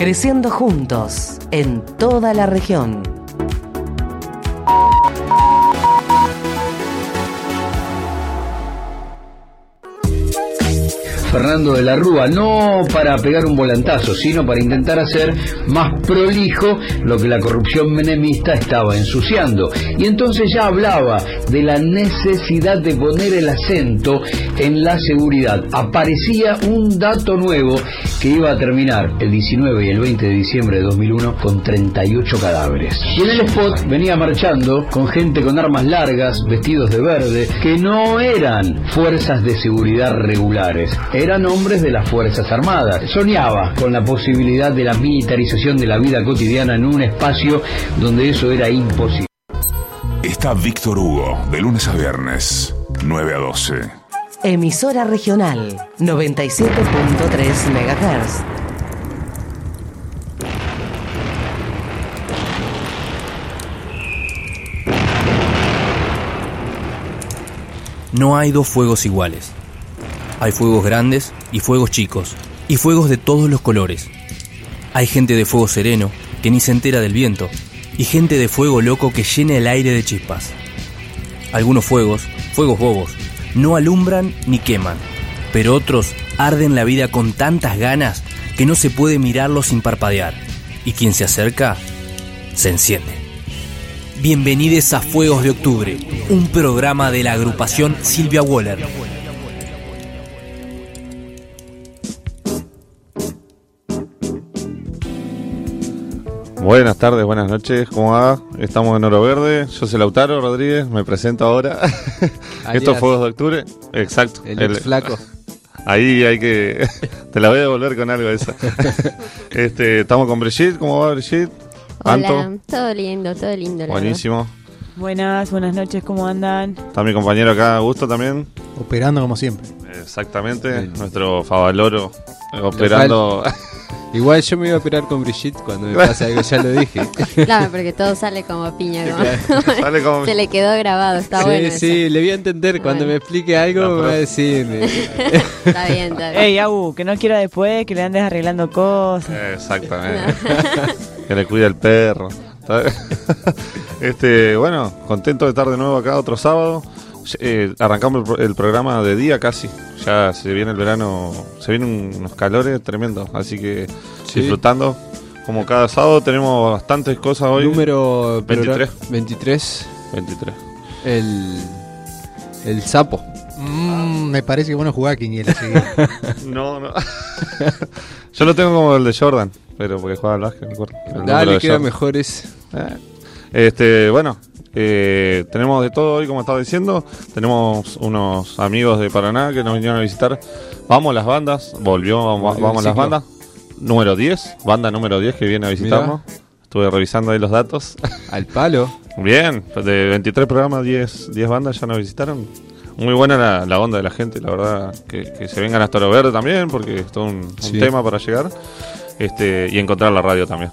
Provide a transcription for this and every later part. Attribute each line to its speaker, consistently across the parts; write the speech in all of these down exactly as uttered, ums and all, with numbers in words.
Speaker 1: creciendo juntos en toda la región.
Speaker 2: Fernando de la Rúa, no para pegar un volantazo, sino para intentar hacer más prolijo lo que la corrupción menemista estaba ensuciando. Y entonces ya hablaba de la necesidad de poner el acento en la seguridad. Aparecía un dato nuevo que iba a terminar el diecinueve y el veinte de diciembre de dos mil uno con treinta y ocho cadáveres. Y en el spot venía marchando con gente con armas largas, vestidos de verde, que no eran fuerzas de seguridad regulares, eran hombres de las Fuerzas Armadas. Soñaba con la posibilidad de la militarización de la vida cotidiana en un espacio donde eso era imposible.
Speaker 3: Está Víctor Hugo, de lunes a viernes, nueve a doce.
Speaker 1: Emisora regional, noventa y siete punto tres megahertz.
Speaker 4: No hay dos fuegos iguales. Hay fuegos grandes y fuegos chicos, y fuegos de todos los colores. Hay gente de fuego sereno, que ni se entera del viento, y gente de fuego loco que llena el aire de chispas. Algunos fuegos, fuegos bobos, no alumbran ni queman, pero otros arden la vida con tantas ganas que no se puede mirarlos sin parpadear, y quien se acerca, se enciende. Bienvenidos a Fuegos de Octubre, un programa de la agrupación Silvia Waller.
Speaker 5: Buenas tardes, buenas noches, ¿cómo va? Estamos en Oro Verde, yo soy Lautaro Rodríguez, me presento ahora. Estos Fuegos de Octubre, exacto.
Speaker 6: El, el flaco.
Speaker 5: Ahí hay que... Te la voy a devolver con algo esa. este, estamos con Brigitte, ¿cómo va Brigitte?
Speaker 7: Hola,
Speaker 5: Anto.
Speaker 7: todo lindo, todo lindo.
Speaker 5: Buenísimo.
Speaker 8: Buenas, buenas noches, ¿cómo andan?
Speaker 5: Está mi compañero acá, Augusto también.
Speaker 9: Operando como siempre.
Speaker 5: Exactamente, sí. Nuestro Favaloro operando...
Speaker 6: Igual yo me iba a operar con Brigitte cuando me pase algo, ya lo dije.
Speaker 7: Claro, porque todo sale como piña. Como...
Speaker 5: Claro, sale como...
Speaker 7: Se le quedó grabado, está
Speaker 6: sí,
Speaker 7: bueno.
Speaker 6: Sí, sí, le voy a entender. Bueno. Cuando me explique algo no, me va a decir.
Speaker 7: Está bien, está bien.
Speaker 8: Ey, Agu, que no quiera después que le andes arreglando cosas.
Speaker 5: Exactamente. Que le cuide el perro. este, bueno, contento de estar de nuevo acá otro sábado. Eh, arrancamos el, el programa de día casi. Ya se viene el verano, se vienen unos calores tremendos, así que sí. Disfrutando. Como cada sábado tenemos bastantes cosas hoy.
Speaker 6: Número
Speaker 5: veintitrés.
Speaker 6: veintitrés.
Speaker 5: veintitrés.
Speaker 6: El, el sapo.
Speaker 9: Mm, me parece que bueno jugar a Quiniela.
Speaker 5: No, no. Yo lo tengo como el de Jordan, pero porque juega al básquet. El
Speaker 6: Dale, queda Jordan. Mejor ese.
Speaker 5: Eh. Este, bueno. Eh, tenemos de todo hoy, como estaba diciendo. Tenemos unos amigos de Paraná que nos vinieron a visitar. Vamos las bandas, volvió Vamos, vamos las bandas. Número diez, banda número diez que viene a visitarnos. Mirá. Estuve revisando ahí los datos.
Speaker 6: Al palo.
Speaker 5: Bien, de veintitrés programas, diez, diez bandas ya nos visitaron. Muy buena la, la onda de la gente, la verdad. Que, que se vengan hasta Oro Verde también, porque es todo un, un sí. tema para llegar. Este, y encontrar la radio también.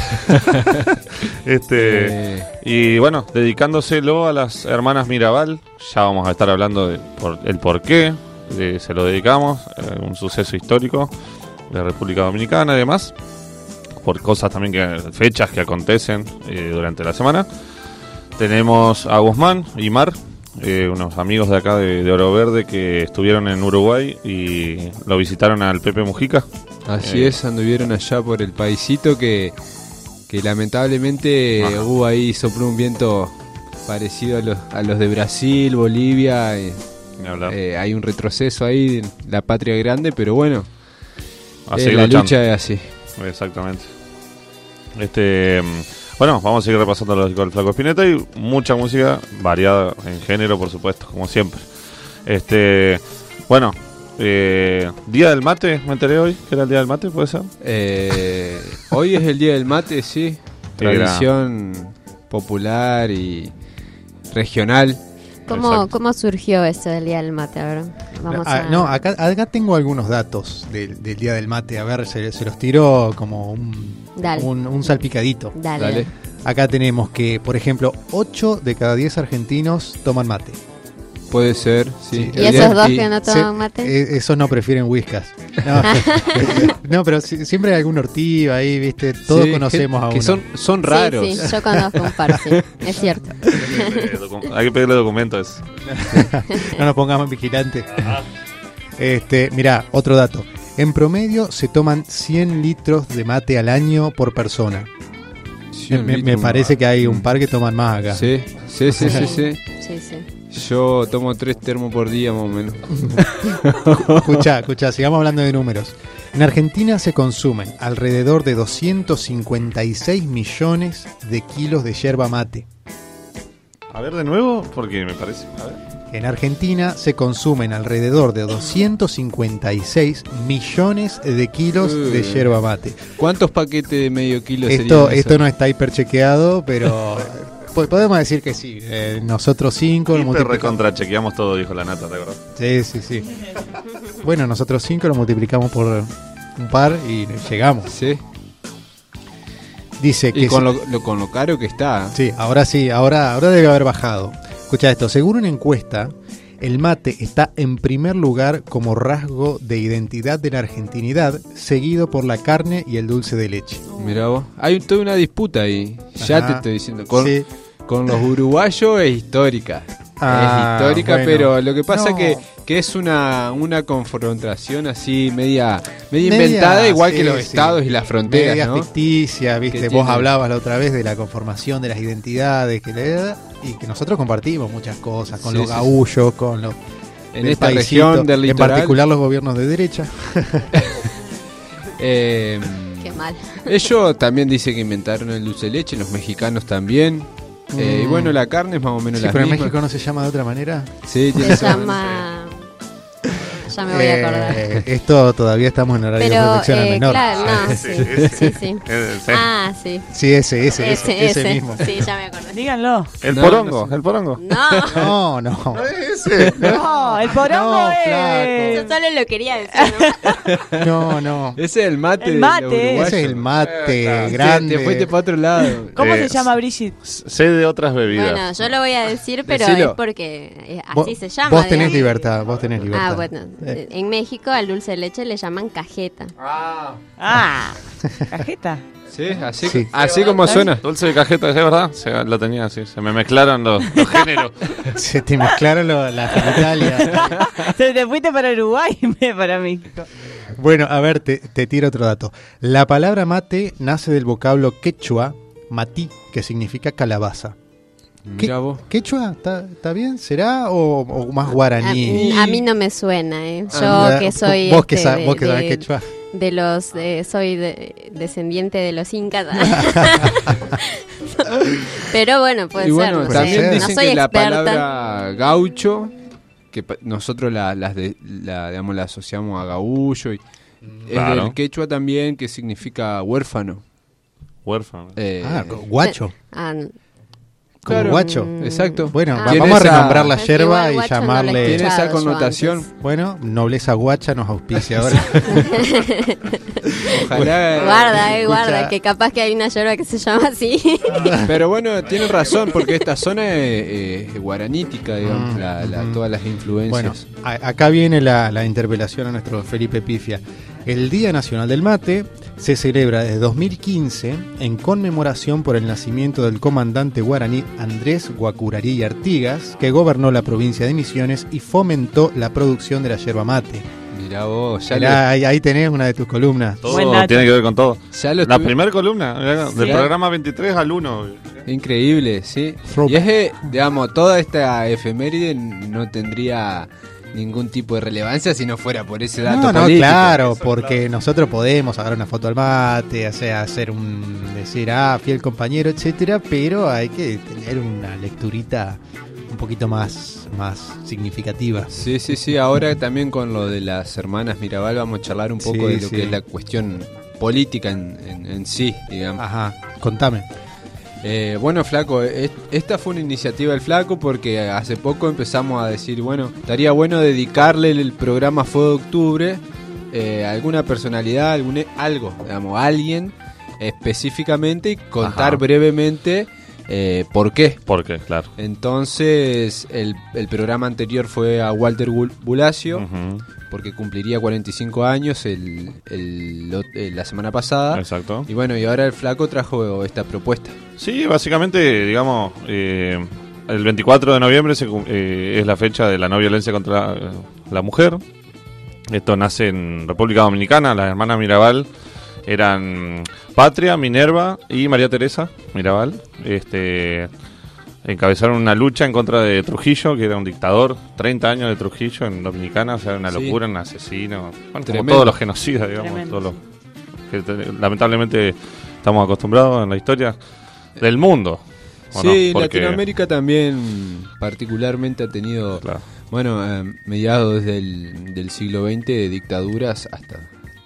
Speaker 5: este eh. Y bueno, dedicándoselo a las hermanas Mirabal. Ya vamos a estar hablando de por, el por qué de, se lo dedicamos, eh, un suceso histórico de República Dominicana y demás, por cosas también que fechas que acontecen eh, durante la semana. Tenemos a Guzmán y Mar, eh, unos amigos de acá de, de Oro Verde que estuvieron en Uruguay y lo visitaron al Pepe Mujica.
Speaker 6: Así eh. es, anduvieron allá por el paisito que, que lamentablemente Ajá. hubo ahí, sopló un viento parecido a los, a los de Brasil, Bolivia. Y, eh, hay un retroceso ahí, la patria grande, pero bueno, eh, la luchando. Lucha es así.
Speaker 5: Exactamente. Este, bueno, vamos a seguir repasando lo del Flaco Spinetta y mucha música variada en género, por supuesto, como siempre. Este, bueno. Eh, Día del Mate, me enteré hoy que era el Día del Mate, ¿puede ser?
Speaker 6: Eh, hoy es el Día del Mate, sí. Tradición era... popular y regional.
Speaker 7: ¿Cómo, ¿Cómo surgió eso del Día del Mate? A ver, vamos
Speaker 9: ah,
Speaker 7: a...
Speaker 9: No, acá, acá tengo algunos datos del, del Día del Mate. A ver, se, se los tiro como un, un, un salpicadito.
Speaker 7: Dale.
Speaker 9: Dale. Acá tenemos que, por ejemplo, ocho de cada diez argentinos toman mate.
Speaker 6: Puede ser, sí.
Speaker 7: ¿Y esos dos que no toman mate?
Speaker 9: Eh, esos no prefieren whiskas. No, no pero si, siempre hay algún ortivo ahí, ¿viste? Todos sí, conocemos que, a uno.
Speaker 6: Que son, son raros.
Speaker 7: Sí, sí, yo conozco un par, sí, es cierto.
Speaker 5: Hay que pedirle documentos.
Speaker 9: No nos pongamos vigilantes. Este, mirá, otro dato. En promedio se toman cien litros de mate al año por persona. Me, me parece que hay un par que toman más acá.
Speaker 6: Sí, sí, sí, sí, sí.
Speaker 7: sí, sí.
Speaker 6: Yo tomo tres termos por día más o menos.
Speaker 9: Escuchá, escuchá, sigamos hablando de números. En Argentina se consumen alrededor de doscientos cincuenta y seis millones de kilos de yerba mate.
Speaker 5: A ver de nuevo, porque me parece... A ver.
Speaker 9: En Argentina se consumen alrededor de doscientos cincuenta y seis millones de kilos uh, de yerba mate.
Speaker 6: ¿Cuántos paquetes de medio kilo
Speaker 9: esto, serían? Esto no está hiperchequeado, pero podemos decir que sí. Eh, nosotros cinco...
Speaker 5: Hiper recontrachequeamos todo, dijo la Nata, ¿de verdad?
Speaker 9: Sí, sí, sí. Bueno, nosotros cinco lo multiplicamos por un par y llegamos.
Speaker 6: Sí.
Speaker 9: Dice que...
Speaker 6: Y con, se... lo, lo, con lo caro que está.
Speaker 9: Sí, ahora sí, ahora, ahora debe haber bajado. Escucha esto, según una encuesta, el mate está en primer lugar como rasgo de identidad de la argentinidad, seguido por la carne y el dulce de leche.
Speaker 6: Mirá vos, hay toda una disputa ahí, ya Ajá, te estoy diciendo, con, sí. con los uruguayos es histórica, ah, es histórica, bueno, pero lo que pasa no. que, que es una, una confrontación así media, media, media inventada, igual sí, que los sí. estados y las fronteras,
Speaker 9: media
Speaker 6: ¿no?
Speaker 9: ficticia, viste, vos tiene... hablabas la otra vez de la conformación de las identidades que le da. Y que nosotros compartimos muchas cosas con sí, los gaullos, sí. con los
Speaker 6: en esta paisito, región del litoral,
Speaker 9: en particular los gobiernos de derecha.
Speaker 6: eh,
Speaker 7: Qué mal.
Speaker 6: Ellos también dicen que inventaron el dulce de leche, los mexicanos también. Mm. Eh, y bueno, la carne es más o menos
Speaker 9: sí,
Speaker 6: la
Speaker 9: misma.
Speaker 6: misma.
Speaker 9: ¿Pero en México no se llama de otra manera?
Speaker 6: Sí,
Speaker 7: tiene se llama... Ya me voy a acordar.
Speaker 9: Eh, esto todavía estamos en horario
Speaker 7: Pero,
Speaker 9: de protección
Speaker 7: eh,
Speaker 9: al menor.
Speaker 7: Claro, no, sí, sí, sí, sí. Ah, sí.
Speaker 9: Sí, ese, ese, ese,
Speaker 7: ese,
Speaker 9: ese,
Speaker 7: ese
Speaker 9: mismo.
Speaker 7: Sí, ya me acordé.
Speaker 8: Díganlo.
Speaker 5: El
Speaker 6: no,
Speaker 5: porongo,
Speaker 6: no,
Speaker 5: el porongo.
Speaker 7: No.
Speaker 9: No, no.
Speaker 5: No es ese.
Speaker 8: No, el porongo
Speaker 9: no,
Speaker 8: es.
Speaker 7: Yo solo lo quería decir, ¿no?
Speaker 9: No, no.
Speaker 6: Ese es el mate.
Speaker 8: El mate.
Speaker 6: De
Speaker 9: ese es el mate, grande.
Speaker 6: Te fuiste para otro lado.
Speaker 8: ¿Cómo
Speaker 5: eh,
Speaker 8: se llama, Brigitte?
Speaker 5: Sé de otras bebidas.
Speaker 7: Bueno, yo lo voy a decir, pero
Speaker 6: Decilo.
Speaker 7: es porque así
Speaker 9: vos,
Speaker 7: se llama.
Speaker 9: Vos tenés
Speaker 7: digamos.
Speaker 9: libertad, vos tenés libertad.
Speaker 7: Ah, bueno. Eh. En México al dulce de leche le llaman cajeta.
Speaker 8: Ah. Ah. ¿Cajeta?
Speaker 6: Sí, así,
Speaker 9: sí.
Speaker 6: así como suena.
Speaker 5: Dulce de cajeta, ¿es verdad? Se, lo tenía así, se me mezclaron los, los géneros.
Speaker 9: Se te mezclaron lo, la genitalia.
Speaker 8: Se te fuiste para Uruguay y para México.
Speaker 9: Bueno, a ver, te, te tiro otro dato. La palabra mate nace del vocablo quechua, matí, que significa calabaza. ¿Qué, ¿Quechua? ¿Está, ¿Está bien? ¿Será? ¿O, o más guaraní?
Speaker 7: A, a mí no me suena, ¿eh? Yo
Speaker 9: ah,
Speaker 7: que soy...
Speaker 9: ¿Vos que,
Speaker 7: este,
Speaker 9: sa- vos que
Speaker 7: de,
Speaker 9: sabés quechua?
Speaker 7: De los... De, soy de, descendiente de los incas. Pero bueno, puede
Speaker 6: y bueno,
Speaker 7: ser.
Speaker 6: También
Speaker 7: no
Speaker 6: dicen
Speaker 7: soy
Speaker 6: que
Speaker 7: experta.
Speaker 6: la palabra gaucho, que pa- nosotros la, las de, la, digamos, la asociamos a gaullo, y
Speaker 5: claro.
Speaker 6: es del quechua también, que significa huérfano.
Speaker 5: Huérfano.
Speaker 6: Eh,
Speaker 9: ah, guacho.
Speaker 7: Ah,
Speaker 9: Como
Speaker 6: claro,
Speaker 9: guacho.
Speaker 6: Exacto.
Speaker 9: Bueno,
Speaker 7: Ah.
Speaker 9: va- vamos a
Speaker 6: esa-
Speaker 9: renombrar la
Speaker 7: Es
Speaker 9: yerba
Speaker 7: igual,
Speaker 9: y
Speaker 7: guacho no lo
Speaker 9: llamarle...
Speaker 7: he
Speaker 6: Tiene esa
Speaker 7: escuchado yo
Speaker 6: connotación.
Speaker 7: antes.
Speaker 9: Bueno, nobleza guacha nos auspicia ahora.
Speaker 6: Ojalá.
Speaker 7: Guarda, eh,
Speaker 9: Escucha.
Speaker 7: guarda, que capaz que hay una yerba que se llama así.
Speaker 6: Pero bueno, tienen razón, porque esta zona es, es guaranítica, digamos,
Speaker 9: Mm,
Speaker 6: la, la,
Speaker 9: mm.
Speaker 6: todas las
Speaker 9: Bueno,
Speaker 6: influencias.
Speaker 9: a- acá viene la, la interpelación a nuestro Felipe Pifia. El Día Nacional del Mate se celebra desde dos mil quince en conmemoración por el nacimiento del comandante guaraní Andrés Guacurarí Artigas, que gobernó la provincia de Misiones y fomentó la producción de la yerba mate.
Speaker 6: Mirá vos, ya
Speaker 9: Mirá,
Speaker 6: lo,
Speaker 9: ahí, ahí tenés una de tus columnas.
Speaker 5: Todo
Speaker 8: Buen dato.
Speaker 5: tiene que ver con todo.
Speaker 6: ya lo
Speaker 5: La
Speaker 6: estuve-
Speaker 5: primera columna, mirá, del
Speaker 8: Sí.
Speaker 5: programa veintitrés al uno.
Speaker 6: Increíble, sí. Y es que, digamos, toda esta efeméride no tendría ningún tipo de relevancia si no fuera por ese dato
Speaker 9: No, no,
Speaker 6: político.
Speaker 9: claro, porque nosotros podemos agarrar una foto al mate, o sea, hacer un, decir, ah, fiel compañero, etcétera, pero hay que tener una lecturita un poquito más, más significativa.
Speaker 6: Sí, sí, sí. Ahora también con lo de las hermanas Mirabal vamos a charlar un poco
Speaker 9: Sí,
Speaker 6: de lo
Speaker 9: sí.
Speaker 6: que es la cuestión política en, en, en sí, digamos.
Speaker 9: Ajá, contame.
Speaker 6: Eh, bueno, Flaco, es- esta fue una iniciativa del Flaco porque hace poco empezamos a decir, bueno, estaría bueno dedicarle el programa Fuego de Octubre eh, a alguna personalidad, algún, algo, digamos, a alguien específicamente y contar
Speaker 5: Ajá.
Speaker 6: brevemente eh, ¿por qué?
Speaker 5: ¿Por qué? Claro.
Speaker 6: Entonces, el, el programa anterior fue a Walter Bul- Bulacio,
Speaker 5: Uh-huh.
Speaker 6: porque cumpliría cuarenta y cinco años el, el, lo- eh, la semana pasada.
Speaker 5: Exacto.
Speaker 6: Y bueno, y ahora el flaco trajo esta propuesta.
Speaker 5: Sí, básicamente, digamos, eh, el veinticuatro de noviembre se, cum- eh, es la fecha de la no violencia contra la, la mujer. Esto nace en República Dominicana. Las hermanas Mirabal eran Patria, Minerva y María Teresa Mirabal. Este, encabezaron una lucha en contra de Trujillo, que era un dictador. treinta años de Trujillo en Dominicana, o sea, una
Speaker 6: Sí.
Speaker 5: locura, un asesino. Bueno, como
Speaker 6: Tremendo.
Speaker 5: todos los genocidas, digamos.
Speaker 8: Tremendo.
Speaker 5: Todos los, que te- lamentablemente estamos acostumbrados en la historia del mundo. ¿o no?
Speaker 6: Sí,
Speaker 5: Porque-
Speaker 6: Latinoamérica también particularmente ha tenido,
Speaker 5: Claro.
Speaker 6: bueno, eh, mediados del, del siglo veinte, dictaduras hasta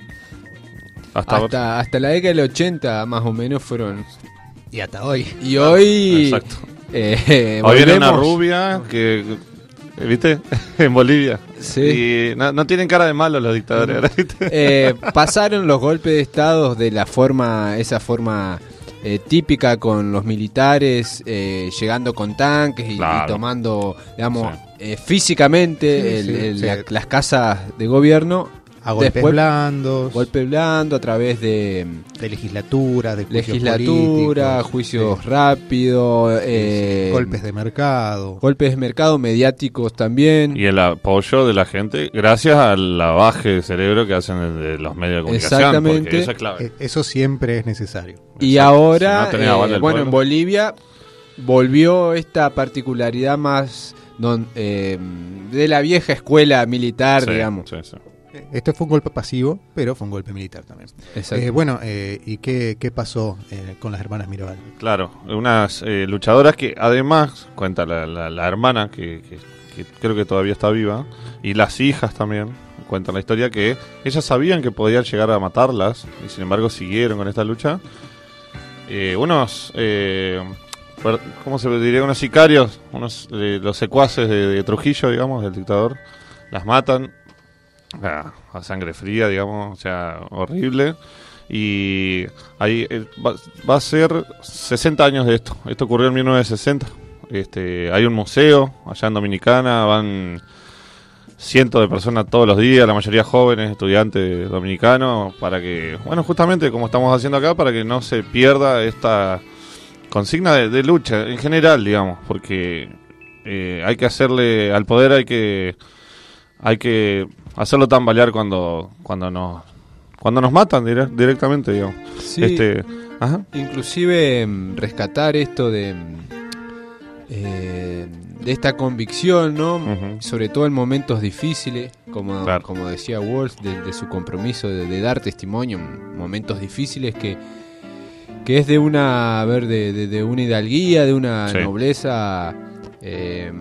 Speaker 5: Hasta,
Speaker 6: hasta, hasta la década del ochenta más o menos fueron.
Speaker 9: Y hasta hoy.
Speaker 6: Y hoy...
Speaker 5: Exacto.
Speaker 6: eh,
Speaker 5: Hoy viene una
Speaker 6: volvemos-
Speaker 5: rubia que, ¿viste? En Bolivia.
Speaker 6: Sí.
Speaker 5: Y no, no tienen cara de malos los dictadores, ¿verdad? ¿Viste?
Speaker 6: Eh, pasaron los golpes de estado de la forma, esa forma eh, típica con los militares, eh, llegando con tanques y,
Speaker 5: Claro.
Speaker 6: y tomando, digamos,
Speaker 5: Sí.
Speaker 6: eh, físicamente
Speaker 9: Sí,
Speaker 6: el-
Speaker 9: sí,
Speaker 6: el-
Speaker 9: sí.
Speaker 6: la- las casas de gobierno.
Speaker 9: A golpes
Speaker 6: Después-
Speaker 9: blandos,
Speaker 6: Golpe blando a través de
Speaker 9: de legislatura, de juicios
Speaker 6: legislatura,
Speaker 9: políticos,
Speaker 6: juicios
Speaker 9: sí,
Speaker 6: rápidos,
Speaker 9: sí,
Speaker 6: eh,
Speaker 9: sí, golpes de mercado.
Speaker 6: golpes de mercado mediáticos también.
Speaker 5: Y el apoyo de la gente gracias al lavaje de cerebro que hacen de los medios de comunicación.
Speaker 6: Exactamente.
Speaker 5: Porque eso es clave.
Speaker 9: Eh, Eso siempre es necesario.
Speaker 6: Y
Speaker 5: Exacto.
Speaker 6: ahora,
Speaker 5: Si no tenés
Speaker 6: eh,
Speaker 5: aval del
Speaker 6: bueno, en
Speaker 5: pueblo.
Speaker 6: Bolivia volvió esta particularidad más don- eh, de la vieja escuela militar,
Speaker 5: Sí,
Speaker 6: digamos.
Speaker 5: sí, sí.
Speaker 9: Este fue un golpe pasivo, pero fue un golpe militar también.
Speaker 6: Exacto.
Speaker 9: Eh, bueno, eh, ¿y qué, qué pasó eh, con las hermanas Mirabal?
Speaker 5: Claro, unas eh, luchadoras que además, cuenta la, la, la hermana, que, que, que creo que todavía está viva, y las hijas también, cuentan la historia que ellas sabían que podían llegar a matarlas, y sin embargo siguieron con esta lucha. Eh, unos, eh, per- ¿cómo se diría? Unos sicarios, unos eh, los secuaces de, de Trujillo, digamos, del dictador, las matan a, a sangre fría, digamos, o sea, horrible. Y ahí eh, va, va a ser sesenta años de esto. Esto ocurrió en mil novecientos sesenta. Este, hay un museo allá en Dominicana, van cientos de personas todos los días, la mayoría jóvenes, estudiantes dominicanos, para que, bueno, justamente como estamos haciendo acá, para que no se pierda esta consigna de, de lucha en general, digamos, porque eh, hay que hacerle al poder, hay que hay que hacerlo tambalear cuando cuando nos cuando nos matan dire- directamente, digamos.
Speaker 6: Sí,
Speaker 5: Este, ajá.
Speaker 6: inclusive mm, rescatar esto de mm, eh, de esta convicción, ¿no?
Speaker 5: Ujú.
Speaker 6: Sobre todo en momentos difíciles, como,
Speaker 5: Claro.
Speaker 6: como decía Wolf, de, de su compromiso de, de dar testimonio en momentos difíciles que que es de una, a ver, de, de, de una hidalguía, de una
Speaker 5: Sí.
Speaker 6: nobleza eh,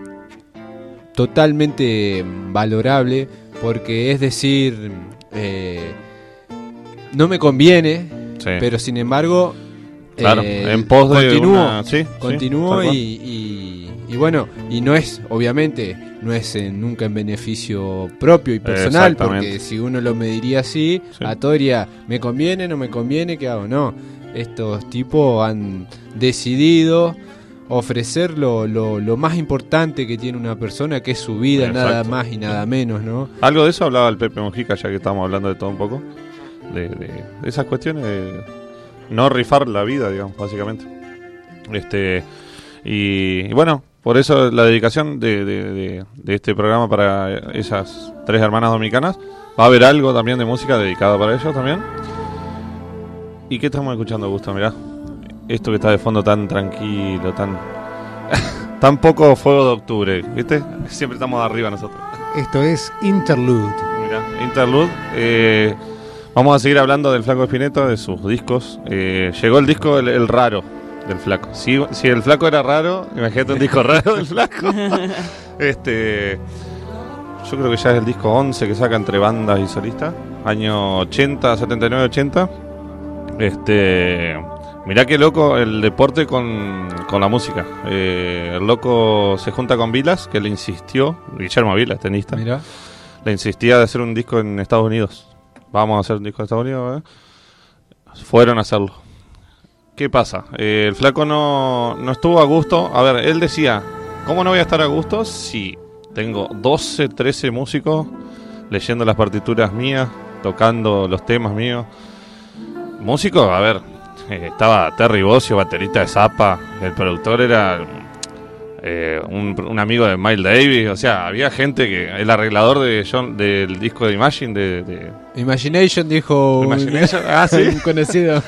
Speaker 6: totalmente valorable, porque es decir, eh, no me conviene,
Speaker 5: Sí.
Speaker 6: pero sin embargo,
Speaker 5: Claro,
Speaker 6: eh,
Speaker 5: en pos de
Speaker 6: continúo,
Speaker 5: una- sí, sí,
Speaker 6: continúo
Speaker 5: tal cual.
Speaker 6: y, y, y bueno, y no es, obviamente, no es en- nunca en beneficio propio y personal,
Speaker 5: Exactamente.
Speaker 6: porque si uno lo mediría así,
Speaker 5: Sí.
Speaker 6: a todo diría, ¿me conviene, no me conviene, qué hago? No, estos tipos han decidido ofrecer lo, lo, lo más importante que tiene una persona, que es su vida,
Speaker 5: Exacto.
Speaker 6: nada más y nada menos, ¿no?
Speaker 5: Algo de eso hablaba el Pepe Mujica, ya que estamos hablando de todo un poco. De, de- de esas cuestiones de no rifar la vida, digamos, básicamente. Este y, y bueno, por eso la dedicación de, de- de- de este programa para esas tres hermanas dominicanas. Va a haber algo también de música dedicada para ellos también. ¿Y qué estamos escuchando, Gusto? Mirá, esto que está de fondo tan tranquilo, tan tan poco fuego de octubre, ¿viste? Siempre estamos arriba nosotros.
Speaker 9: Esto es Interlude.
Speaker 5: Mirá, Interlude. Eh, vamos a seguir hablando del Flaco Spinetta, de sus discos. Eh, llegó el disco el, el raro del Flaco. Si, si el Flaco era raro, imagínate un disco raro del Flaco. este, yo creo que ya es el disco once que saca entre bandas y solistas. Año ochenta, setenta y nueve, ochenta. Este, mirá qué loco el deporte con, con la música. Eh, el loco se junta con Vilas, que le insistió, Guillermo Vilas, tenista.
Speaker 6: Mirá.
Speaker 5: Le insistía de hacer un disco en Estados Unidos. Vamos a hacer un disco en Estados Unidos, ¿eh? Fueron a hacerlo. ¿qué pasa? Eh, el flaco no, no estuvo a gusto. A ver, él decía, ¿cómo no voy a estar a gusto si tengo doce, trece músicos leyendo las partituras mías, tocando los temas míos? Músicos, a ver, eh, estaba Terry Bozzio, baterista de Zappa, el productor era eh, un, un amigo de Miles Davis, o sea, había gente que, el arreglador de John, del disco de Imagine, de... de
Speaker 6: Imagination dijo
Speaker 5: Imagination,
Speaker 6: un,
Speaker 5: ah, ¿sí?
Speaker 6: un conocido.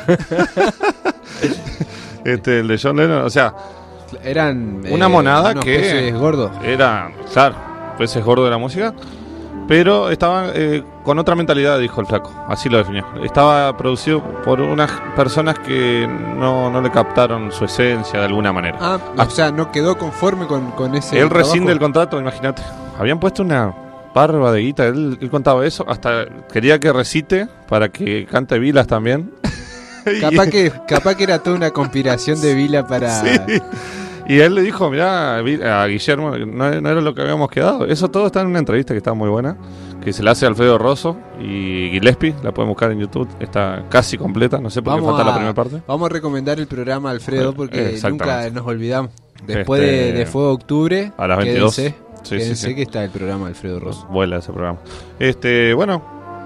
Speaker 5: este, el de John Lennon, o sea,
Speaker 6: eran
Speaker 5: una
Speaker 6: eh,
Speaker 5: monada
Speaker 6: unos
Speaker 5: que
Speaker 6: peces gordos.
Speaker 5: Era, claro, peces gordos de la música, pero estaba eh, con otra mentalidad, dijo el flaco, así lo definió. Estaba producido por unas personas que no, no le captaron su esencia de alguna manera.
Speaker 6: Ah,
Speaker 5: Ah,
Speaker 6: o sea, no quedó conforme con, con ese
Speaker 5: él
Speaker 6: trabajo.
Speaker 5: rescinde el contrato, imagínate. Habían puesto una parva de guita, él, él contaba eso, hasta quería que recite para que cante Vilas también.
Speaker 6: Capaz que, capaz que era toda una conspiración de Vila para...
Speaker 5: Sí. Y él le dijo, mirá, a Guillermo, no, no era lo que habíamos quedado. Eso todo está en una entrevista que está muy buena, que se la hace Alfredo Rosso y Gillespie, la pueden buscar en YouTube, está casi completa, no sé por qué
Speaker 6: Vamos
Speaker 5: falta
Speaker 6: a,
Speaker 5: la primera parte.
Speaker 6: Vamos a recomendar el programa Alfredo porque
Speaker 5: Exactamente.
Speaker 6: nunca nos olvidamos. Después
Speaker 5: Este,
Speaker 6: de, de Fuego de Octubre,
Speaker 5: a las veintidós.
Speaker 6: quédense,
Speaker 5: Sí,
Speaker 6: quédense
Speaker 5: sí, sí.
Speaker 6: que está el programa Alfredo Rosso.
Speaker 5: Vuela ese programa. Este, bueno,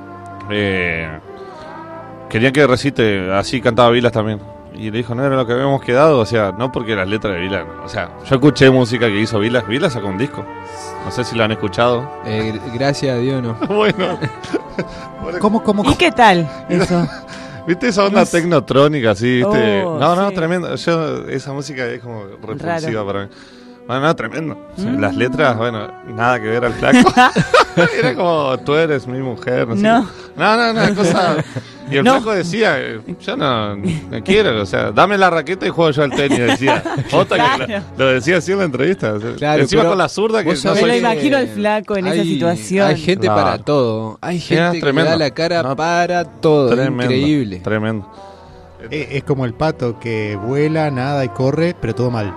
Speaker 5: eh, querían que recite, así cantaba Vilas también. Y le dijo, no era lo que habíamos quedado, o sea, no porque las letras de Vilas, o sea, yo escuché música que hizo Vilas, Vilas sacó un disco, no sé si lo han escuchado.
Speaker 6: Eh, gracias a Dios, no.
Speaker 5: Bueno.
Speaker 9: ¿Cómo, cómo,
Speaker 8: ¿Y qué tal eso?
Speaker 5: ¿Viste esa onda
Speaker 8: No sé.
Speaker 5: tecnotrónica así, viste?
Speaker 8: Oh,
Speaker 5: no, no,
Speaker 8: sí.
Speaker 5: tremendo, yo, esa música es como repulsiva
Speaker 8: Raro.
Speaker 5: para mí. Bueno, no, tremendo. Sí,
Speaker 8: Mm.
Speaker 5: las letras, bueno, nada que ver al flaco. Era como, tú eres mi mujer, no sé.
Speaker 8: No.
Speaker 5: No, no, no, cosa... Y el
Speaker 8: No.
Speaker 5: flaco decía, eh, yo no, no quiero, o sea, dame la raqueta y juego yo al tenis, decía. Otra que
Speaker 8: Claro.
Speaker 5: lo, lo decía así en la entrevista. o sea,
Speaker 6: Claro,
Speaker 5: encima
Speaker 6: pero
Speaker 5: con la zurda que
Speaker 6: vos
Speaker 5: no
Speaker 8: Me
Speaker 6: sabés
Speaker 8: lo
Speaker 5: soy...
Speaker 6: que-
Speaker 8: imagino al flaco en esa
Speaker 6: hay,
Speaker 8: situación.
Speaker 6: Hay gente
Speaker 5: Claro.
Speaker 6: para todo. Hay
Speaker 5: Sí, es
Speaker 6: gente que
Speaker 5: tremendo.
Speaker 6: da la cara
Speaker 5: No,
Speaker 6: para todo.
Speaker 5: Tremendo,
Speaker 6: Increíble.
Speaker 5: Tremendo.
Speaker 9: Eh, es como el pato que vuela, nada y corre, pero todo mal.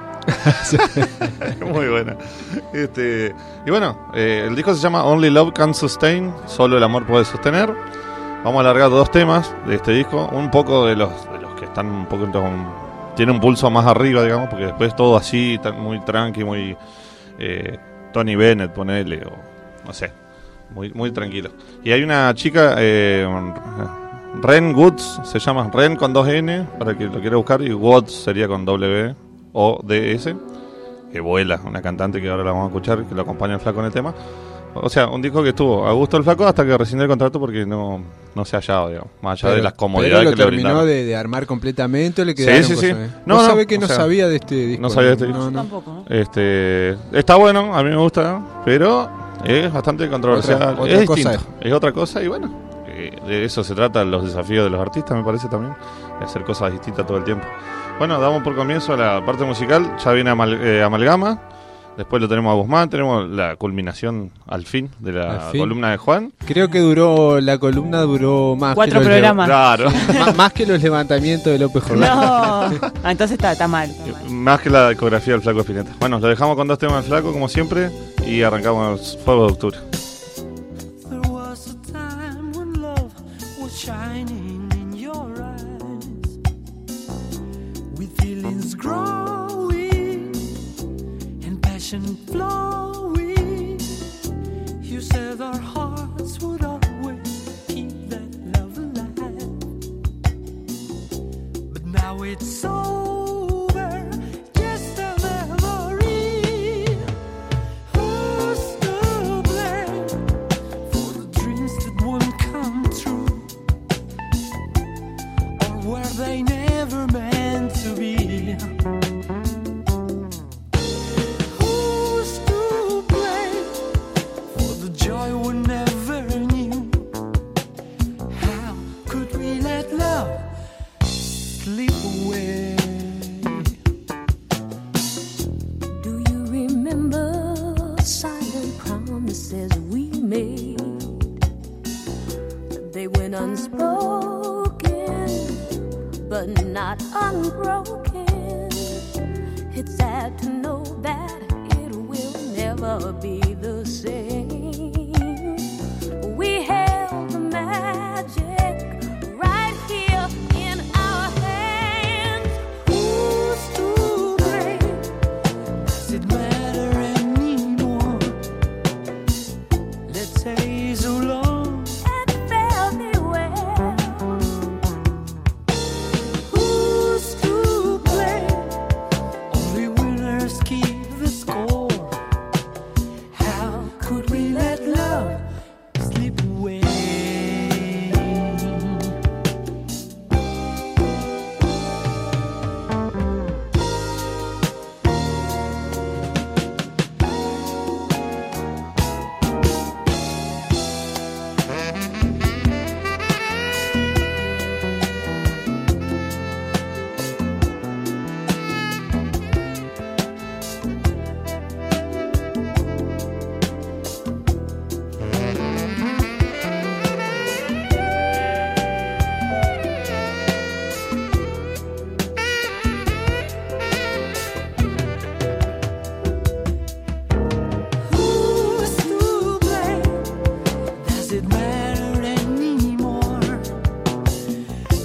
Speaker 5: Muy buena. Este, y bueno, eh, el disco se llama Only Love Can Sustain, solo el amor puede sostener. Vamos a alargar dos temas de este disco, un poco de los de los que están un poco con, tiene un pulso más arriba, digamos, porque después todo así, tan, muy tranqui, muy eh, Tony Bennett, ponele, o no sé, muy muy tranquilo. Y hay una chica, eh, Ren Woods, se llama Ren con dos N, para que lo quiera buscar, y Woods sería con W O D S, que vuela, una cantante que ahora la vamos a escuchar, que lo acompaña el flaco en el tema. O sea, un disco que estuvo a gusto el flaco hasta que rescindió el contrato porque no, no se hallaba, digamos, más allá
Speaker 6: Pero-
Speaker 5: de las comodidades
Speaker 6: pero
Speaker 5: que
Speaker 6: lo
Speaker 5: le
Speaker 6: terminó
Speaker 5: brindaron.
Speaker 6: de, de armar completamente o le quedaron
Speaker 5: Sí, sí, sí.
Speaker 6: cosas, eh?
Speaker 5: No,
Speaker 6: Vos
Speaker 5: no,
Speaker 6: sabés que
Speaker 5: o
Speaker 6: no
Speaker 5: sea,
Speaker 6: sabía de este disco.
Speaker 5: no sabía de este
Speaker 6: No,
Speaker 5: disco.
Speaker 6: no.
Speaker 8: Tampoco, ¿no?
Speaker 5: Este, está bueno, a mí me gusta, pero es bastante controversial.
Speaker 6: Otra- otra
Speaker 5: es
Speaker 6: cosa
Speaker 5: distinto, es otra cosa y bueno, eh, de eso se trata los desafíos de los artistas, me parece también, de hacer cosas distintas todo el tiempo. Bueno, damos por comienzo a la parte musical, ya viene amal- eh, Amalgama, después lo tenemos a Guzmán, tenemos la culminación al fin de la
Speaker 6: Al fin.
Speaker 5: columna de Juan.
Speaker 6: Creo que duró, la columna duró más
Speaker 8: Cuatro
Speaker 6: que los
Speaker 8: programas.
Speaker 5: Claro,
Speaker 6: leva- más, más que los levantamientos de López Jordán.
Speaker 8: No. Ah, entonces está, está mal. está mal.
Speaker 5: más que la discografía del Flaco Spinetta. Bueno, lo dejamos con dos temas del Flaco, como siempre, y arrancamos Fuego de Octubre.
Speaker 10: There was a time when love was shining in your eyes, with feelings growing and passion flowing. You said our hearts would always keep that love alive, but now it's over, just a memory. Who's to blame for the dreams that won't come true, or were they never meant to be? Who's to blame for the joy we never knew? How could we let love slip away?
Speaker 11: Do you remember silent promises we made? They went unspoken, but not unbroken. It's sad to know that it will never be the same. We held the magic right here in our hands.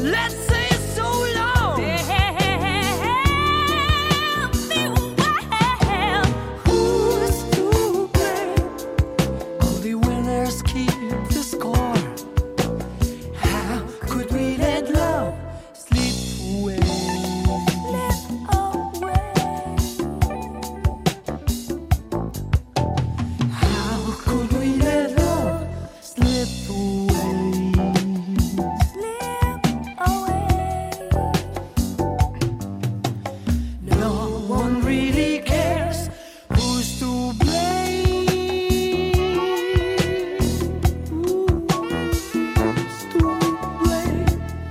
Speaker 10: Let's say so long. Farewell. Who's to blame? Only winners keep the score. How could we let love slip away? Slip away. How could we let love slip away? Slip away. No one really cares who's to blame. Who's to blame?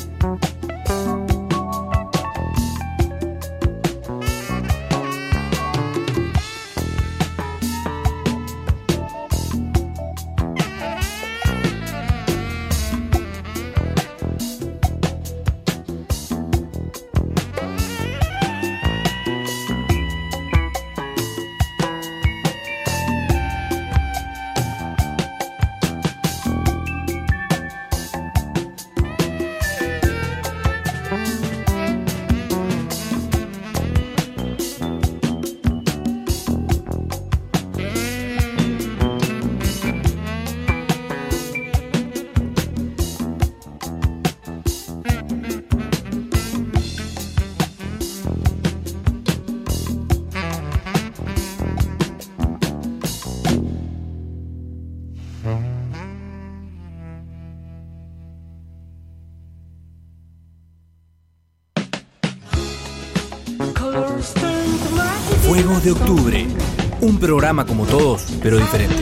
Speaker 10: Colors turn to magic.
Speaker 4: Fuegos de Octubre. Un programa como todos, pero diferente.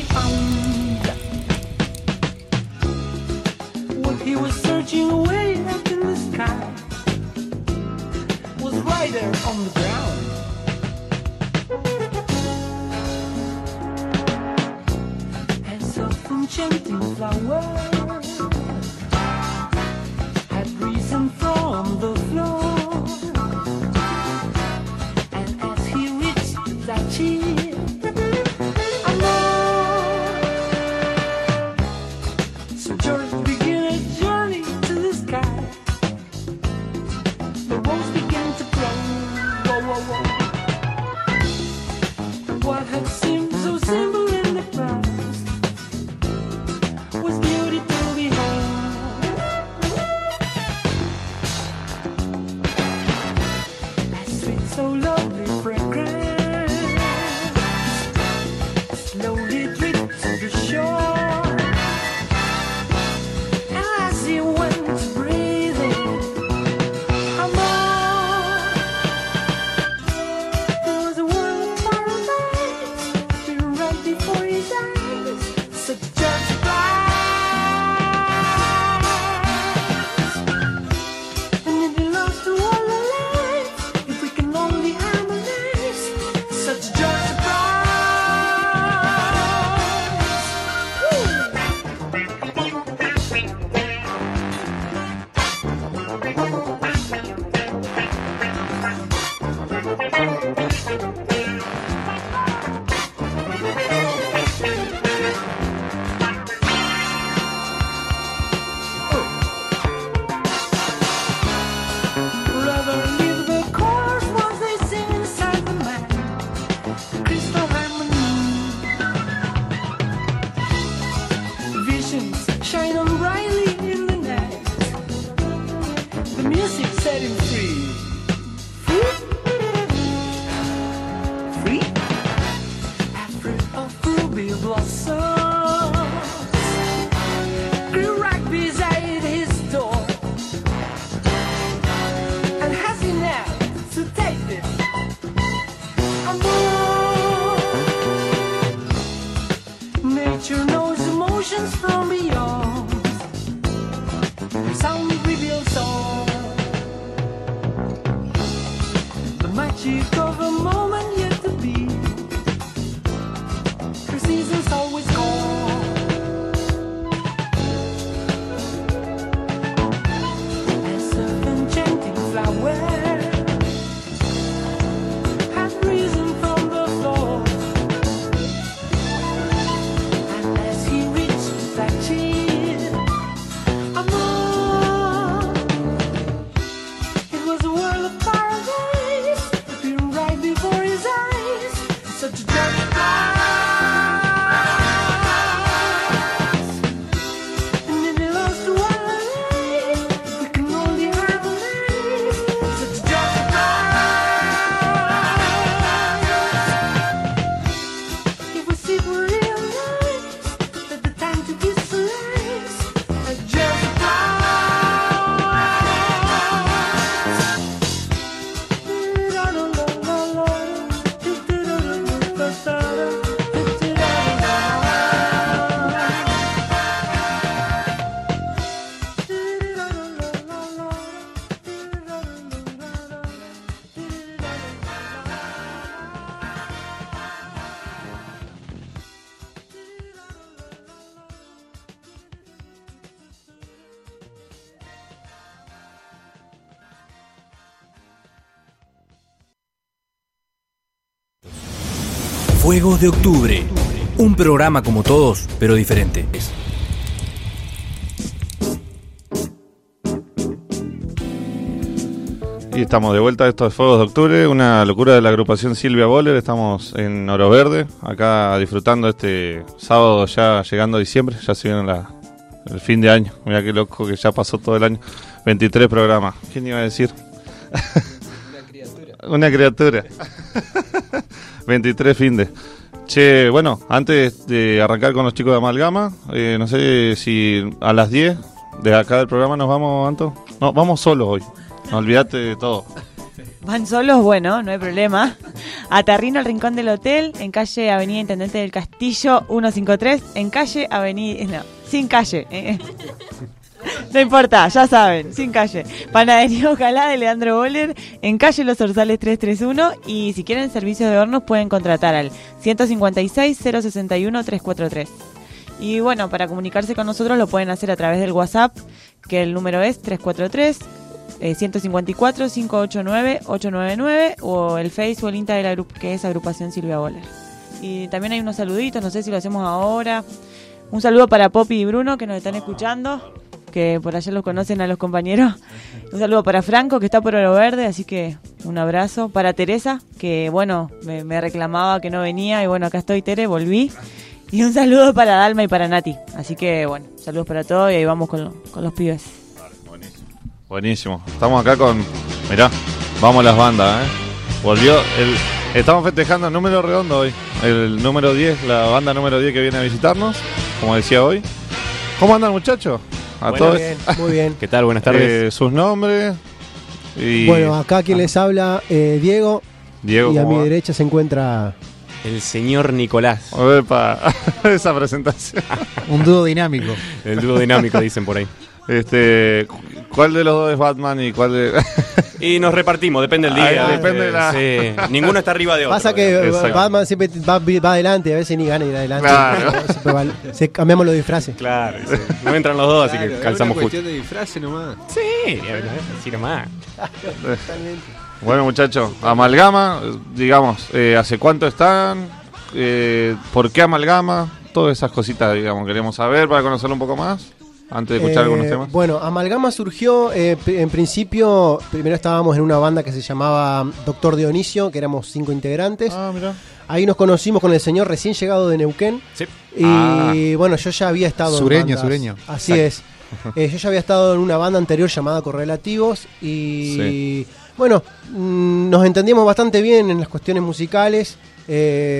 Speaker 10: What he was searching away up in the sky was right there on the ground. And soft enchanting flower had risen from the floor. And as he reached that tree, so George began a journey to the sky. The rose began to grow. Whoa, whoa, whoa. What had seemed so simple in the past was beauty to behold. A sweet, so lovely fragrance slowly dripped to the shore. As he went breathing, among there was a world of paradise appearing right before his eyes. Such a surprise, and if he loves to all the life, if we can only harmonize, such a joy surprise. Woo! Rather leave the chorus once they sing inside the man. Crystal harmony. Visions shine on brightly in the night. The music set him free. Free? A fruit of ruby blossoms grew right beside his door. And has he now to take this amor? Nature knows emotions from beyond. Sound reveals all. The magic of a moment yet to be. The season's always gone. As an enchanting flower had risen from the floor. And as he reached that tree, among
Speaker 4: Fuegos de Octubre. Un programa como todos, pero diferente.
Speaker 5: Y estamos de vuelta a estos Fuegos de Octubre, una locura de la agrupación Silvia Boller. Estamos en Oro Verde, acá disfrutando este sábado, ya llegando a diciembre, ya se viene la, el fin de año. Mira qué loco que ya pasó todo el año. veintitrés programas. ¿Quién iba a decir? Una criatura. Una criatura. veintitrés fin de. Che, bueno, antes de arrancar con los chicos de Amalgama, eh, no sé si a las diez de acá del programa nos vamos, Anto. No, vamos solos hoy. No olvídate de todo.
Speaker 8: Van solos, bueno, no hay problema. A Tarrino, al rincón del hotel, en calle Avenida Intendente del Castillo ciento cincuenta y tres, en calle Avenida... No, sin calle. Eh. No importa, ya saben, sin calle. Panadería Ojalá de Leandro Boller, en calle Los Orzales trescientos treinta y uno. Y si quieren servicios de hornos pueden contratar al ciento cincuenta y seis, cero sesenta y uno, trescientos cuarenta y tres. Y bueno, para comunicarse con nosotros lo pueden hacer a través del WhatsApp, que el número es trescientos cuarenta y tres, Eh, ciento cincuenta y cuatro, quinientos ochenta y nueve, ochocientos noventa y nueve, o el Face o el Insta de la grup que es Agrupación Silvia Boller. Y también hay unos saluditos, no sé si lo hacemos ahora. Un saludo para Poppy y Bruno, que nos están escuchando, que por allá los conocen a los compañeros. Un saludo para Franco, que está por Oro Verde, así que un abrazo. Para Teresa, que bueno, me, me reclamaba que no venía, y bueno, acá estoy, Tere, volví. Y un saludo para Dalma y para Nati. Así que bueno, saludos para todos y ahí vamos con, lo, con los pibes.
Speaker 5: Buenísimo. Estamos acá con... Mirá, vamos las bandas, ¿eh? Volvió el... Estamos festejando el número redondo hoy. El número diez, la banda número diez que viene a visitarnos, como decía hoy. ¿Cómo andan, muchachos? A
Speaker 12: bueno,
Speaker 5: todos.
Speaker 12: bien, muy bien.
Speaker 13: ¿Qué tal? Buenas tardes.
Speaker 5: Eh, sus nombres. Y...
Speaker 12: Bueno, acá quien les habla, eh, Diego.
Speaker 5: Diego,
Speaker 12: y a mi
Speaker 5: va?
Speaker 12: derecha se encuentra...
Speaker 13: El señor Nicolás.
Speaker 5: Opa, esa presentación.
Speaker 9: Un dúo dinámico.
Speaker 13: El dúo dinámico, dicen por ahí.
Speaker 5: Este, ¿cuál de los dos es Batman y cuál de...?
Speaker 13: Y nos repartimos, depende del día.
Speaker 5: Ay, depende de la...
Speaker 13: Sí. Ninguno está arriba de otro.
Speaker 12: Pasa que
Speaker 5: Exacto.
Speaker 12: Batman siempre va, va adelante, a veces ni gana ir adelante.
Speaker 5: Claro.
Speaker 12: Siempre va- se, cambiamos los disfraces.
Speaker 13: Claro, sí. No entran los dos, así
Speaker 6: Claro,
Speaker 13: que
Speaker 6: es
Speaker 13: calzamos
Speaker 6: una
Speaker 13: justo.
Speaker 6: cuestión de disfraces nomás.
Speaker 13: Sí, así nomás.
Speaker 5: Bueno, muchachos, Amalgama, digamos, eh, ¿hace cuánto están? Eh, ¿Por qué Amalgama? Todas esas cositas, digamos, queremos saber para conocerlo un poco más, antes de escuchar
Speaker 12: Eh,
Speaker 5: algunos temas.
Speaker 12: Bueno, Amalgama surgió, eh, pr- en principio, primero estábamos en una banda que se llamaba Doctor Dionisio, que éramos cinco integrantes.
Speaker 5: Ah, mirá.
Speaker 12: Ahí nos conocimos con el señor recién llegado de Neuquén.
Speaker 13: Sí.
Speaker 12: Y
Speaker 5: Ah.
Speaker 12: bueno, yo ya había estado
Speaker 9: Sureño,
Speaker 12: en bandas.
Speaker 9: sureño.
Speaker 12: Así es. Eh, yo ya había estado en una banda anterior llamada Correlativos y
Speaker 5: Sí.
Speaker 12: bueno, mm, nos entendíamos bastante bien en las cuestiones musicales. eh,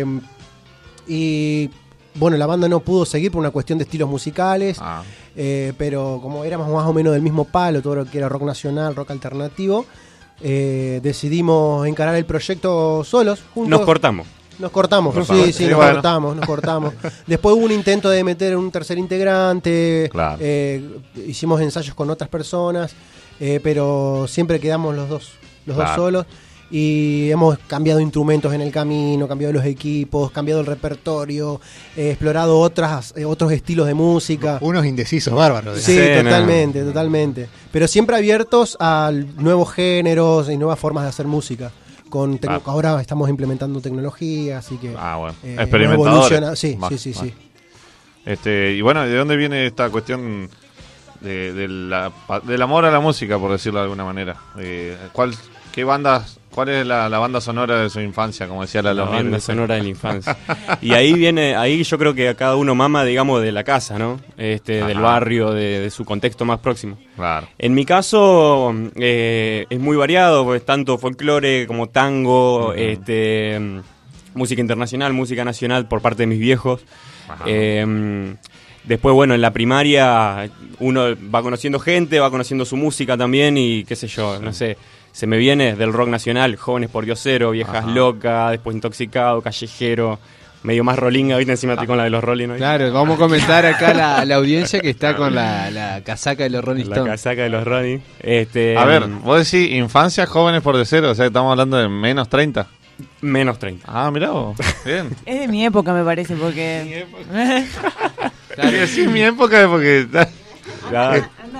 Speaker 12: y bueno, la banda no pudo seguir por una cuestión de estilos musicales.
Speaker 5: Ah,
Speaker 12: Eh, pero como éramos más o menos del mismo palo, todo lo que era rock nacional, rock alternativo, eh, decidimos encarar el proyecto solos, juntos.
Speaker 13: Nos cortamos.
Speaker 12: Nos cortamos,
Speaker 5: Nos
Speaker 12: sí,
Speaker 5: cortamos.
Speaker 12: sí,
Speaker 5: Sí,
Speaker 12: nos
Speaker 5: bueno.
Speaker 12: cortamos, nos cortamos. Después hubo un intento de meter un tercer integrante,
Speaker 5: Claro.
Speaker 12: eh, hicimos ensayos con otras personas, eh, pero siempre quedamos los dos, los
Speaker 5: Claro.
Speaker 12: dos solos. Y hemos cambiado instrumentos en el camino, cambiado los equipos, cambiado el repertorio, eh, explorado otras, eh, otros estilos de música.
Speaker 9: Unos indecisos bárbaros.
Speaker 12: Sí,
Speaker 13: Sí,
Speaker 12: totalmente, totalmente. Pero siempre abiertos a nuevos géneros y nuevas formas de hacer música. Con tec-
Speaker 5: Claro.
Speaker 12: Ahora estamos implementando tecnología, así que...
Speaker 5: ah bueno,
Speaker 12: eh,
Speaker 5: experimentadores.
Speaker 12: evoluciona- Sí,
Speaker 5: Va,
Speaker 12: sí, sí,
Speaker 5: va.
Speaker 12: sí.
Speaker 5: Este, y bueno, ¿de dónde viene esta cuestión de, de la, del amor a la música, por decirlo de alguna manera? Eh, ¿cuál, qué bandas, cuál es la, la banda sonora de su infancia, como decía la
Speaker 13: La
Speaker 5: Lomir?
Speaker 13: banda sonora de la infancia. Y ahí viene, ahí yo creo que a cada uno mama, digamos, de la casa, ¿no? Este, del
Speaker 5: Ajá.
Speaker 13: barrio, de, de su contexto más próximo.
Speaker 5: Claro.
Speaker 13: En mi caso eh, es muy variado, pues tanto folclore como tango,
Speaker 5: Ujú.
Speaker 13: este, mm, música internacional, música nacional por parte de mis viejos.
Speaker 5: Ajá.
Speaker 13: Eh, después, bueno, en la primaria uno va conociendo gente, va conociendo su música también y qué sé yo, no sé. Se me viene del rock nacional, Jóvenes por Diosero, Viejas
Speaker 5: Ajá.
Speaker 13: Locas, después Intoxicado, Callejero, medio más rolinga, ¿viste? Encima estoy con la de los Rolling hoy.
Speaker 6: Claro, vamos a comentar acá la, la audiencia que está con la, la casaca de los Rolling
Speaker 13: La
Speaker 6: Stones.
Speaker 13: casaca de los Rolling. Este,
Speaker 5: A ver,
Speaker 13: mm,
Speaker 5: vos decís infancia, jóvenes por de cero, o sea, estamos hablando de menos treinta.
Speaker 13: menos treinta.
Speaker 5: Ah, mirá vos, bien.
Speaker 8: Es de mi época, me parece, porque...
Speaker 5: Claro. Sí, mi época es porque...
Speaker 13: Claro.
Speaker 8: Anda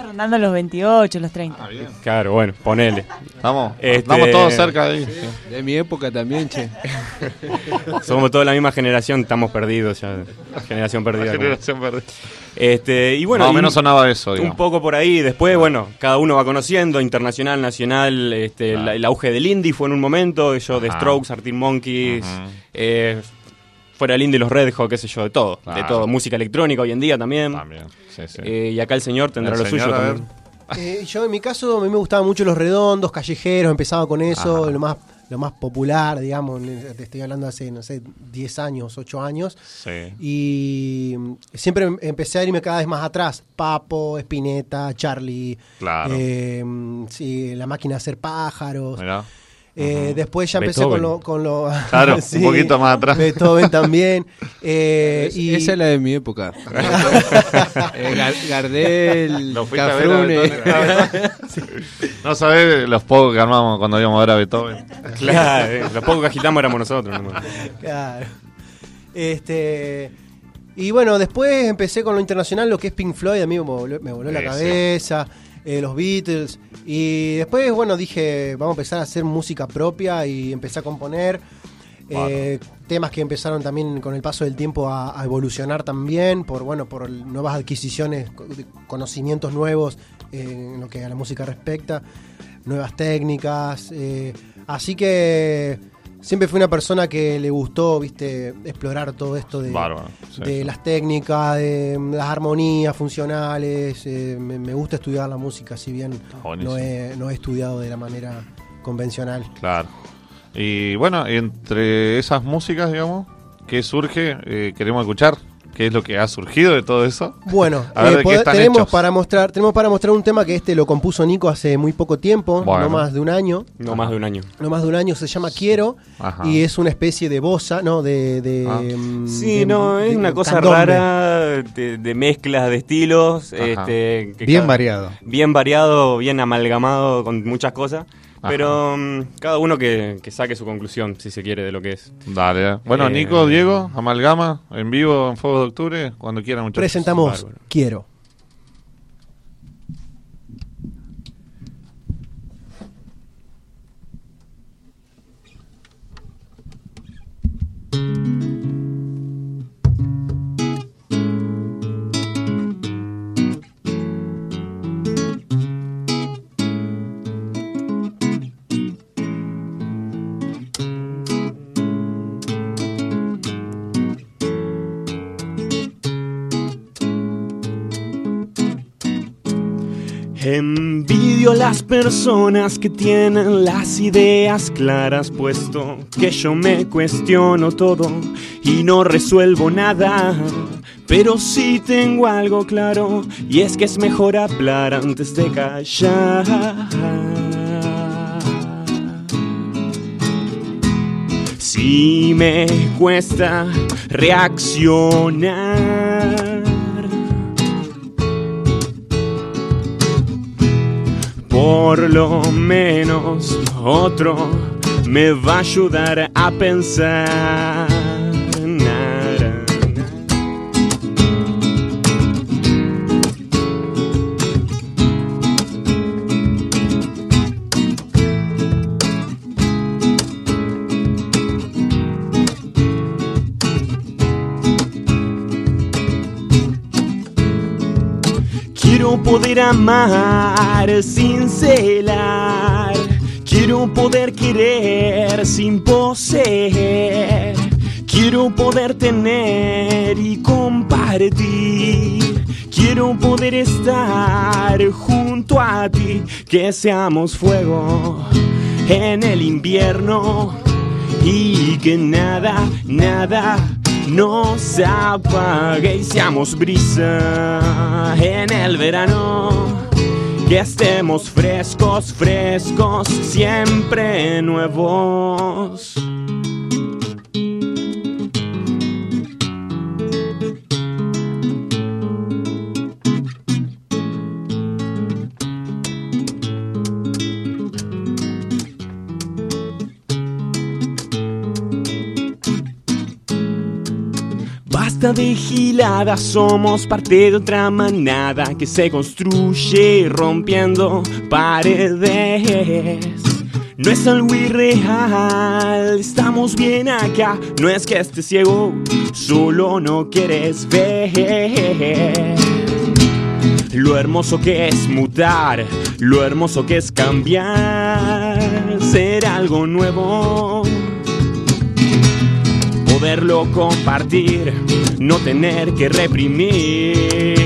Speaker 8: rondando los veintiocho, los treinta.
Speaker 5: Ah, bien.
Speaker 13: Claro, bueno, ponele.
Speaker 5: Estamos,
Speaker 13: Este-
Speaker 5: estamos todos cerca de ahí.
Speaker 6: Sí. De mi época también, che.
Speaker 13: Somos toda la misma generación, estamos perdidos ya. Generación perdida.
Speaker 5: Generación perdida.
Speaker 13: Este, y bueno,
Speaker 5: Más o
Speaker 13: y
Speaker 5: menos sonaba eso, digamos.
Speaker 13: Un poco por ahí. Después, bueno, cada uno va conociendo, internacional, nacional. Este,
Speaker 5: Claro.
Speaker 13: la- el auge del indie fue en un momento. Yo de
Speaker 5: Ajá.
Speaker 13: Strokes, Arctic Monkeys.
Speaker 5: Ujú.
Speaker 13: eh, fuera el indie, los Red Hot, qué sé yo, de todo.
Speaker 5: Claro.
Speaker 13: De todo. Música electrónica hoy en día también.
Speaker 5: También, sí, sí.
Speaker 13: Eh, y acá el señor tendrá
Speaker 5: El
Speaker 13: lo
Speaker 5: señor,
Speaker 13: suyo
Speaker 5: a ver.
Speaker 13: también.
Speaker 12: Eh, yo en mi caso a mí me gustaban mucho los redondos, callejeros, empezaba con eso,
Speaker 5: Ajá.
Speaker 12: lo más lo más popular, digamos, te estoy hablando hace, no sé, diez años, ocho años.
Speaker 5: Sí.
Speaker 12: Y mm, siempre em- empecé a irme cada vez más atrás. Papo, Spinetta, Charlie,
Speaker 5: Claro.
Speaker 12: eh, mm, sí, La Máquina de Hacer Pájaros.
Speaker 5: Mirá.
Speaker 12: Eh,
Speaker 5: Ujú.
Speaker 12: Después ya empecé
Speaker 13: Beethoven.
Speaker 12: con lo, con lo
Speaker 5: Claro,
Speaker 12: sí,
Speaker 5: un poquito más atrás.
Speaker 12: Beethoven también. Eh,
Speaker 6: Es-
Speaker 12: y
Speaker 6: Esa es la de mi época. Eh, Gar- Gardel,
Speaker 5: Lo fuiste a ver a
Speaker 6: Cafrune.
Speaker 5: Beethoven. No sabés los pocos que armamos cuando íbamos a ver a Beethoven.
Speaker 13: Claro, eh, los pocos que agitamos éramos nosotros. ¿no?
Speaker 12: Claro. Este. Y bueno, después empecé con lo internacional, lo que es Pink Floyd, a mí me voló, me voló la
Speaker 5: Sí,
Speaker 12: cabeza, eh, los Beatles. Y después, bueno, dije, vamos a empezar a hacer música propia y empecé a componer. Eh, temas que empezaron también con el paso del tiempo a, a evolucionar también por bueno por nuevas adquisiciones, co- de conocimientos nuevos eh, en lo que a la música respecta, nuevas técnicas, eh, así que siempre fui una persona que le gustó, viste, explorar todo esto de,
Speaker 5: Bárbaro, sí,
Speaker 12: de
Speaker 5: sí.
Speaker 12: las técnicas, de mm, las armonías funcionales. eh, me, me gusta estudiar la música, si bien
Speaker 5: buenísimo.
Speaker 12: no he, no he estudiado de la manera convencional.
Speaker 5: Claro. Y bueno, entre esas músicas, digamos, ¿qué surge? Eh, queremos escuchar qué es lo que ha surgido de todo eso.
Speaker 12: Bueno,
Speaker 5: A ver,
Speaker 12: eh,
Speaker 5: ¿de qué
Speaker 12: pod-
Speaker 5: están
Speaker 12: tenemos
Speaker 5: hechos?
Speaker 12: para mostrar, tenemos para mostrar un tema que este lo compuso Nico hace muy poco tiempo,
Speaker 5: Bueno.
Speaker 12: no más de un año.
Speaker 13: No más de un año.
Speaker 12: No más de un año, se llama Quiero.
Speaker 5: Ajá.
Speaker 12: Y es una especie de bossa, ¿no? De, de,
Speaker 5: Ah.
Speaker 12: mm,
Speaker 13: Sí,
Speaker 12: de-
Speaker 13: no, es
Speaker 12: de
Speaker 13: una cosa
Speaker 12: candombe.
Speaker 13: rara de, de mezclas de estilos.
Speaker 5: Ajá.
Speaker 13: Este, que
Speaker 9: Bien
Speaker 13: cada-
Speaker 9: variado.
Speaker 13: Bien variado, bien amalgamado con muchas cosas.
Speaker 5: Ajá.
Speaker 13: Pero mm, cada uno que, que saque su conclusión, si se quiere, de lo que es.
Speaker 5: Dale. Bueno,
Speaker 13: Eh,
Speaker 5: Nico, Diego, Amalgama, en vivo en Fuegos de Octubre, cuando quieran, muchachos.
Speaker 12: Presentamos
Speaker 13: Bárbaro.
Speaker 12: Quiero.
Speaker 13: Envidio a las personas que tienen las ideas claras, puesto que yo me cuestiono todo y no resuelvo nada. Pero sí tengo algo claro, y es que es mejor hablar antes de callar. Si me cuesta reaccionar, por lo menos otro me va a ayudar a pensar. Na, na, na. Quiero poder amar sin celar. Quiero poder querer sin poseer. Quiero poder tener y compartir. Quiero poder estar junto a ti. Que seamos fuego en el invierno y que nada, nada nos apague y seamos brisa en el verano. Que estemos frescos, frescos, siempre nuevos. basta de giladas, somos parte de otra manada que se construye rompiendo paredes. No es algo irreal, estamos bien acá. No es que estés ciego, solo no quieres ver lo hermoso que es mutar, lo hermoso que es cambiar, ser algo nuevo, poderlo compartir, no tener que reprimirlo.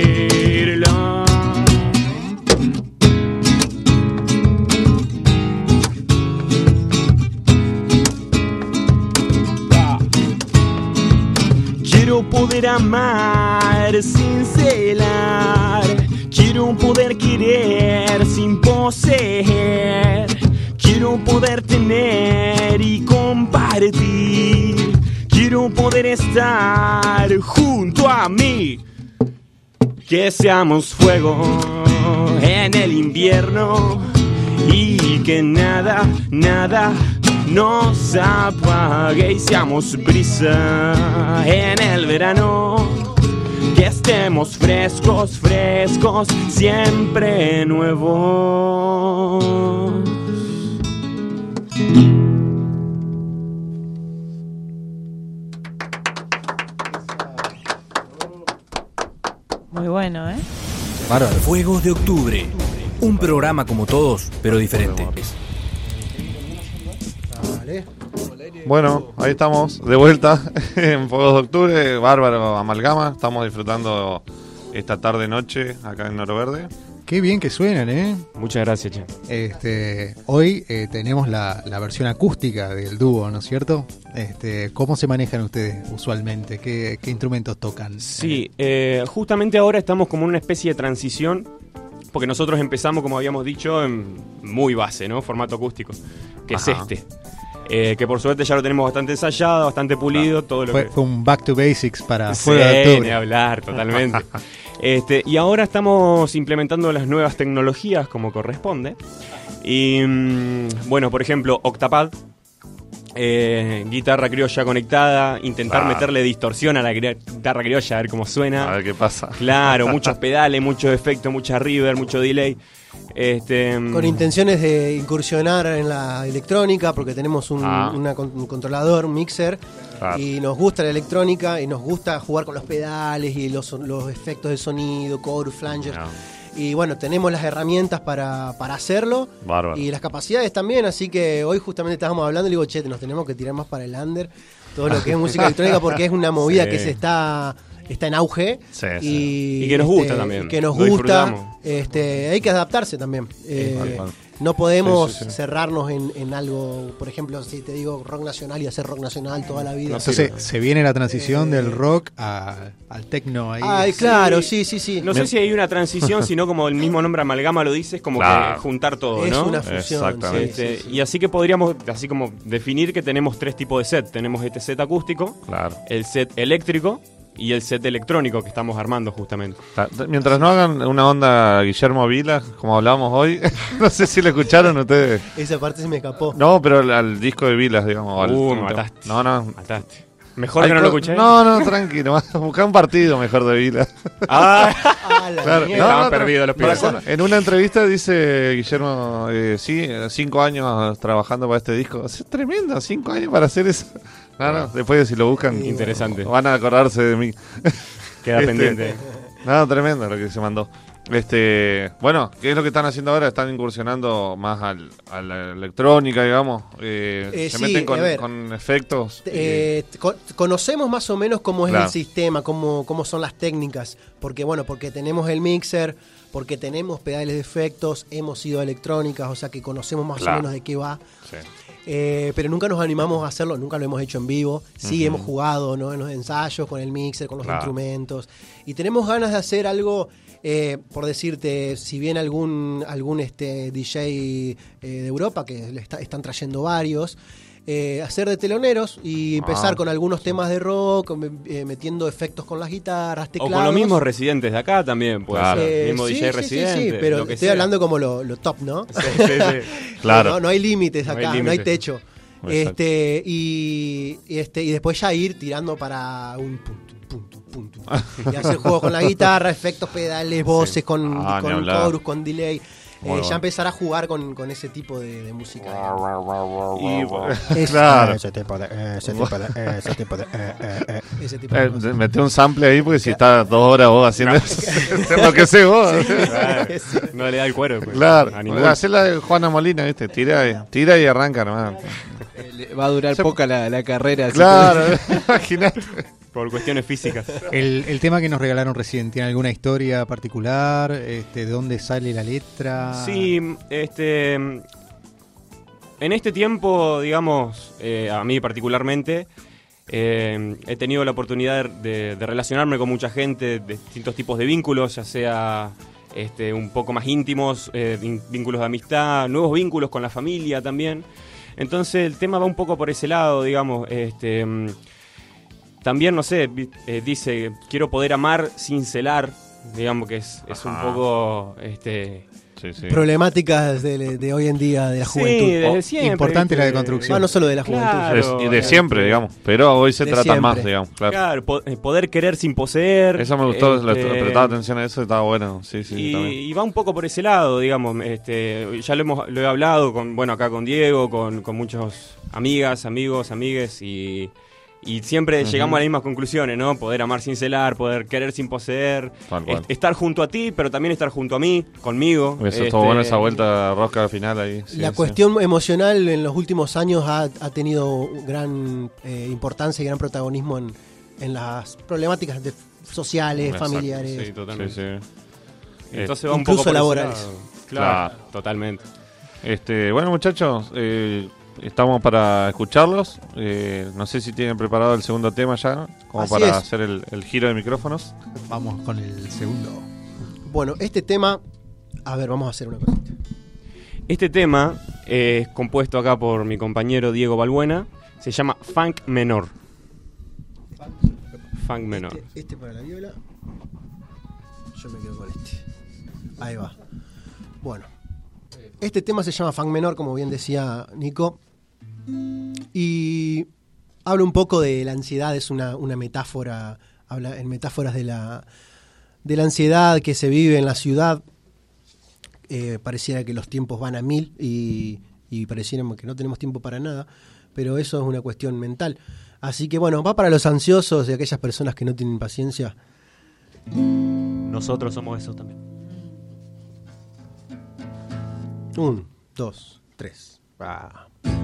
Speaker 13: Quiero poder amar sin celar, quiero poder querer sin poseer, quiero poder tener y compartir, quiero poder estar junto a mí. Que seamos fuego en el invierno y que nada, nada nos apague, y seamos brisa en el verano, que estemos frescos, frescos, siempre nuevos.
Speaker 8: Muy bueno, ¿eh?
Speaker 4: Bárbaro. Fuegos de Octubre. Un programa como todos, pero diferente.
Speaker 5: Bueno, ahí estamos, de vuelta en Fuegos de Octubre, bárbaro amalgama. Estamos disfrutando esta tarde-noche acá en Oro Verde.
Speaker 9: Qué bien que suenan, ¿eh?
Speaker 13: Muchas gracias, Che.
Speaker 9: Este, hoy eh, tenemos la, la versión acústica del dúo, ¿no es cierto? Este, ¿cómo se manejan ustedes usualmente? ¿Qué, qué instrumentos tocan?
Speaker 13: Sí, eh, justamente ahora estamos como en una especie de transición, porque nosotros empezamos, como habíamos dicho, en muy base, ¿no? Formato acústico, que
Speaker 5: Ajá.
Speaker 13: es este. Eh, que por suerte ya lo tenemos bastante ensayado, bastante pulido, todo lo
Speaker 9: Fue,
Speaker 13: que...
Speaker 9: fue un back to basics para
Speaker 13: Sí,
Speaker 9: Fuego de Octubre.
Speaker 13: ni hablar, totalmente. Este, y ahora estamos implementando las nuevas tecnologías como corresponde. Y mm, bueno, por ejemplo, Octapad, eh, guitarra criolla conectada, intentar
Speaker 5: Claro.
Speaker 13: meterle distorsión a la gri- guitarra criolla, a ver cómo suena.
Speaker 5: A ver qué pasa.
Speaker 13: Claro, muchos pedales, muchos efectos, mucha reverb, mucho delay. Este,
Speaker 12: Con intenciones de incursionar en la electrónica, porque tenemos un,
Speaker 13: Ah.
Speaker 12: una con- un controlador, un mixer,
Speaker 5: Claro.
Speaker 12: y nos gusta la electrónica, y nos gusta jugar con los pedales y los, los efectos de sonido, chorus, flanger.
Speaker 5: No.
Speaker 12: Y bueno, tenemos las herramientas para, para hacerlo,
Speaker 5: Bárbaro.
Speaker 12: y las capacidades también, así que hoy justamente estábamos hablando y le digo, che, nos tenemos que tirar más para el under, todo lo que es música electrónica, porque es una movida
Speaker 13: Sí.
Speaker 12: que se está... está en auge.
Speaker 5: Sí,
Speaker 12: y,
Speaker 13: sí. Y que nos gusta también,
Speaker 12: Que nos
Speaker 13: lo
Speaker 12: gusta.
Speaker 13: disfrutamos.
Speaker 12: Este, hay que adaptarse también. Eh,
Speaker 5: tal cual.
Speaker 12: no podemos
Speaker 5: Sí, sí, sí.
Speaker 12: cerrarnos en, en algo, por ejemplo, si te digo rock nacional y hacer rock nacional toda la vida.
Speaker 9: Entonces se viene la transición del rock a- al techno ahí.
Speaker 12: Ay, claro, sí, sí, sí.
Speaker 13: No sé si hay una transición, sino como el mismo nombre amalgama lo dice, es como
Speaker 5: Claro.
Speaker 13: que juntar todo,
Speaker 12: Es
Speaker 13: ¿no?
Speaker 12: una fusión.
Speaker 5: Exactamente.
Speaker 12: sí,
Speaker 13: Este,
Speaker 12: sí, sí.
Speaker 13: Y así que podríamos, así como definir que tenemos tres tipos de set. Tenemos este set acústico,
Speaker 5: Claro.
Speaker 13: el set eléctrico y el set electrónico que estamos armando justamente.
Speaker 5: Ta- ta- Mientras no hagan una onda Guillermo Vila, como hablábamos hoy, no sé si lo escucharon ustedes.
Speaker 12: Esa parte se me escapó.
Speaker 5: No, pero al, al disco de Vilas, digamos. Al,
Speaker 13: Uh, me
Speaker 5: como te-
Speaker 13: mataste.
Speaker 5: No, no.
Speaker 13: Mataste. Mejor
Speaker 5: Hay
Speaker 13: que no lo
Speaker 5: co-
Speaker 13: escuché.
Speaker 5: No, no, tranquilo. Buscá un partido mejor de Vilas.
Speaker 13: Ah,
Speaker 12: Ah, la
Speaker 5: Claro,
Speaker 12: mierda.
Speaker 13: estaban
Speaker 5: no, no,
Speaker 13: perdidos los
Speaker 5: para-
Speaker 13: pibes.
Speaker 5: En una entrevista dice Guillermo, eh, sí, cinco años trabajando para este disco. Es tremendo, cinco años para hacer eso. No, no, después si lo buscan,
Speaker 13: Interesante.
Speaker 5: van a acordarse de mí.
Speaker 13: Queda
Speaker 5: Este,
Speaker 13: pendiente.
Speaker 5: No, tremendo lo que se mandó. Este, bueno, ¿qué es lo que están haciendo ahora? Están incursionando más al, a la electrónica, digamos. Eh,
Speaker 12: Eh,
Speaker 5: se
Speaker 12: sí,
Speaker 5: meten
Speaker 12: a
Speaker 5: con,
Speaker 12: ver.
Speaker 5: con efectos. eh,
Speaker 12: Eh, co- conocemos más o menos cómo es
Speaker 5: Claro.
Speaker 12: el sistema, cómo, cómo son las técnicas, porque bueno, porque tenemos el mixer, porque tenemos pedales de efectos, hemos ido a electrónicas, o sea que conocemos más
Speaker 5: Claro.
Speaker 12: o menos de qué va.
Speaker 5: sí.
Speaker 12: Eh, pero nunca nos animamos a hacerlo, nunca lo hemos hecho en vivo. Sí, hemos jugado, ¿no?, en los ensayos, con el mixer, con los
Speaker 5: Claro.
Speaker 12: instrumentos. Y tenemos ganas de hacer algo, eh, por decirte, si bien algún, algún este, D J eh, de Europa, que le está- están trayendo varios, eh, hacer de teloneros y empezar
Speaker 5: Ah,
Speaker 12: con algunos temas de rock, eh, metiendo efectos con las guitarras,
Speaker 13: O
Speaker 12: teclados.
Speaker 13: con los mismos residentes de acá también, puede
Speaker 5: Claro.
Speaker 13: ser.
Speaker 12: Eh,
Speaker 13: mismo
Speaker 12: sí,
Speaker 13: D J
Speaker 12: sí, sí,
Speaker 13: residente.
Speaker 12: sí, pero
Speaker 13: lo que
Speaker 12: estoy
Speaker 13: sea.
Speaker 12: hablando como lo, lo top, ¿no?
Speaker 13: Sí, sí, sí.
Speaker 5: Claro.
Speaker 12: No, no hay límites
Speaker 13: No hay
Speaker 12: acá, no hay,
Speaker 13: límites.
Speaker 12: techo.
Speaker 5: Exacto.
Speaker 12: Este, y, y este, y después ya ir tirando para un, pum, tum, pum, tum. Y hacer juegos con la guitarra, efectos, pedales, voces,
Speaker 5: Sí.
Speaker 12: con,
Speaker 5: Ah, ni
Speaker 12: con
Speaker 5: hablar.
Speaker 12: chorus, con delay.
Speaker 5: Muy
Speaker 12: Eh,
Speaker 5: bueno.
Speaker 12: ya empezar a jugar con, con ese tipo de, de música.
Speaker 5: Y-
Speaker 12: Es-
Speaker 5: claro.
Speaker 12: Ese tipo de, ese tipo de, ese tipo de, eh, eh, eh, ese tipo
Speaker 5: Eh,
Speaker 12: de cosas.
Speaker 5: mete un sample ahí porque si estás dos horas vos haciendo eso, te enloquecés vos.
Speaker 13: Claro, no le da el cuero. Pues,
Speaker 5: Claro,
Speaker 13: a ninguno.
Speaker 5: hacé la de Juana Molina, ¿viste? Tira, y- tira y arranca nomás.
Speaker 6: Va a durar poca la, la carrera. así
Speaker 5: Claro,
Speaker 6: que-
Speaker 5: imagínate.
Speaker 13: Por cuestiones físicas.
Speaker 9: El, el tema que nos regalaron recién, ¿tiene alguna historia particular? Este, ¿de dónde sale la letra?
Speaker 13: Sí, este. En este tiempo, digamos, eh, a mí particularmente, eh, he tenido la oportunidad de, de relacionarme con mucha gente de distintos tipos de vínculos, ya sea este, un poco más íntimos, eh, vin- vínculos de amistad, nuevos vínculos con la familia también. Entonces el tema va un poco por ese lado, digamos. Este, mm, también, no sé, vi- eh, dice, quiero poder amar sin celar, digamos que es, es un
Speaker 5: Ajá.
Speaker 13: poco... Este,
Speaker 5: Sí, sí.
Speaker 12: Problemáticas de, de hoy en día de la
Speaker 13: Sí,
Speaker 12: juventud.
Speaker 13: desde siempre,
Speaker 9: Importante
Speaker 13: ¿viste?
Speaker 9: la deconstrucción.
Speaker 12: Ah, no solo de la
Speaker 13: Claro.
Speaker 12: juventud.
Speaker 5: Es- y de siempre, digamos. Pero hoy se
Speaker 12: De
Speaker 5: trata
Speaker 12: siempre.
Speaker 5: más, digamos. Claro.
Speaker 13: Claro, po- eh, poder querer sin poseer.
Speaker 5: Eso me gustó,
Speaker 13: este,
Speaker 5: le prestaba atención a eso, estaba bueno. Sí, sí,
Speaker 13: y,
Speaker 5: también.
Speaker 13: y va un poco por ese lado, digamos. Este, ya lo hemos lo he hablado con, bueno, acá con Diego, con, con muchos amigas, amigos, amigues y, y siempre
Speaker 5: Ujú.
Speaker 13: llegamos a las mismas conclusiones, ¿no? Poder amar sin celar, poder querer sin poseer,
Speaker 5: Tal cual.
Speaker 13: est- estar junto a ti, pero también estar junto a mí, conmigo.
Speaker 5: Eso
Speaker 13: este,
Speaker 5: estuvo bueno, esa vuelta rosca al final ahí. Sí,
Speaker 12: la
Speaker 5: sí.
Speaker 12: cuestión emocional en los últimos años ha, ha tenido gran eh, importancia y gran protagonismo en, en las problemáticas de- sociales,
Speaker 5: Exacto,
Speaker 12: familiares.
Speaker 13: Sí, totalmente.
Speaker 5: Sí, sí.
Speaker 13: Entonces va un
Speaker 12: Incluso
Speaker 13: poco por ese
Speaker 12: laborales.
Speaker 13: lado. Claro,
Speaker 5: Claro.
Speaker 13: totalmente.
Speaker 5: Este, bueno, muchachos, eh, estamos para escucharlos. Eh, no sé si tienen preparado el segundo tema ya, como
Speaker 12: Así
Speaker 5: para
Speaker 12: es.
Speaker 5: hacer el, el giro de micrófonos.
Speaker 9: Vamos con el segundo.
Speaker 12: Bueno, este tema, a ver, vamos a hacer una cosita.
Speaker 13: Este tema eh, es compuesto acá por mi compañero Diego Balbuena. Se llama Funk Menor. Funk Menor.
Speaker 12: Este, este para la viola. Yo me quedo con este. Ahí va. Bueno. Este tema se llama Funk Menor, como bien decía Nico. Y habla un poco de la ansiedad, es una, una metáfora, habla en metáforas de la, de la ansiedad que se vive en la ciudad. Eh, pareciera que los tiempos van a mil y, y pareciera que no tenemos tiempo para nada, pero eso es una cuestión mental. Así que bueno, va para los ansiosos y aquellas personas que no tienen paciencia.
Speaker 13: Nosotros somos esos también.
Speaker 12: Un, dos, tres. Va.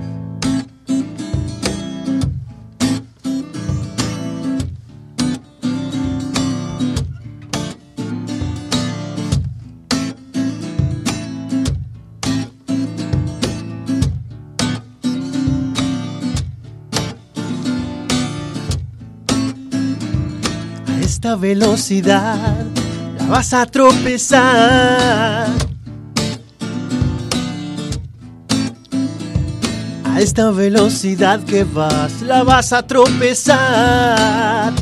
Speaker 12: A esta velocidad la vas a tropezar. A esta velocidad que vas, la vas a tropezar.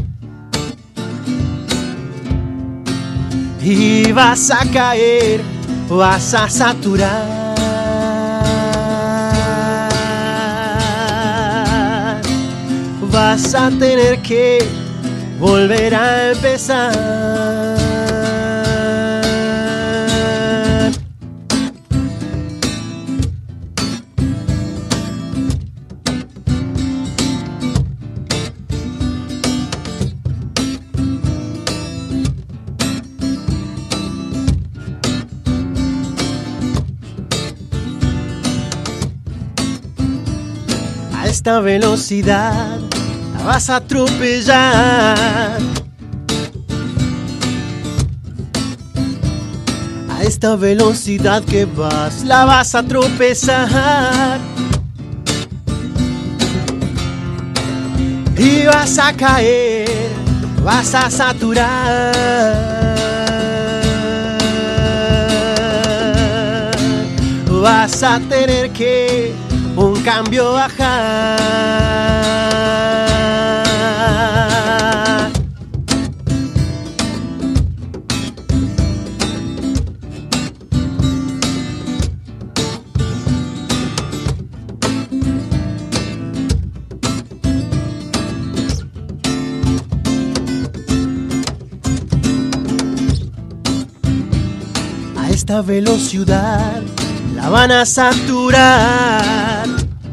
Speaker 12: Y vas a caer, vas a saturar. Vas a tener que volver a empezar. A esta velocidad la vas a atropellar. A esta velocidad que vas, la vas a tropezar. Y vas a caer, vas a saturar. Vas a tener que un cambio bajar. esta velocidad la van a saturar.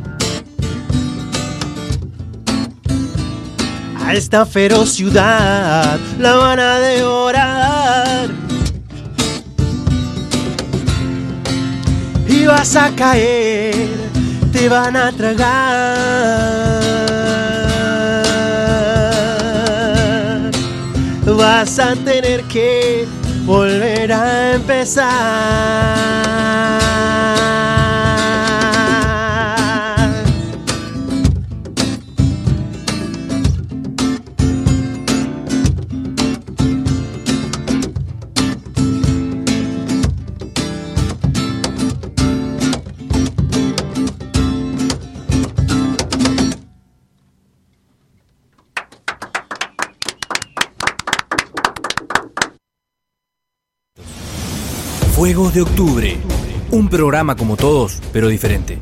Speaker 12: A esta ferocidad la van a devorar. Y vas a caer, te van a tragar. Vas a tener que volver a empezar.
Speaker 4: Fuegos de Octubre, un programa como todos, pero diferente.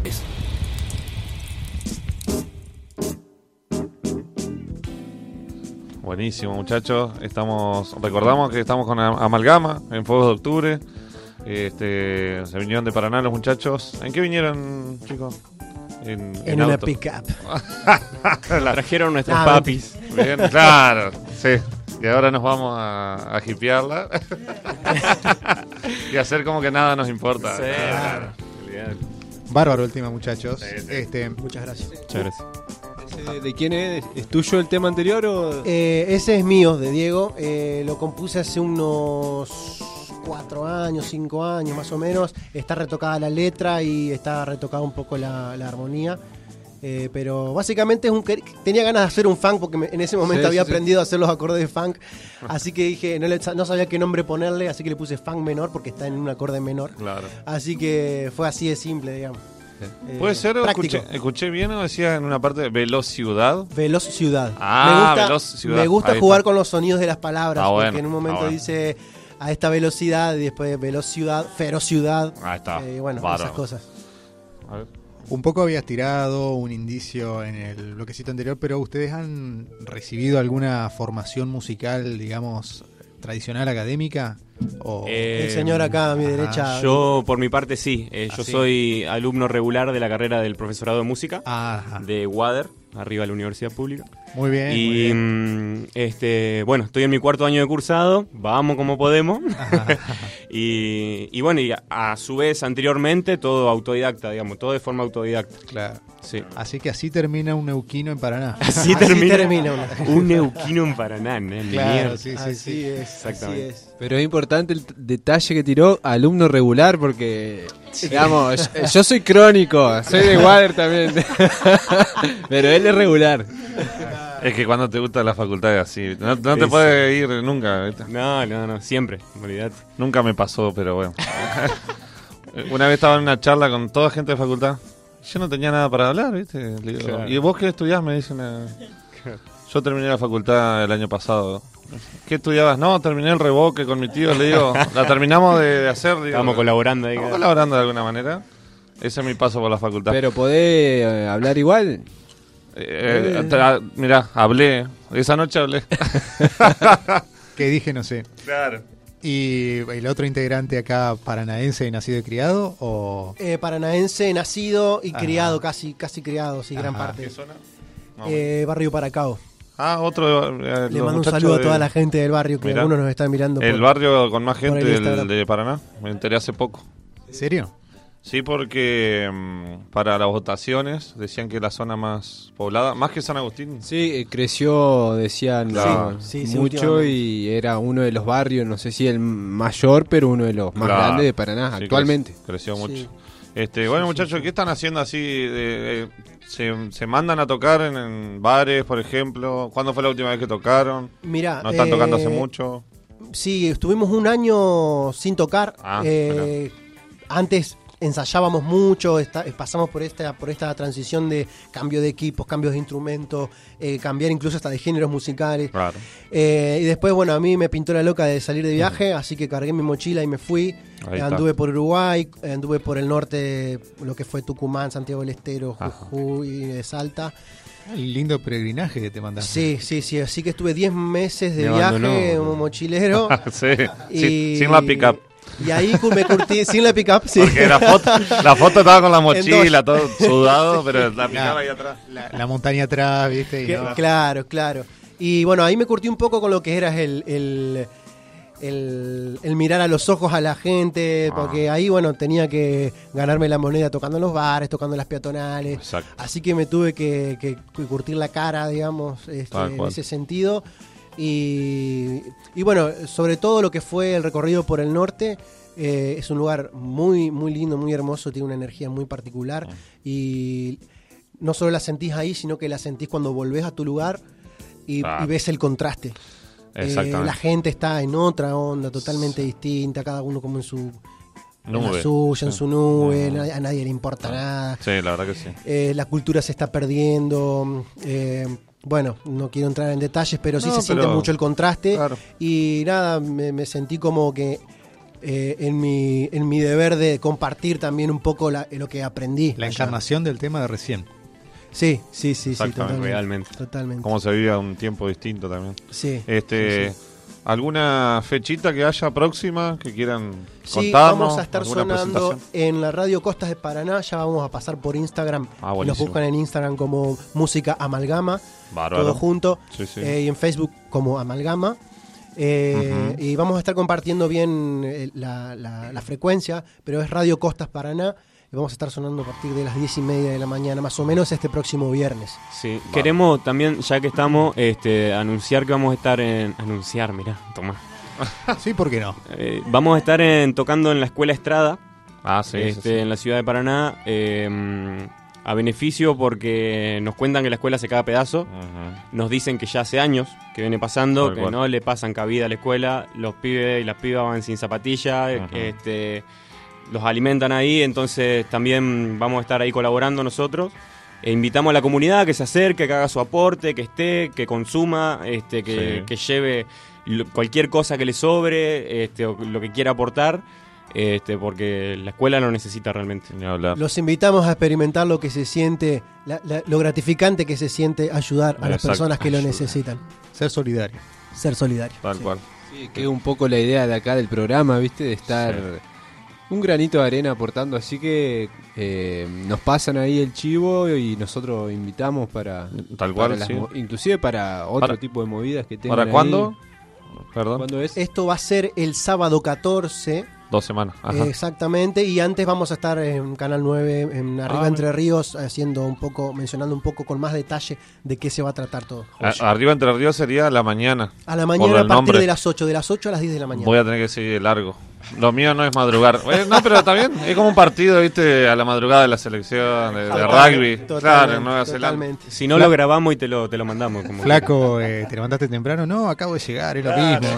Speaker 5: Buenísimo, muchachos. Estamos, recordamos que estamos con Amalgama en Fuegos de Octubre. Este, se vinieron de Paraná los muchachos. ¿En qué vinieron, chicos? En,
Speaker 12: En
Speaker 5: en
Speaker 12: una
Speaker 5: auto.
Speaker 12: pick-up.
Speaker 5: La-
Speaker 13: Trajeron nuestros
Speaker 12: Ah,
Speaker 13: papis.
Speaker 5: Bien, claro, sí. Y ahora nos vamos a, a hipearla y hacer como que nada nos importa.
Speaker 13: Sí,
Speaker 5: Claro.
Speaker 9: Bárbaro el tema, muchachos.
Speaker 5: Sí, sí.
Speaker 9: Este,
Speaker 12: Muchas gracias.
Speaker 13: Muchas gracias.
Speaker 6: ¿De, de quién es? ¿Es tuyo el tema anterior o...?
Speaker 12: Eh, ese es mío, de Diego. Eh, lo compuse hace unos cuatro años, cinco años más o menos. Está retocada la letra y está retocada un poco la, la armonía. Eh, pero básicamente es un que- tenía ganas de hacer un funk porque me- en ese momento
Speaker 6: Sí,
Speaker 12: había
Speaker 6: sí, sí.
Speaker 12: aprendido a hacer los acordes de funk. Así que dije, no, le- no sabía qué nombre ponerle, así que le puse funk menor porque está en un acorde menor.
Speaker 5: Claro.
Speaker 12: Así que fue así de simple, digamos. Eh,
Speaker 5: ¿Puede ser? o
Speaker 12: práctico.
Speaker 5: Escuché, escuché bien o decía en una parte Veloz Ciudad.
Speaker 12: Veloz Ciudad.
Speaker 5: Ah,
Speaker 12: me gusta,
Speaker 5: Veloz Ciudad.
Speaker 12: Me gusta
Speaker 5: Ahí
Speaker 12: jugar
Speaker 5: está.
Speaker 12: con los sonidos de las palabras.
Speaker 5: Ah,
Speaker 12: porque
Speaker 5: bueno,
Speaker 12: en un momento
Speaker 5: ah, bueno.
Speaker 12: dice a esta velocidad y después Veloz Ciudad, Feroz Ciudad.
Speaker 5: Ahí está.
Speaker 12: Eh, bueno,
Speaker 5: Bárbaro.
Speaker 12: esas cosas.
Speaker 5: A ver.
Speaker 9: un poco habías tirado un indicio en el bloquecito anterior, pero ¿ustedes han recibido alguna formación musical, digamos, tradicional académica? O...
Speaker 12: El señor acá a mi derecha.
Speaker 13: Yo, por mi parte, sí. Eh, yo
Speaker 9: ¿Ah, sí?
Speaker 13: soy alumno regular de la carrera del profesorado de música
Speaker 9: Ajá.
Speaker 13: de Wader, arriba de la Universidad Pública.
Speaker 9: Muy bien.
Speaker 13: Y
Speaker 9: muy bien.
Speaker 13: mm, este, bueno, estoy en mi cuarto año de cursado, vamos como podemos. y, y bueno, y a, a su vez, anteriormente, todo autodidacta, digamos, todo de forma autodidacta.
Speaker 9: Claro.
Speaker 13: Sí.
Speaker 9: Así que así termina un neuquino en Paraná.
Speaker 13: Así,
Speaker 12: Así
Speaker 13: termina,
Speaker 12: termina una.
Speaker 13: un neuquino en Paraná, ¿no?
Speaker 9: Claro,
Speaker 13: Mierda.
Speaker 9: sí, sí,
Speaker 12: Así
Speaker 9: sí.
Speaker 12: es,
Speaker 13: Exactamente.
Speaker 12: así es.
Speaker 6: Pero es importante el t- detalle que tiró alumno regular porque, digamos, yo, yo soy crónico, soy de Water también, pero él es regular.
Speaker 5: Es que cuando te gusta la facultad es así. No, no
Speaker 13: Sí,
Speaker 5: te
Speaker 13: sí.
Speaker 5: puedes ir nunca. ¿viste?
Speaker 13: No, no, no, siempre, olvidate.
Speaker 5: Nunca me pasó, pero bueno. Una vez estaba en una charla con toda gente de facultad. Yo no tenía nada para hablar, ¿viste? Le digo,
Speaker 13: Claro.
Speaker 5: ¿y vos qué estudiás? Me dicen. eh, Yo terminé la facultad el año pasado. ¿Qué estudiabas? No, terminé el revoque con mi tío. Le digo, la terminamos de, de hacer. Digo,
Speaker 13: Estábamos colaborando ahí.
Speaker 5: Estamos colaborando de alguna manera. Ese es mi paso por la facultad.
Speaker 6: Pero podés eh, hablar igual.
Speaker 5: Eh, eh, tra- mirá, hablé. Esa noche hablé.
Speaker 9: ¿Qué dije? No sé.
Speaker 5: Claro.
Speaker 9: ¿Y el otro integrante acá paranaense, nacido y criado? ¿O
Speaker 12: Eh, paranaense, nacido y
Speaker 9: Ajá.
Speaker 12: criado, casi casi criado, sí, gran
Speaker 9: Ajá.
Speaker 12: parte.
Speaker 5: ¿Qué zona? No,
Speaker 12: Eh, barrio Paracao.
Speaker 5: Ah, otro. eh,
Speaker 12: Le
Speaker 5: los
Speaker 12: mando un
Speaker 5: muchachos
Speaker 12: saludo a
Speaker 5: de-
Speaker 12: toda la gente del barrio, que
Speaker 5: Mirá.
Speaker 12: algunos nos están mirando.
Speaker 5: El
Speaker 12: por-
Speaker 5: barrio con más
Speaker 12: por
Speaker 5: gente
Speaker 12: el
Speaker 5: del
Speaker 12: Instagram.
Speaker 5: de Paraná. Me enteré hace poco.
Speaker 9: ¿En serio?
Speaker 5: Sí, porque mm, para las votaciones decían que la zona más poblada, más que San Agustín.
Speaker 6: Sí, eh, creció, decían,
Speaker 5: Claro.
Speaker 6: ¿no?
Speaker 12: Sí, sí,
Speaker 6: mucho
Speaker 12: últimamente.
Speaker 6: y era uno de los barrios, no sé si el mayor, pero uno de los más
Speaker 5: Claro.
Speaker 6: grandes de Paraná
Speaker 5: Sí,
Speaker 6: actualmente.
Speaker 5: Creció, creció
Speaker 12: Sí.
Speaker 5: mucho. Este, bueno, muchachos, ¿qué están haciendo así? de- de- se, se mandan a tocar en, en bares, por ejemplo? ¿Cuándo fue la última vez que tocaron?
Speaker 12: Mirá,
Speaker 5: ¿No están
Speaker 12: eh,
Speaker 5: tocando hace mucho?
Speaker 12: Sí, estuvimos un año sin tocar.
Speaker 5: Ah,
Speaker 12: Eh, antes ensayábamos mucho, esta- pasamos por esta por esta transición de cambio de equipos, cambios de instrumentos, eh, cambiar incluso hasta de géneros musicales.
Speaker 5: Claro.
Speaker 12: Eh, y después, bueno, a mí me pintó la loca de salir de viaje, así que cargué mi mochila y me fui.
Speaker 5: Ahí
Speaker 12: Eh,
Speaker 5: está.
Speaker 12: anduve por Uruguay, eh, anduve por el norte, lo que fue Tucumán, Santiago del Estero,
Speaker 5: Ajá.
Speaker 12: Jujuy, eh, Salta.
Speaker 9: El lindo peregrinaje que te mandaste.
Speaker 12: Sí, sí, sí, así que estuve diez meses de
Speaker 13: Me
Speaker 12: viaje,
Speaker 13: abandonó.
Speaker 12: un mochilero.
Speaker 5: sí,
Speaker 12: Y-
Speaker 5: sin, sin la pick-up.
Speaker 12: Y ahí cu- me curtí sin la pick-up, sí.
Speaker 5: Porque la foto, la foto estaba con la mochila,
Speaker 12: En
Speaker 5: todo sudado, pero la picaba ahí atrás.
Speaker 9: La, la montaña atrás, ¿viste? Y
Speaker 12: Que-
Speaker 9: no.
Speaker 12: Claro, claro. Y bueno, ahí me curtí un poco con lo que era el, el, el, el mirar a los ojos a la gente, porque ahí, bueno, tenía que ganarme la moneda tocando en los bares, tocando en las peatonales.
Speaker 5: Exacto.
Speaker 12: Así que me tuve que, que curtir la cara, digamos, este,
Speaker 5: Tal
Speaker 12: en
Speaker 5: cual.
Speaker 12: ese sentido. Y, y bueno, sobre todo lo que fue el recorrido por el norte, eh, es un lugar muy, muy lindo, muy hermoso, tiene una energía muy particular. Y no solo la sentís ahí, sino que la sentís cuando volvés a tu lugar y,
Speaker 5: Claro.
Speaker 12: y ves el contraste.
Speaker 5: Exactamente.
Speaker 12: Eh, la gente está en otra onda, totalmente distinta, cada uno como en su en la
Speaker 5: Nube.
Speaker 12: suya, en su nube,
Speaker 5: Ujú.
Speaker 12: a nadie le importa nada.
Speaker 5: Sí, la verdad que sí.
Speaker 12: Eh, la cultura se está perdiendo. eh, bueno, no quiero entrar en detalles, pero sí
Speaker 5: No,
Speaker 12: se siente
Speaker 5: pero-
Speaker 12: mucho el contraste.
Speaker 5: Claro.
Speaker 12: Y nada, me, me sentí como que eh, en, mi, en mi deber de compartir también un poco la- lo que aprendí.
Speaker 9: La
Speaker 12: allá.
Speaker 9: encarnación del tema de recién.
Speaker 12: Sí, sí, sí, sí,
Speaker 5: Exactamente.
Speaker 12: totalmente.
Speaker 5: Realmente.
Speaker 12: Totalmente.
Speaker 5: Cómo se vive a un tiempo distinto también.
Speaker 12: Sí,
Speaker 5: Este,
Speaker 12: sí, sí.
Speaker 5: ¿Alguna fechita que haya próxima que quieran
Speaker 12: Sí,
Speaker 5: contarnos?
Speaker 12: vamos a estar
Speaker 5: ¿Alguna
Speaker 12: sonando
Speaker 5: presentación?
Speaker 12: en la radio Costas de Paraná. Ya vamos a pasar por Instagram.
Speaker 5: Ah,
Speaker 12: Nos
Speaker 5: buenísimo.
Speaker 12: buscan en Instagram como Música Amalgama.
Speaker 5: Bárbaro.
Speaker 12: Todo junto.
Speaker 5: Sí, sí.
Speaker 12: Eh, y en Facebook como Amalgama. Eh,
Speaker 5: Ujú.
Speaker 12: Y vamos a estar compartiendo bien eh, la, la- la frecuencia, pero es Radio Costas Paraná. Y vamos a estar sonando a partir de las diez y media de la mañana, más o menos este próximo viernes.
Speaker 13: Sí, queremos también, ya que estamos, este, anunciar que vamos a estar en... Anunciar, mirá, toma.
Speaker 9: Sí, ¿por qué no?
Speaker 13: Eh, vamos a estar en, tocando en la Escuela Estrada,
Speaker 5: Ah, sí, sí,
Speaker 13: este,
Speaker 5: sí.
Speaker 13: en la ciudad de Paraná, eh, a beneficio porque nos cuentan que la escuela se cae a pedazos.
Speaker 5: Ujú.
Speaker 13: Nos dicen que ya hace años que viene pasando,
Speaker 5: Tal
Speaker 13: que
Speaker 5: cual.
Speaker 13: no le pasan cabida a la escuela, los pibes y las pibas van sin zapatilla,
Speaker 5: Ajá.
Speaker 13: este, los alimentan ahí, entonces también vamos a estar ahí colaborando nosotros. E invitamos a la comunidad que se acerque, que haga su aporte, que esté, que consuma, este, que,
Speaker 5: Sí.
Speaker 13: que lleve lo- cualquier cosa que le sobre, este, o lo que quiera aportar, este, porque la escuela lo necesita realmente.
Speaker 5: Ni hablar.
Speaker 12: Los invitamos a experimentar lo que se siente, la- la- lo gratificante que se siente ayudar a las
Speaker 5: Exacto.
Speaker 12: personas que lo
Speaker 5: Ayuda.
Speaker 12: necesitan.
Speaker 9: Ser solidario.
Speaker 12: Ser solidario.
Speaker 5: Tal cual.
Speaker 6: Sí, que es un poco la idea de acá del programa, ¿viste? De estar un granito de arena aportando. Así que eh, nos pasan ahí el chivo y nosotros invitamos para.
Speaker 5: Tal cual,
Speaker 6: para las
Speaker 5: sí.
Speaker 6: mo- inclusive para otro
Speaker 5: ¿Para-
Speaker 6: tipo de movidas que tengan.
Speaker 5: ¿Para
Speaker 6: ahí.
Speaker 5: cuándo? Perdón.
Speaker 6: ¿Cuándo es?
Speaker 12: Esto va a ser el sábado catorce.
Speaker 5: Dos semanas. Ajá.
Speaker 12: Exactamente, y antes vamos a estar en Canal nueve, en Arriba
Speaker 5: Ah,
Speaker 12: Entre Ríos, haciendo un poco, mencionando un poco con más detalle de qué se va a tratar todo.
Speaker 5: A- arriba Entre Ríos sería a la mañana.
Speaker 12: A la
Speaker 5: Por
Speaker 12: mañana a
Speaker 5: el
Speaker 12: partir
Speaker 5: nombre.
Speaker 12: de las ocho, de las ocho a las diez de la mañana.
Speaker 5: Voy a tener que seguir largo. Lo mío no es madrugar. Eh, no, pero también es como un partido, viste, a la madrugada de la selección de, de
Speaker 12: Totalmente,
Speaker 5: rugby.
Speaker 12: totalmente,
Speaker 5: Claro, en Nueva Zelanda.
Speaker 12: totalmente.
Speaker 13: Si no lo grabamos y te lo, te lo mandamos. Como
Speaker 9: Flaco, eh, ¿te levantaste temprano? No, acabo de llegar, es lo mismo.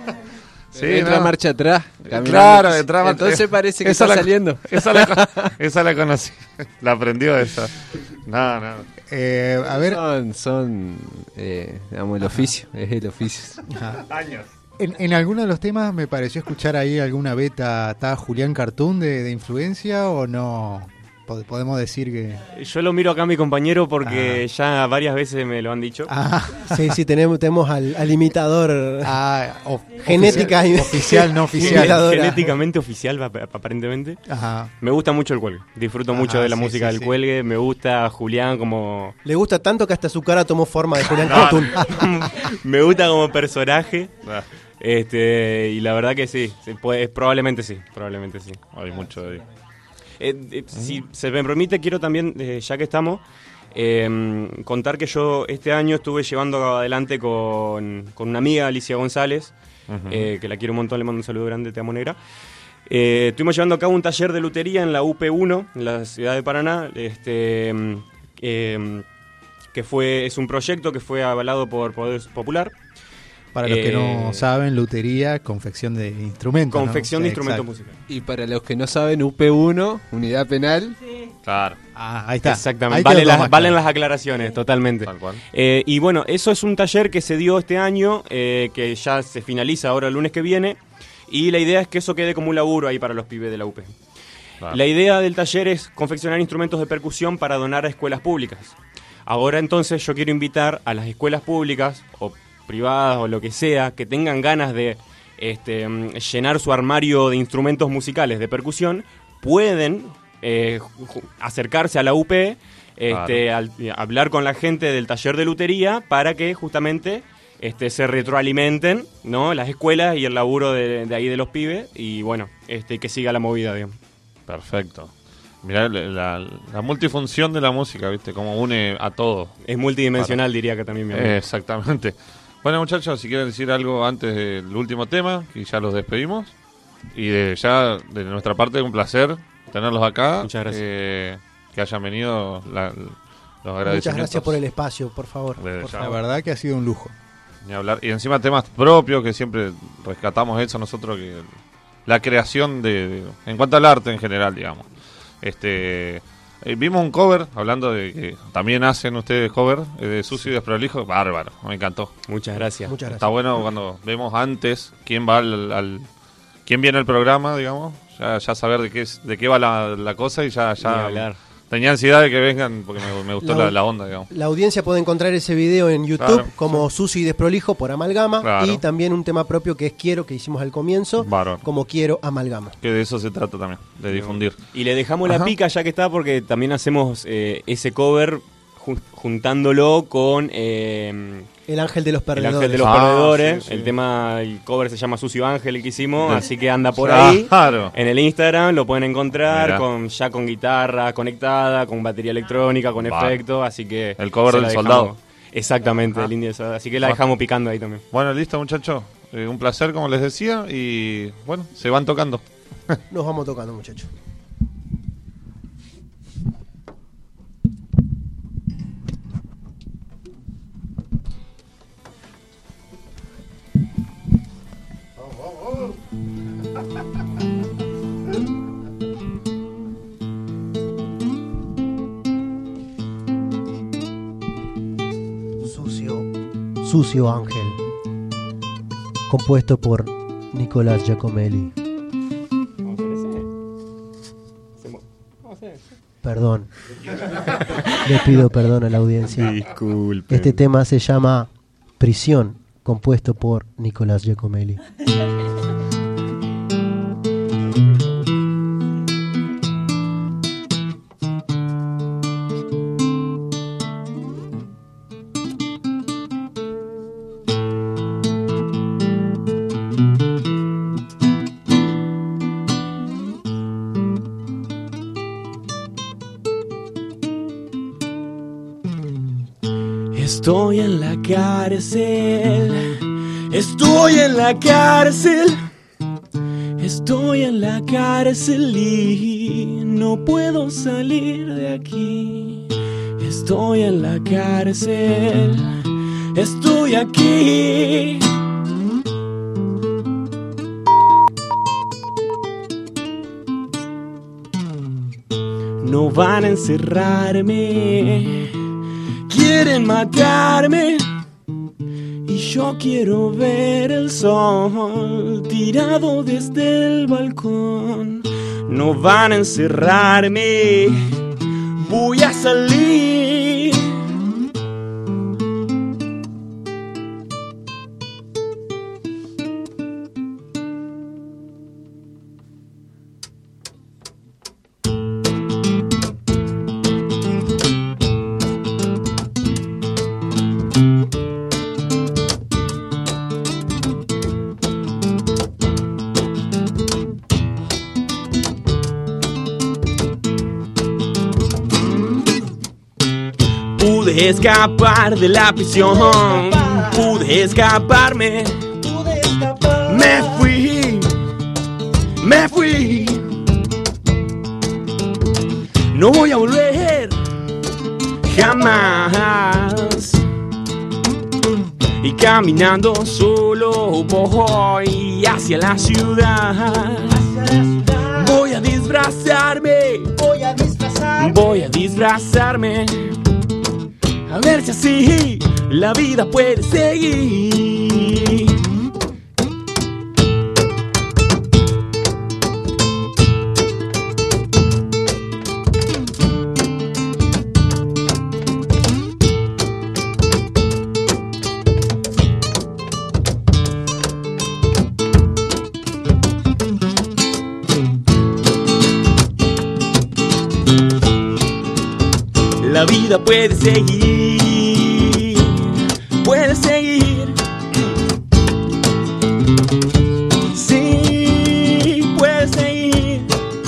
Speaker 5: Sí,
Speaker 6: Entra
Speaker 5: no.
Speaker 6: marcha atrás. caminando.
Speaker 5: Claro, entra marcha-
Speaker 6: Entonces parece que
Speaker 5: esa
Speaker 6: está
Speaker 5: la-
Speaker 6: saliendo.
Speaker 5: Esa la, con- esa la conocí. La aprendió esa. No, no.
Speaker 9: Eh, a ver,
Speaker 6: Son, son eh, digamos, el oficio. Es el oficio.
Speaker 9: ajá.
Speaker 5: Años.
Speaker 9: En, en alguno de los temas me pareció escuchar ahí alguna beta, ¿está Julián Cartoon de, de influencia o no? Pod- Podemos decir que...
Speaker 13: Yo lo miro acá a mi compañero porque ya varias veces me lo han dicho.
Speaker 9: Ah,
Speaker 12: Sí, sí, tenemos, tenemos al, al imitador.
Speaker 9: ah, of-
Speaker 12: Genética
Speaker 9: oficial,
Speaker 12: y-
Speaker 9: oficial, no oficial.
Speaker 12: Imitadora.
Speaker 13: Genéticamente oficial, ap- aparentemente.
Speaker 9: Ajá.
Speaker 13: Me gusta mucho el cuelgue. Disfruto
Speaker 9: Ajá,
Speaker 13: mucho de la
Speaker 9: sí,
Speaker 13: música
Speaker 9: sí,
Speaker 13: del
Speaker 9: sí.
Speaker 13: cuelgue. Me gusta Julián como.
Speaker 12: Le gusta tanto que hasta su cara tomó forma de Julián
Speaker 13: No,
Speaker 12: Cartoon.
Speaker 13: me gusta como personaje.
Speaker 5: Ah,
Speaker 13: Este, y la verdad que sí. sí, puede- probablemente sí. Probablemente sí.
Speaker 5: hay mucho de ahí.
Speaker 13: Eh, eh, si se me permite, quiero también, eh, ya que estamos, eh, contar que yo este año estuve llevando adelante con, con una amiga, Alicia González,
Speaker 5: Ujú.
Speaker 13: eh, que la quiero un montón, le mando un saludo grande, te amo negra. Eh, estuvimos llevando a cabo un taller de lutería en la U P uno, en la ciudad de Paraná, este, mm, eh, que fue, es un proyecto que fue avalado por Poder Popular.
Speaker 9: Para los que no
Speaker 13: Eh,
Speaker 9: saben, lutería, confección de instrumentos. ¿no?
Speaker 13: Confección de
Speaker 9: Sí,
Speaker 13: instrumentos
Speaker 9: exacto.
Speaker 13: musicales.
Speaker 6: Y para los que no saben, U P uno, unidad penal.
Speaker 5: Claro.
Speaker 9: Ah, ahí está.
Speaker 13: Exactamente,
Speaker 9: Ahí
Speaker 13: vale
Speaker 9: quedó
Speaker 13: las,
Speaker 9: más
Speaker 13: valen
Speaker 9: claro.
Speaker 13: las aclaraciones, totalmente.
Speaker 5: Tal cual.
Speaker 13: Eh, y bueno, eso es un taller que se dio este año, eh, que ya se finaliza ahora el lunes que viene, y la idea es que eso quede como un laburo ahí para los pibes de la U P.
Speaker 5: Claro.
Speaker 13: La idea del taller es confeccionar instrumentos de percusión para donar a escuelas públicas. Ahora entonces yo quiero invitar a las escuelas públicas, o privadas, o lo que sea, que tengan ganas de este, llenar su armario de instrumentos musicales de percusión, pueden eh, ju- acercarse a la U P, este,
Speaker 5: Claro.
Speaker 13: al- hablar con la gente del taller de lutería para que justamente este, se retroalimenten, ¿no? Las escuelas y el laburo de, de ahí de los pibes y bueno, este, que siga la movida, digamos.
Speaker 5: Perfecto. Mirá la, la- la multifunción de la música, ¿viste? Cómo une a todo.
Speaker 13: Es multidimensional, diría que también mi amigo.
Speaker 5: Eh, exactamente. Bueno, muchachos, si quieren decir algo antes del último tema, que ya los despedimos. Y de, ya de nuestra parte, un placer tenerlos acá.
Speaker 13: Muchas gracias.
Speaker 5: Eh, que hayan venido la- los agradecimientos.
Speaker 12: Muchas gracias por el espacio, por favor.
Speaker 5: Desde
Speaker 12: Por
Speaker 5: ya.
Speaker 9: La
Speaker 12: favor.
Speaker 9: verdad que ha sido un lujo.
Speaker 5: Ni hablar. Y encima temas propios, que siempre rescatamos eso nosotros, que la creación de, de- en cuanto al arte en general, digamos. Este eh, vimos un cover, hablando de que también hacen ustedes cover, eh, de Sucio y Desprolijo, bárbaro, me encantó.
Speaker 13: Muchas gracias.
Speaker 12: Muchas
Speaker 5: Está
Speaker 12: gracias.
Speaker 5: bueno cuando vemos antes quién va al, al- quién viene al programa, digamos, ya, ya saber de qué es, de qué va la, la cosa y ya,
Speaker 13: Ni
Speaker 5: ya
Speaker 13: hablar.
Speaker 5: tenía ansiedad de que vengan porque me, me gustó
Speaker 12: La-
Speaker 5: la, la onda, digamos.
Speaker 12: La audiencia puede encontrar ese video en YouTube
Speaker 5: Claro,
Speaker 12: como Sucio y Desprolijo por Amalgama
Speaker 5: Claro.
Speaker 12: y también un tema propio que es Quiero, que hicimos al comienzo,
Speaker 5: Bárbaro.
Speaker 12: como Quiero Amalgama.
Speaker 5: Que de eso se trata también, de difundir.
Speaker 13: Y le dejamos
Speaker 5: Ajá.
Speaker 13: la pica ya que está porque también hacemos eh, ese cover jun- juntándolo con eh,
Speaker 12: El Ángel de los
Speaker 13: El
Speaker 12: Perdedores.
Speaker 13: Ángel de los
Speaker 5: Ah,
Speaker 13: Perdedores.
Speaker 5: sí, sí.
Speaker 13: El tema, el cover se llama Sucio Ángel, el que hicimos,
Speaker 5: Sí.
Speaker 13: así que anda por
Speaker 5: Claro.
Speaker 13: ahí. En el Instagram lo pueden encontrar
Speaker 5: Mirá.
Speaker 13: con ya con guitarra conectada, con batería electrónica, con
Speaker 5: Va.
Speaker 13: efecto, así que
Speaker 5: El cover
Speaker 13: se la
Speaker 5: del
Speaker 13: dejamos.
Speaker 5: soldado.
Speaker 13: Exactamente,
Speaker 5: Ah.
Speaker 13: el Indio del Soldado. Así que la
Speaker 5: Va.
Speaker 13: dejamos picando ahí también.
Speaker 5: Bueno, listo, muchachos. Eh, un placer, como les decía, y bueno, se van tocando.
Speaker 12: Nos vamos tocando, muchachos. Sucio, Sucio Ángel, compuesto por Nicolás Giacomelli. Perdón. Le pido perdón a la audiencia.
Speaker 13: Disculpe.
Speaker 12: Este tema se llama Prisión, compuesto por Nicolás Giacomelli.
Speaker 13: Estoy en la cárcel, estoy en la cárcel, estoy en la cárcel y no puedo salir de aquí. Estoy en la cárcel, estoy aquí. No van a encerrarme, quieren matarme y yo quiero ver el sol tirado desde el balcón. No van a encerrarme, voy a salir. Pude escapar de la prisión, pude escaparme, me fui, me fui. No voy a volver jamás. Y caminando solo voy hacia la ciudad. Voy a disfrazarme, voy a disfrazarme, voy a disfrazarme. A ver si así la vida puede seguir. la vida puede seguir, puede seguir. Sí, puede seguir.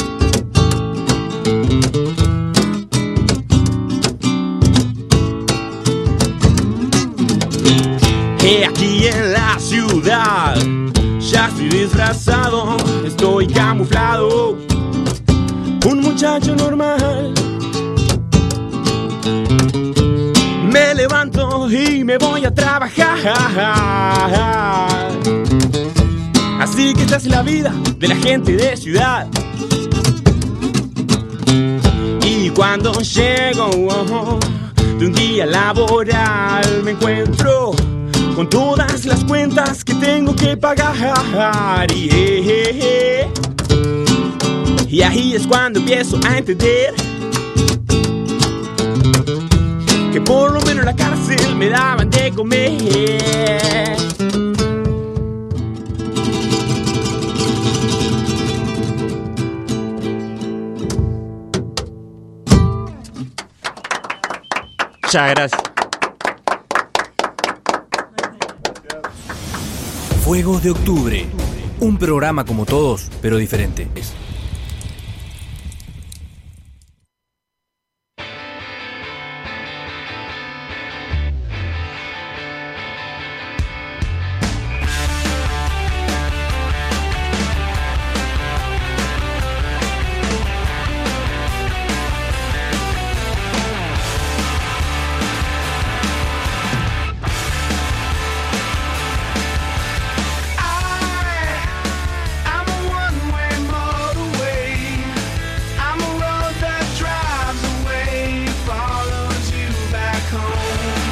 Speaker 13: He aquí en la ciudad, ya estoy disfrazado, estoy camuflado, un muchacho normal. Me levanto y me voy a trabajar. Así que esta es la vida de la gente de ciudad. Y cuando llego oh, de un día laboral, me encuentro con todas las cuentas que tengo que pagar. Y, eh, eh, eh. y ahí es cuando empiezo a entender que por lo menos en la cárcel me daban de comer. Muchas gracias.
Speaker 4: Fuegos de Octubre. Un programa como todos, pero diferente.
Speaker 10: I'm a one-way motorway. I'm a road that drives away, follows you back home.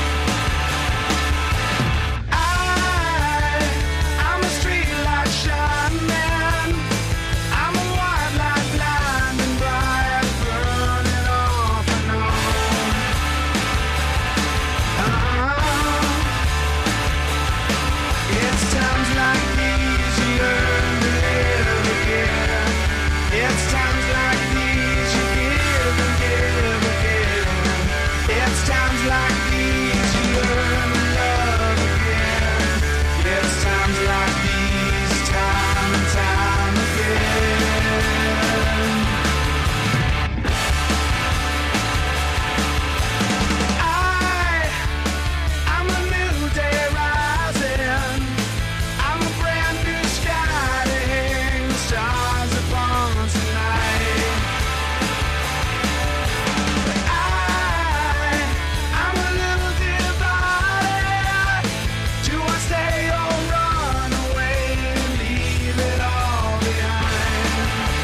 Speaker 10: I, I'm a streetlight shining man. I'm a white light blinding bright, burning off and on. Uh-huh. It's times like these you learn to live again. It's times like these you give and give again. It's times like these you learn to love again. It's times like these, time and time again. I, I'm a new day rising. I'm a brand new sky to hang stars upon tonight. I, I'm a little divided. Do I stay or run away and leave it all behind?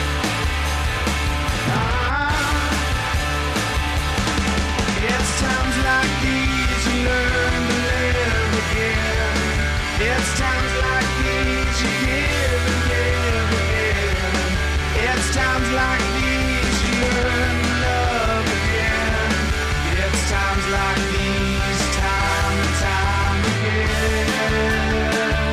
Speaker 10: Ah, it's times like these you learn to live again. It's times like these you give and give again. It's times like these you learn to love again. It's times like these, time and time again.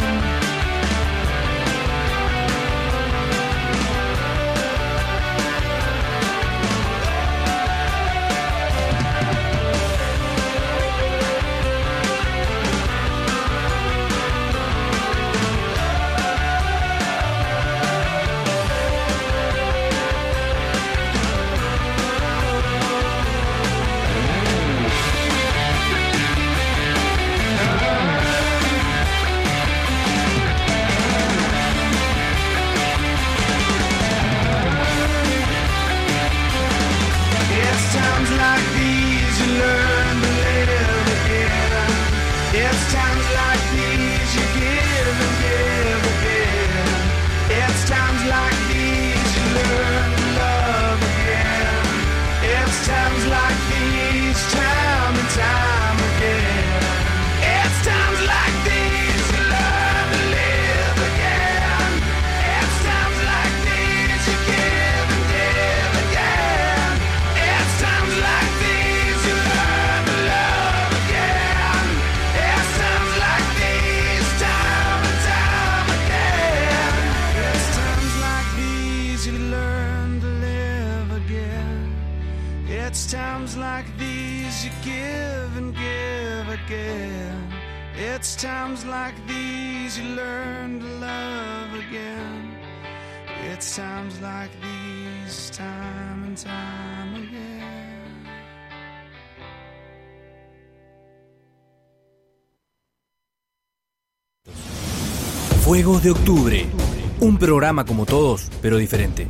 Speaker 10: It's times like these you learn to live again. It's times like these you give and give again. It's times like these you learn to love again. It's times like these, time and time again. It's times like these you learn to live again. It's times like these you give and give again. It's times like these you learn to love again. It's times like these, time and time again. It's times like these you learn to live again. It's times like these you give and give again. It's times like these you learn to love again. It's times like these, time and time again.
Speaker 4: Fuegos de Octubre. Un programa como todos, pero diferente.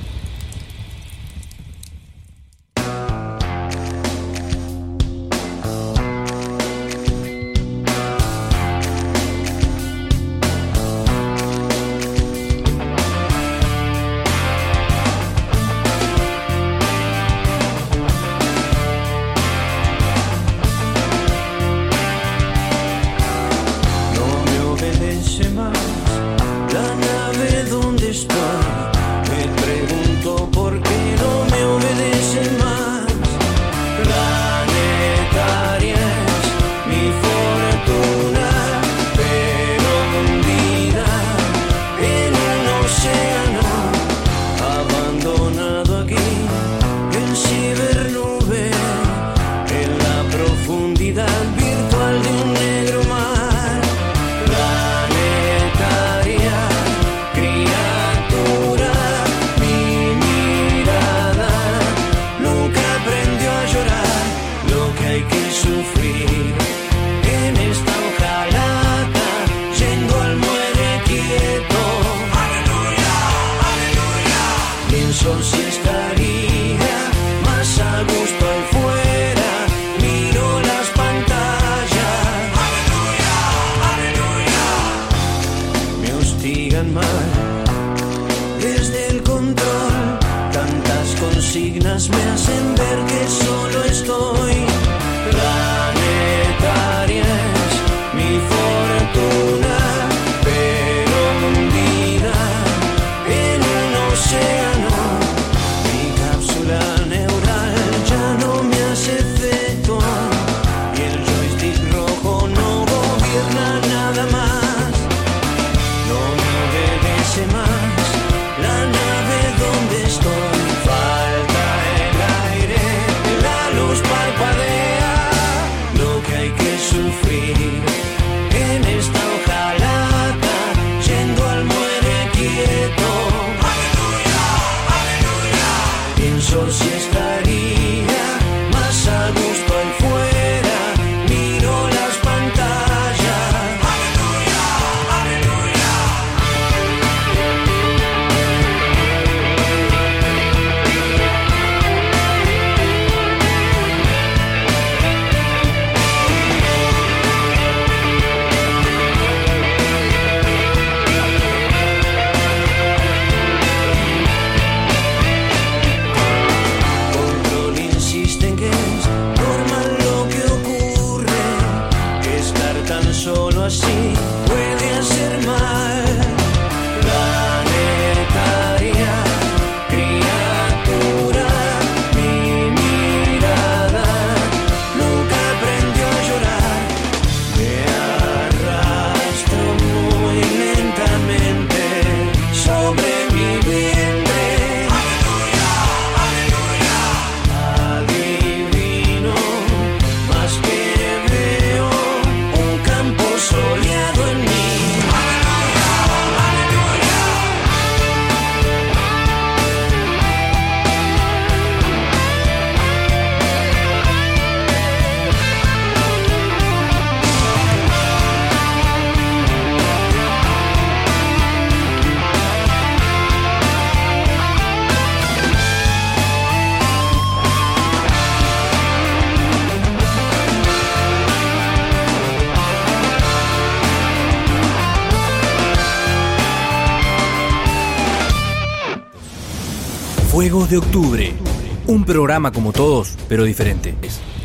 Speaker 4: Fuegos de Octubre. Un programa como todos, pero diferente.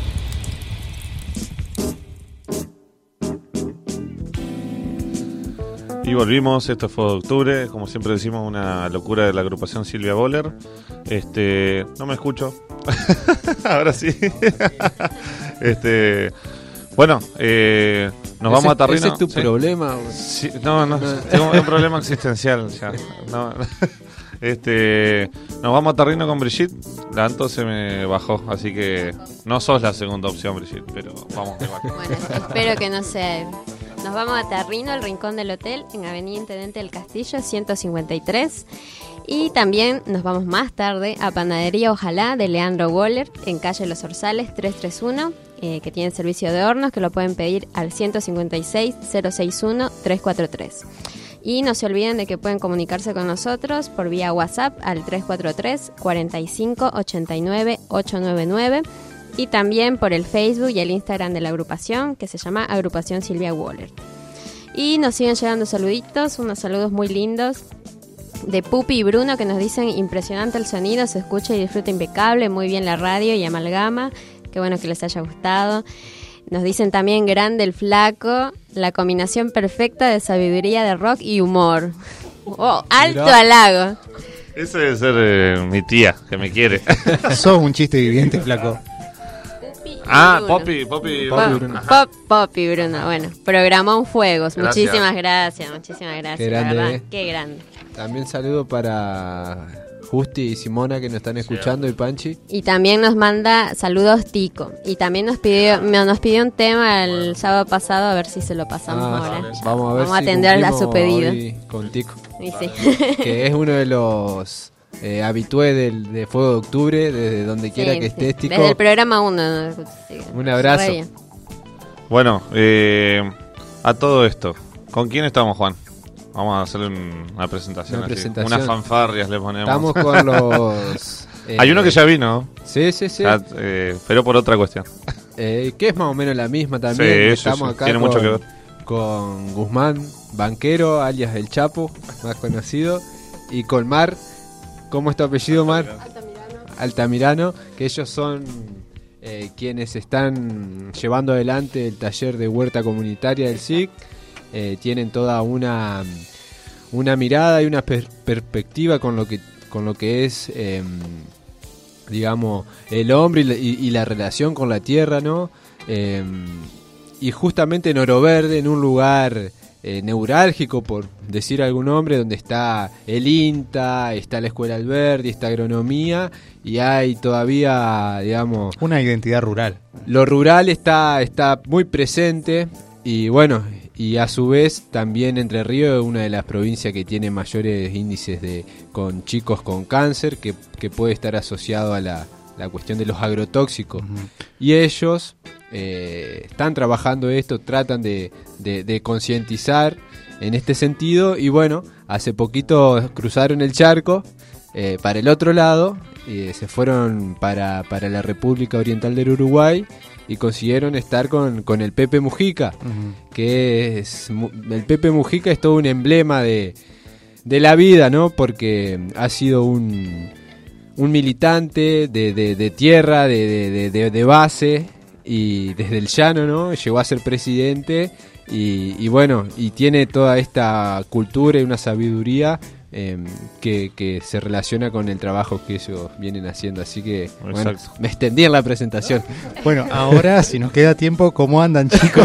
Speaker 5: Y volvimos, esto fue de octubre, como siempre decimos, una locura de la agrupación Silvia Boller. Este, no me escucho. Ahora sí. este, bueno, eh, nos vamos a Tarrino.
Speaker 6: ¿Ese es tu
Speaker 5: sí.
Speaker 6: problema?
Speaker 5: Sí, no, no, tengo un problema existencial ya. No. Este, nos vamos a Tarrino con Brigitte. La Anto se me bajó, así que no sos la segunda opción, Brigitte, pero vamos que va.
Speaker 7: Bueno, espero que no sea él. Nos vamos a Tarrino, el Rincón del Hotel, en Avenida Intendente del Castillo, ciento cincuenta y tres. Y también nos vamos más tarde a Panadería Ojalá de Leandro Waller, en calle Los Orzales trescientos treinta y uno, eh, que tiene servicio de hornos, que lo pueden pedir al ciento cincuenta y seis, cero sesenta y uno, trescientos cuarenta y tres. Y no se olviden de que pueden comunicarse con nosotros por vía WhatsApp al tres cuatro tres, cuarenta y cinco, ochenta y nueve, ochocientos noventa y nueve y también por el Facebook y el Instagram de la agrupación, que se llama Agrupación Silvia Waller. Y nos siguen llegando saluditos, unos saludos muy lindos de Pupi y Bruno, que nos dicen: impresionante el sonido, se escucha y disfruta impecable, muy bien la radio y amalgama, qué bueno que les haya gustado. Nos dicen también: grande el flaco, la combinación perfecta de sabiduría de rock y humor. Oh, alto
Speaker 5: Mirá.
Speaker 7: halago.
Speaker 5: Ese debe ser eh, mi tía, que me quiere.
Speaker 9: Sos un chiste viviente, flaco.
Speaker 5: Ah,
Speaker 7: Bruno.
Speaker 5: Poppy, Poppy,
Speaker 7: Pop,
Speaker 5: Bruno.
Speaker 7: Pop, Poppy Bruno. Bueno, Programón Fuegos.
Speaker 6: Gracias.
Speaker 7: Muchísimas gracias, muchísimas gracias.
Speaker 6: Qué grande,
Speaker 7: la verdad,
Speaker 6: eh.
Speaker 7: qué grande.
Speaker 6: También saludo para Justi y Simona, que nos están escuchando, y Panchi.
Speaker 7: Y también nos manda saludos Tico. Y también nos pidió me- nos pidió un tema el sábado pasado, a ver si se lo pasamos
Speaker 6: Ah,
Speaker 7: ahora.
Speaker 6: Vamos a ver
Speaker 7: Vamos a
Speaker 6: si
Speaker 7: atender a su
Speaker 6: cumplimos
Speaker 7: pedido.
Speaker 6: hoy con Tico.
Speaker 7: Y sí.
Speaker 6: Que es uno de los eh, habitués del, de Fuego de Octubre, desde donde quiera
Speaker 7: Sí,
Speaker 6: que
Speaker 7: sí.
Speaker 6: estés, Tico.
Speaker 7: Desde el programa uno.
Speaker 6: Un abrazo.
Speaker 7: Re bien.
Speaker 5: Bueno, eh, a todo esto, ¿con quién estamos, Juan? Vamos a hacerle un- una presentación.
Speaker 6: Una
Speaker 5: así.
Speaker 6: presentación.
Speaker 5: Unas fanfarrias le ponemos.
Speaker 6: Estamos con los... eh,
Speaker 5: Hay uno que ya vino.
Speaker 6: Sí, sí, sí.
Speaker 5: Ya, eh, pero por otra cuestión.
Speaker 6: Eh, que es más o menos la misma también.
Speaker 5: Sí, sí,
Speaker 6: Estamos
Speaker 5: sí.
Speaker 6: acá
Speaker 5: Tiene
Speaker 6: con,
Speaker 5: mucho que ver.
Speaker 6: con Guzmán Banquero, alias El Chapo, más conocido, y con Mar. ¿Cómo es tu apellido, Mar? Altamirano. Altamirano, que ellos son eh, quienes están llevando adelante el taller de huerta comunitaria del S I C. Eh, tienen toda una, una mirada y una per- perspectiva con lo que, con lo que es... Eh, digamos, el hombre y la, y, y la relación con la tierra, ¿no? Eh, y justamente en Oro Verde, en un lugar eh, neurálgico, por decir algún nombre, donde está el INTA, está la Escuela Alberdi, está agronomía, y hay todavía, digamos...
Speaker 9: Una identidad rural.
Speaker 6: Lo rural está, está muy presente, y bueno, y a su vez también Entre Ríos es una de las provincias que tiene mayores índices de con chicos con cáncer, que, que puede estar asociado a la, la cuestión de los agrotóxicos. Uh-huh. Y ellos eh, están trabajando esto, tratan de, de, de concientizar en este sentido, y bueno, hace poquito cruzaron el charco eh, para el otro lado, y se fueron para, para la República Oriental del Uruguay, y consiguieron estar con, con el Pepe Mujica, uh-huh. que es... El Pepe Mujica es todo un emblema de, de la vida, ¿no? Porque ha sido un, un militante de, de, de tierra, de, de, de, de base, y desde el llano, ¿no? Llegó a ser presidente, y, y bueno, y tiene toda esta cultura y una sabiduría Eh, que, que se relaciona con el trabajo que ellos vienen haciendo, así que bueno, me extendí en la presentación.
Speaker 9: Bueno, ahora si nos queda tiempo, ¿cómo andan, chicos?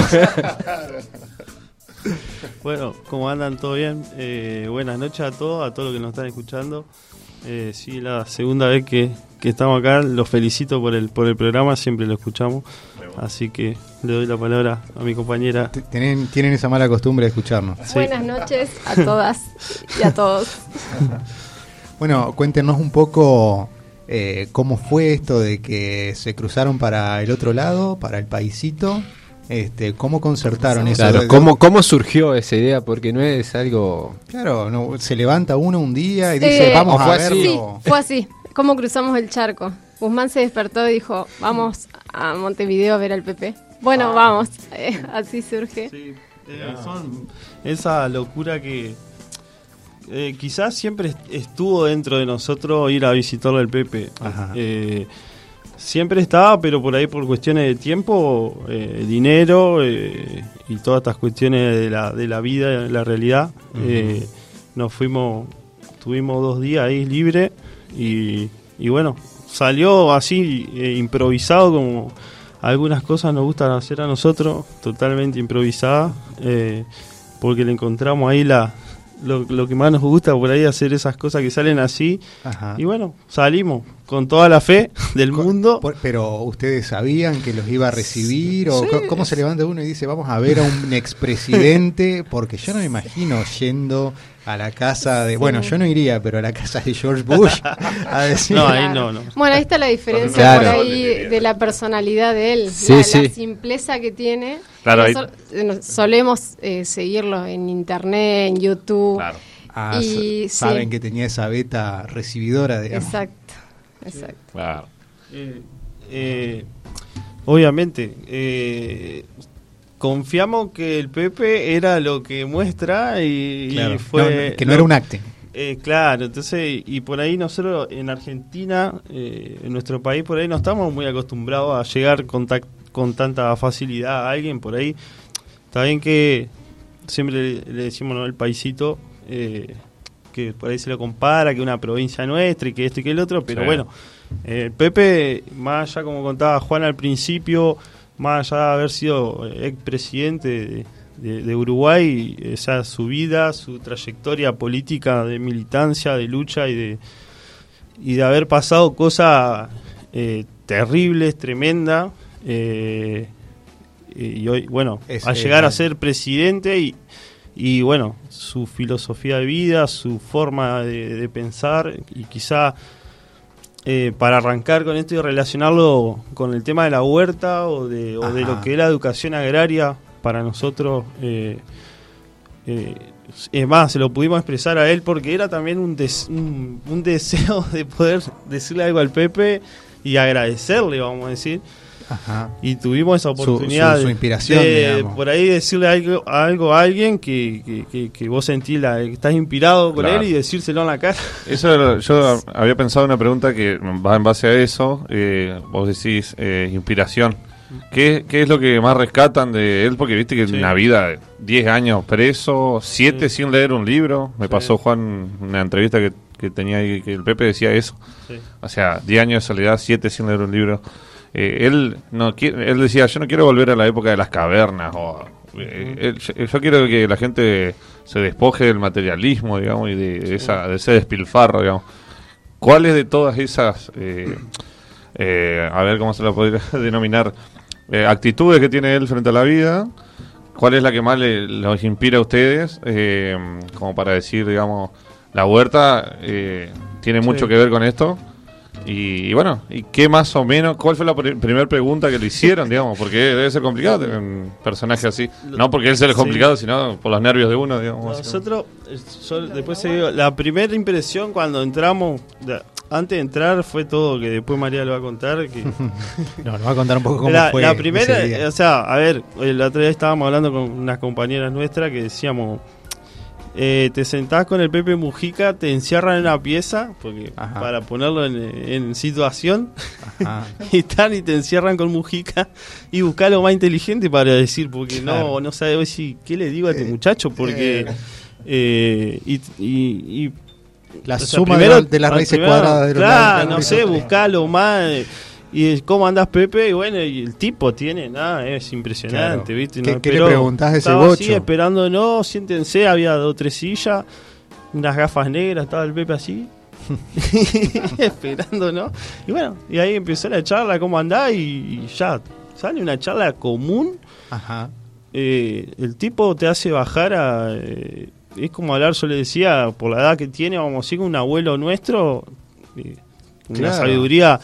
Speaker 14: Bueno, ¿cómo andan? ¿Todo bien? Eh, buenas noches a todos, a todos los que nos están escuchando. Eh, sí, la segunda vez que, que estamos acá, los felicito por el por el programa, siempre lo escuchamos, así que le doy la palabra a mi compañera.
Speaker 9: Tienen, tienen esa mala costumbre de escucharnos.
Speaker 14: Sí.
Speaker 15: Buenas noches a todas y a todos.
Speaker 9: Bueno, cuéntenos un poco eh, cómo fue esto de que se cruzaron para el otro lado, para el paisito. Este, ¿Cómo concertaron eso?
Speaker 6: Claro,
Speaker 9: de-
Speaker 6: ¿cómo, ¿cómo surgió esa idea? Porque no es algo...
Speaker 9: Claro, no, se levanta uno un día y
Speaker 15: Eh,
Speaker 9: dice, vamos
Speaker 6: ¿o
Speaker 9: a
Speaker 6: fue
Speaker 9: verlo.
Speaker 6: así?
Speaker 15: Sí, fue así. ¿Cómo cruzamos el charco? Guzmán se despertó y dijo, vamos a Montevideo a ver al Pepe. Bueno,
Speaker 14: Ah.
Speaker 15: vamos. Eh, así surge.
Speaker 14: Sí, eh, son esa locura que eh, quizás siempre est- estuvo dentro de nosotros ir a visitarlo al Pepe. Eh, siempre estaba, pero por ahí por cuestiones de tiempo, eh, dinero eh, y todas estas cuestiones de la, de la vida, de la realidad,
Speaker 9: Ujú.
Speaker 14: eh, nos fuimos, tuvimos dos días ahí libre y, y bueno, salió así eh, improvisado, como algunas cosas nos gustan hacer a nosotros, totalmente improvisada, eh, porque le encontramos ahí la, lo, lo que más nos gusta por ahí, hacer esas cosas que salen así.
Speaker 9: Ajá.
Speaker 14: Y bueno, salimos con toda la fe del mundo.
Speaker 9: Por- pero ustedes sabían que los iba a recibir o
Speaker 14: Sí.
Speaker 9: co- cómo se levanta uno y dice vamos a ver a un expresidente, porque yo no me imagino yendo a la casa de,
Speaker 15: Sí.
Speaker 9: bueno, yo no iría, pero a la casa de George Bush a decir,
Speaker 14: No, ahí no, no.
Speaker 15: Bueno, ahí está la diferencia
Speaker 9: Claro.
Speaker 15: por ahí de la personalidad de él,
Speaker 9: Sí,
Speaker 15: la,
Speaker 9: sí.
Speaker 15: la simpleza que tiene.
Speaker 5: Claro, ahí-
Speaker 15: Nosotros, eh, nos- solemos eh, seguirlo en internet, en YouTube.
Speaker 9: Ah,
Speaker 15: y,
Speaker 9: sa- saben
Speaker 15: sí,
Speaker 9: que tenía esa beta recibidora, digamos.
Speaker 15: Exacto, exacto.
Speaker 5: Claro.
Speaker 14: Eh, eh, obviamente, eh, confiamos que el Pepe era lo que muestra y, y
Speaker 9: Claro.
Speaker 14: fue...
Speaker 9: No, no, que no era un acte.
Speaker 14: Eh, claro, entonces, y por ahí nosotros en Argentina, eh, en nuestro país, por ahí no estamos muy acostumbrados a llegar con, tac- con tanta facilidad a alguien por ahí. Está bien que siempre le, le decimos, ¿no?, el paisito, eh, que por ahí se lo compara, que una provincia nuestra y que esto y que el otro, pero
Speaker 5: Sí.
Speaker 14: bueno, eh, Pepe, más allá como contaba Juan al principio, más allá de haber sido expresidente de, de, de Uruguay, o sea, su vida, su trayectoria política de militancia, de lucha y de, y de haber pasado cosas eh, terribles, tremendas, eh, y hoy, bueno,
Speaker 9: Es,
Speaker 14: a
Speaker 9: eh,
Speaker 14: llegar a ser presidente y, y bueno, su filosofía de vida, su forma de, de pensar y quizá eh, para arrancar con esto y relacionarlo con el tema de la huerta o de, o de
Speaker 9: Ajá.
Speaker 14: lo que es la educación agraria para nosotros, eh, eh, es más, se lo pudimos expresar a él porque era también un, des- un, un deseo de poder decirle algo al Pepe y agradecerle, vamos a decir.
Speaker 9: Ajá.
Speaker 14: Y tuvimos esa
Speaker 9: Su-
Speaker 14: oportunidad
Speaker 9: su- su
Speaker 14: de-
Speaker 9: inspiración,
Speaker 14: de,
Speaker 9: digamos.
Speaker 14: por ahí decirle algo, algo a alguien que, que, que, que vos sentís la, que estás inspirado con
Speaker 5: Claro.
Speaker 14: él y decírselo en la cara.
Speaker 5: Eso era- yo había pensado una pregunta que va en base a eso. Eh, vos decís eh, inspiración. ¿Qué, ¿Qué es lo que más rescatan de él? Porque viste que
Speaker 14: Sí.
Speaker 5: en la vida, diez años preso, siete sin leer un libro. Me
Speaker 14: Sí.
Speaker 5: pasó Juan una entrevista que, que tenía ahí, que el Pepe decía eso.
Speaker 14: Sí.
Speaker 5: O sea, diez años de soledad, siete sin leer un libro. Eh, él no quiere, él decía, yo no quiero volver a la época de las cavernas. O, eh, él- yo, yo quiero que la gente se despoje del materialismo, digamos, y de, de esa, de ese despilfarro, digamos. ¿Cuáles de todas esas, eh, eh, a ver cómo se la podría denominar, eh, actitudes que tiene él frente a la vida, cuál es la que más le, los inspira a ustedes? Eh, como para decir, digamos, la huerta eh, tiene
Speaker 14: Sí.
Speaker 5: mucho que ver con esto. Y, y bueno, ¿y qué más o menos? ¿Cuál fue la pr- primera pregunta que le hicieron, digamos? Porque debe ser complicado tener un personaje así. No porque él sea lo
Speaker 14: Sí.
Speaker 5: complicado, sino por los nervios de uno, digamos.
Speaker 14: Nosotros, eh, yo después te digo, la primera impresión cuando entramos, de- antes de entrar fue todo, que después María lo va a contar. Que
Speaker 9: No, nos va a contar un poco cómo
Speaker 14: la,
Speaker 9: fue
Speaker 14: la primera,
Speaker 9: ese día.
Speaker 14: eh, o sea, a ver, el otro día estábamos hablando con unas compañeras nuestras que decíamos, eh, te sentás con el Pepe Mujica, te encierran en una pieza, porque
Speaker 9: Ajá.
Speaker 14: para ponerlo en, en situación,
Speaker 9: Ajá.
Speaker 14: y están y te encierran con Mujica y buscá lo más inteligente para decir, porque
Speaker 9: Claro.
Speaker 14: no, no sabes si qué le digo a este muchacho, porque eh, y, y, y
Speaker 9: La
Speaker 14: o sea,
Speaker 9: suma
Speaker 14: primero-
Speaker 9: de, la- de las raíces
Speaker 14: primero,
Speaker 9: cuadradas de los
Speaker 14: claro,
Speaker 9: lados de la
Speaker 14: no sé,
Speaker 9: raíz.
Speaker 14: buscá lo más eh, y cómo andás Pepe, y bueno, y el tipo tiene nada, es impresionante,
Speaker 9: Claro.
Speaker 14: ¿viste?
Speaker 9: ¿Qué-
Speaker 14: No
Speaker 9: qué le
Speaker 14: esperó.
Speaker 9: preguntás a ese
Speaker 14: Estaba así
Speaker 9: bocho?
Speaker 14: esperando, no, siéntense, había dos o tres sillas, unas gafas negras, estaba el Pepe así. Esperando, ¿no? Y bueno, y ahí empezó la charla, cómo andás, y, y ya sale una charla común.
Speaker 9: Ajá.
Speaker 14: Eh, el tipo te hace bajar a. eh, es como hablar, yo le decía, por la edad que tiene, vamos a decir, un abuelo nuestro, eh, una
Speaker 9: Claro.
Speaker 14: sabiduría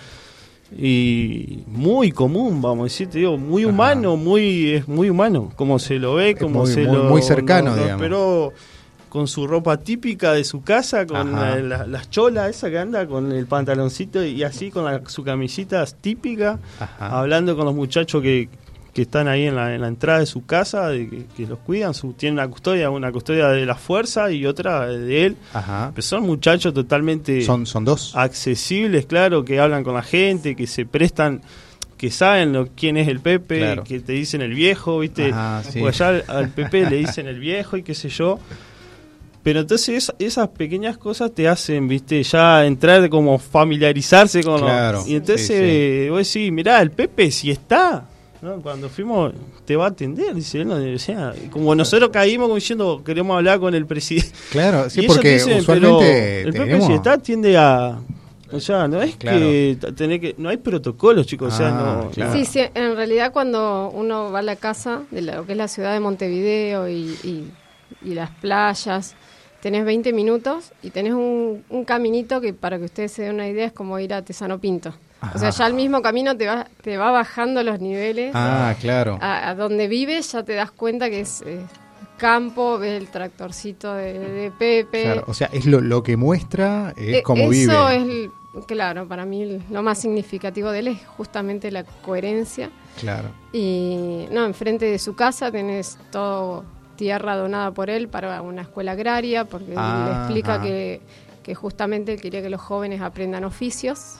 Speaker 14: y muy común, vamos a decir, te digo, muy humano, muy es muy humano, como se lo ve, como
Speaker 9: muy-
Speaker 14: se
Speaker 9: muy-
Speaker 14: lo
Speaker 9: muy cercano,
Speaker 14: no- no
Speaker 9: digamos.
Speaker 14: esperó con su ropa típica de su casa, con
Speaker 9: Ajá.
Speaker 14: la- la- las cholas esa que anda, con el pantaloncito y así, con la- su camisita típica,
Speaker 9: Ajá.
Speaker 14: hablando con los muchachos que, que están ahí en la, en la entrada de su casa, de que, que los cuidan, su, tienen una custodia, una custodia de la fuerza y otra de él.
Speaker 9: Ajá.
Speaker 14: Pero son muchachos totalmente
Speaker 9: Son, son dos.
Speaker 14: accesibles, claro, que hablan con la gente, que se prestan, que saben lo, quién es el Pepe,
Speaker 9: Claro.
Speaker 14: que te dicen el viejo, ¿viste?
Speaker 9: Ajá, sí.
Speaker 14: O allá al, al Pepe le dicen el viejo y qué sé yo. Pero entonces es- esas pequeñas cosas te hacen, viste, ya entrar como familiarizarse con
Speaker 9: Claro,
Speaker 14: los... Y entonces
Speaker 9: sí,
Speaker 14: vos decís, mirá, el Pepe si está, No, cuando fuimos, te va a atender, dice él. No, o sea, como nosotros caímos como diciendo, queremos hablar con el presidente.
Speaker 9: Claro, sí,
Speaker 14: Y ellos
Speaker 9: porque
Speaker 14: dicen,
Speaker 9: usualmente
Speaker 14: pero el
Speaker 9: tenemos-
Speaker 14: propio Ciestá tiende a... O sea, no es
Speaker 9: Claro.
Speaker 14: que t- tener que... No hay protocolos, chicos. o sea,
Speaker 9: Ah,
Speaker 14: no...
Speaker 9: claro.
Speaker 15: Sí, sí, en realidad cuando uno va a la casa de lo que es la ciudad de Montevideo y, y, y las playas, tenés veinte minutos y tenés un, un caminito que, para que ustedes se den una idea, es como ir a Tesano Pinto.
Speaker 9: Ajá.
Speaker 15: O sea, ya el mismo camino te va, te va bajando los niveles.
Speaker 9: Ah, claro.
Speaker 15: A, a donde vives ya te das cuenta que es eh, campo, ves el tractorcito de, de Pepe.
Speaker 9: Claro, o sea, es lo, lo que muestra, es
Speaker 15: Eh,
Speaker 9: como
Speaker 15: Eso
Speaker 9: vive.
Speaker 15: es, el- claro, para mí el- lo más significativo de él es justamente la coherencia.
Speaker 9: Claro.
Speaker 15: Y no, enfrente de su casa tenés todo tierra donada por él para una escuela agraria, porque él
Speaker 9: Ah,
Speaker 15: le explica
Speaker 9: ajá.
Speaker 15: que, que justamente él quería que los jóvenes aprendan oficios.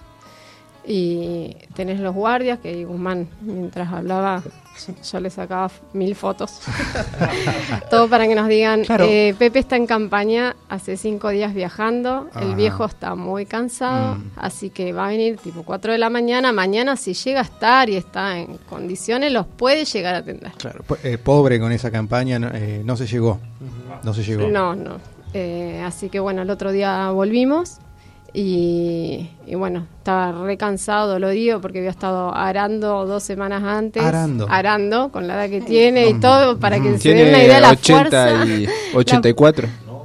Speaker 15: Y tenés los guardias, que ahí Guzmán, mientras hablaba, yo le sacaba f- mil fotos. Todo para que nos digan,
Speaker 9: Claro.
Speaker 15: eh, Pepe está en campaña, hace cinco días viajando, el
Speaker 9: Ajá.
Speaker 15: viejo está muy cansado,
Speaker 9: Mm.
Speaker 15: así que va a venir tipo cuatro de la mañana. Mañana, si llega a estar y está en condiciones, los puede llegar a atender.
Speaker 9: Claro, po- eh, pobre con esa campaña, no, eh, no se llegó. No se llegó.
Speaker 15: No, no. Eh, así que bueno, el otro día volvimos y, y bueno, estaba re cansado, dolorido, porque había estado arando dos semanas antes.
Speaker 6: Arando.
Speaker 15: Arando, con la edad que tiene y todo, para que se
Speaker 6: Tiene
Speaker 15: den una idea de la
Speaker 6: ochenta
Speaker 15: fuerza.
Speaker 6: y ochenta y cuatro.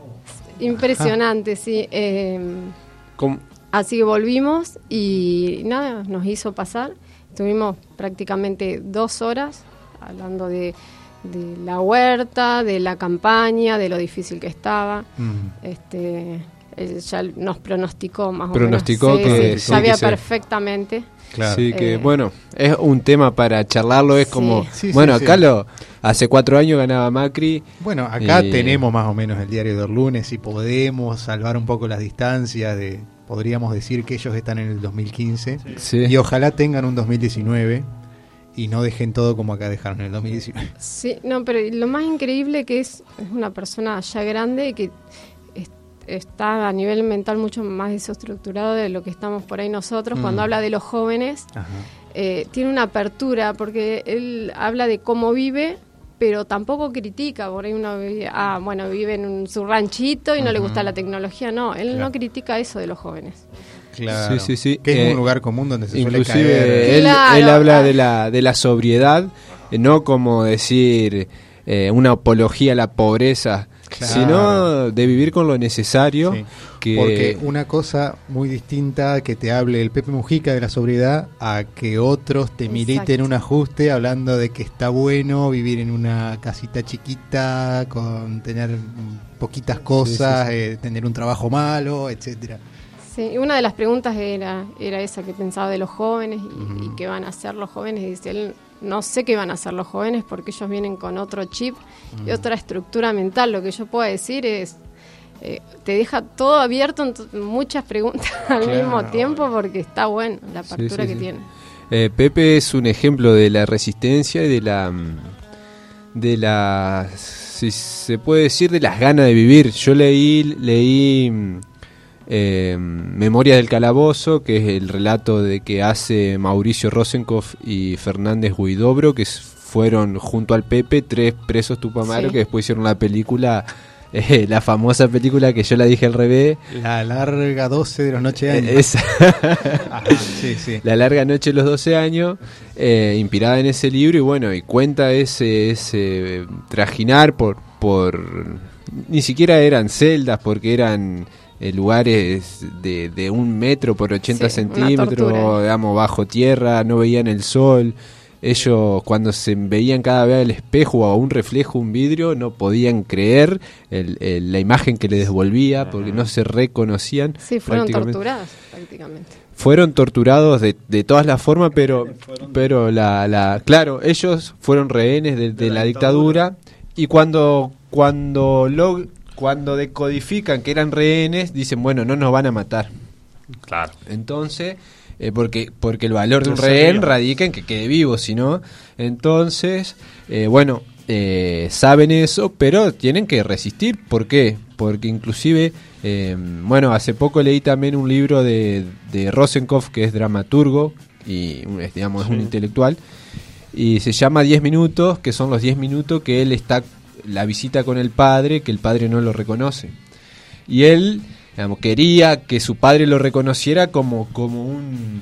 Speaker 15: Impresionante, sí. Eh,
Speaker 6: ¿Cómo?
Speaker 15: así que volvimos y nada, nos hizo pasar. Estuvimos prácticamente dos horas hablando de, de la huerta, de la campaña, de lo difícil que estaba.
Speaker 6: Mm.
Speaker 15: Este, él ya nos pronosticó más
Speaker 6: Pronosticó
Speaker 15: o menos. Sí,
Speaker 6: que-
Speaker 15: sí,
Speaker 6: sí,
Speaker 15: sabía
Speaker 6: que se-
Speaker 15: perfectamente.
Speaker 6: Sí, que
Speaker 15: Eh,
Speaker 6: bueno, es un tema para charlarlo, es como,
Speaker 9: Sí, sí,
Speaker 6: bueno,
Speaker 9: sí.
Speaker 6: acá lo hace cuatro años ganaba Macri.
Speaker 9: Bueno, acá
Speaker 6: y-
Speaker 9: tenemos más o menos el diario del lunes y podemos salvar un poco las distancias de, podríamos decir que ellos están en el dos mil quince
Speaker 6: Sí.
Speaker 9: y ojalá tengan un dos mil diecinueve y no dejen todo como acá dejaron en el dos mil diecinueve.
Speaker 15: Sí, no, pero lo más increíble que es, es una persona ya grande que es- está a nivel mental mucho más desestructurado de lo que estamos por ahí nosotros.
Speaker 9: Mm.
Speaker 15: Cuando habla de los jóvenes,
Speaker 9: Ajá.
Speaker 15: eh, tiene una apertura porque él habla de cómo vive, pero tampoco critica. Por ahí uno vive, ah, bueno, vive en un- su ranchito y no le
Speaker 9: Ujú.
Speaker 15: gusta la tecnología. No, él
Speaker 9: Claro.
Speaker 15: no critica eso de los jóvenes.
Speaker 9: Claro.
Speaker 6: Sí, sí, sí.
Speaker 9: Que es
Speaker 6: Eh,
Speaker 9: un lugar común donde se suele
Speaker 6: Inclusive
Speaker 9: caer.
Speaker 6: él,
Speaker 15: Claro,
Speaker 6: él habla
Speaker 15: ah.
Speaker 6: de la, de la sobriedad, eh, no como decir eh, una apología a la pobreza,
Speaker 9: Claro.
Speaker 6: sino de vivir con lo necesario.
Speaker 9: Sí.
Speaker 6: Que
Speaker 9: Porque una cosa muy distinta que te hable el Pepe Mujica de la sobriedad a que otros te militen un ajuste hablando de que está bueno vivir en una casita chiquita con tener mm, poquitas cosas,
Speaker 6: Sí, sí, sí.
Speaker 9: eh, tener un trabajo malo, etcétera.
Speaker 15: Sí, y una de las preguntas era, era esa que pensaba de los jóvenes y, y qué van a hacer los jóvenes. Y dice él, no sé qué van a hacer los jóvenes porque ellos vienen con otro chip y otra estructura mental. Lo que yo puedo decir es, eh, te deja todo abierto, en t- muchas preguntas al
Speaker 6: Claro.
Speaker 15: mismo tiempo porque está bueno la
Speaker 6: Sí,
Speaker 15: apertura
Speaker 6: sí,
Speaker 15: que
Speaker 6: sí.
Speaker 15: tiene.
Speaker 6: Eh, Pepe es un ejemplo de la resistencia y de la mm, de la si se puede decir de las ganas de vivir. Yo leí leí mm, eh, Memorias del Calabozo, que es el relato de que hace Mauricio Rosenkopf y Fernández Huidobro, que s- fueron junto al Pepe tres presos tupamaros,
Speaker 9: Sí.
Speaker 6: que después hicieron la película, eh, la famosa película que yo la dije al revés.
Speaker 9: La larga doce de los noche años.
Speaker 6: Eh, esa.
Speaker 9: Ajá, sí, sí.
Speaker 6: La larga noche de los doce años, eh, inspirada en ese libro, y bueno, y cuenta ese, ese eh, trajinar por, por... Ni siquiera eran celdas, porque eran eh, lugares de, de un metro por ochenta
Speaker 15: Sí, una
Speaker 6: centímetros,
Speaker 15: tortura.
Speaker 6: digamos, bajo tierra, no veían el sol. Ellos, cuando se veían cada vez al espejo o a un reflejo, un vidrio, no podían creer el- el- la imagen que les devolvía, porque no se reconocían.
Speaker 15: Sí, fueron
Speaker 6: prácticamente.
Speaker 15: torturadas prácticamente.
Speaker 6: Fueron torturados de, de todas las formas, pero pero la, la claro, ellos fueron rehenes de, de la dictadura, y cuando cuando lo, cuando decodifican que eran rehenes, dicen, bueno, no nos van a matar.
Speaker 5: Claro.
Speaker 6: Entonces, eh, porque porque el valor de un
Speaker 5: No
Speaker 6: rehén
Speaker 5: sabía.
Speaker 6: radica en que quede vivo, si no, entonces, eh, bueno, eh, saben eso, pero tienen que resistir. ¿Por qué? Porque inclusive, eh, bueno, hace poco leí también un libro de, de Rosenkopf, que es dramaturgo y un- es, digamos, es un
Speaker 14: Sí.
Speaker 6: intelectual, y se llama diez minutos, que son los diez minutos que él está, la visita con el padre, que el padre no lo reconoce. Y él, digamos, quería que su padre lo reconociera como, como un,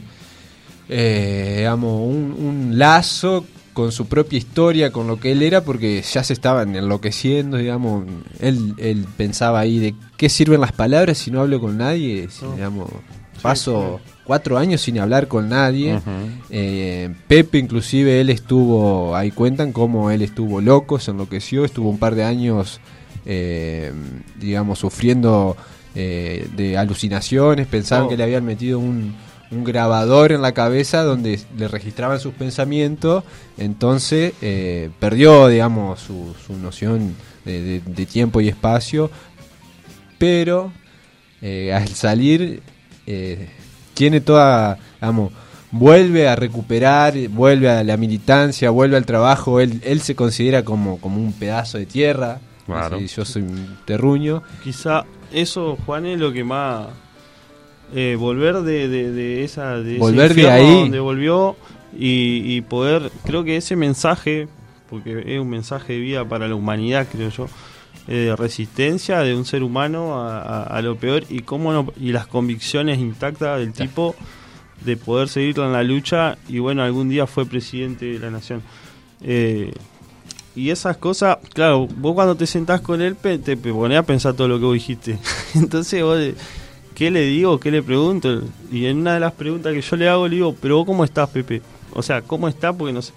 Speaker 6: eh, digamos, un, un lazo con su propia historia, con lo que él era, porque ya se estaban enloqueciendo, digamos. Él, él pensaba ahí de qué sirven las palabras si no hablo con nadie, si,
Speaker 14: No.
Speaker 6: digamos, paso cuatro años sin hablar con nadie. Uh-huh. eh, Pepe inclusive, él estuvo, ahí cuentan cómo él estuvo loco, se enloqueció, estuvo un par de años, eh, digamos, sufriendo eh, de alucinaciones, pensaban oh. que le habían metido un un grabador en la cabeza donde le registraban sus pensamientos, entonces eh, perdió, digamos, su, su noción de, de, de tiempo y espacio, pero eh, al salir eh, tiene toda, digamos, vuelve a recuperar, vuelve a la militancia, vuelve al trabajo, él, él se considera como, como un pedazo de tierra,
Speaker 5: claro.
Speaker 6: Así, yo soy un terruño.
Speaker 14: Quizá eso, Juan, es lo que más... Eh, volver de, de, de esa de
Speaker 6: volver
Speaker 14: ese
Speaker 6: de ahí
Speaker 14: donde volvió y, y poder, creo que ese mensaje, porque es un mensaje de vida para la humanidad, creo yo, eh, de resistencia de un ser humano a, a, a lo peor, y cómo no, y las convicciones intactas del tipo de poder seguir en la lucha, y bueno, algún día fue presidente de la nación. Eh, y esas cosas, claro, vos cuando te sentás con él te, te ponés a pensar todo lo que vos dijiste. Entonces vos, ¿qué le digo? ¿Qué le pregunto? Y en una de las preguntas que yo le hago, le digo, ¿pero vos cómo estás, Pepe? O sea, ¿cómo estás? Porque no sé.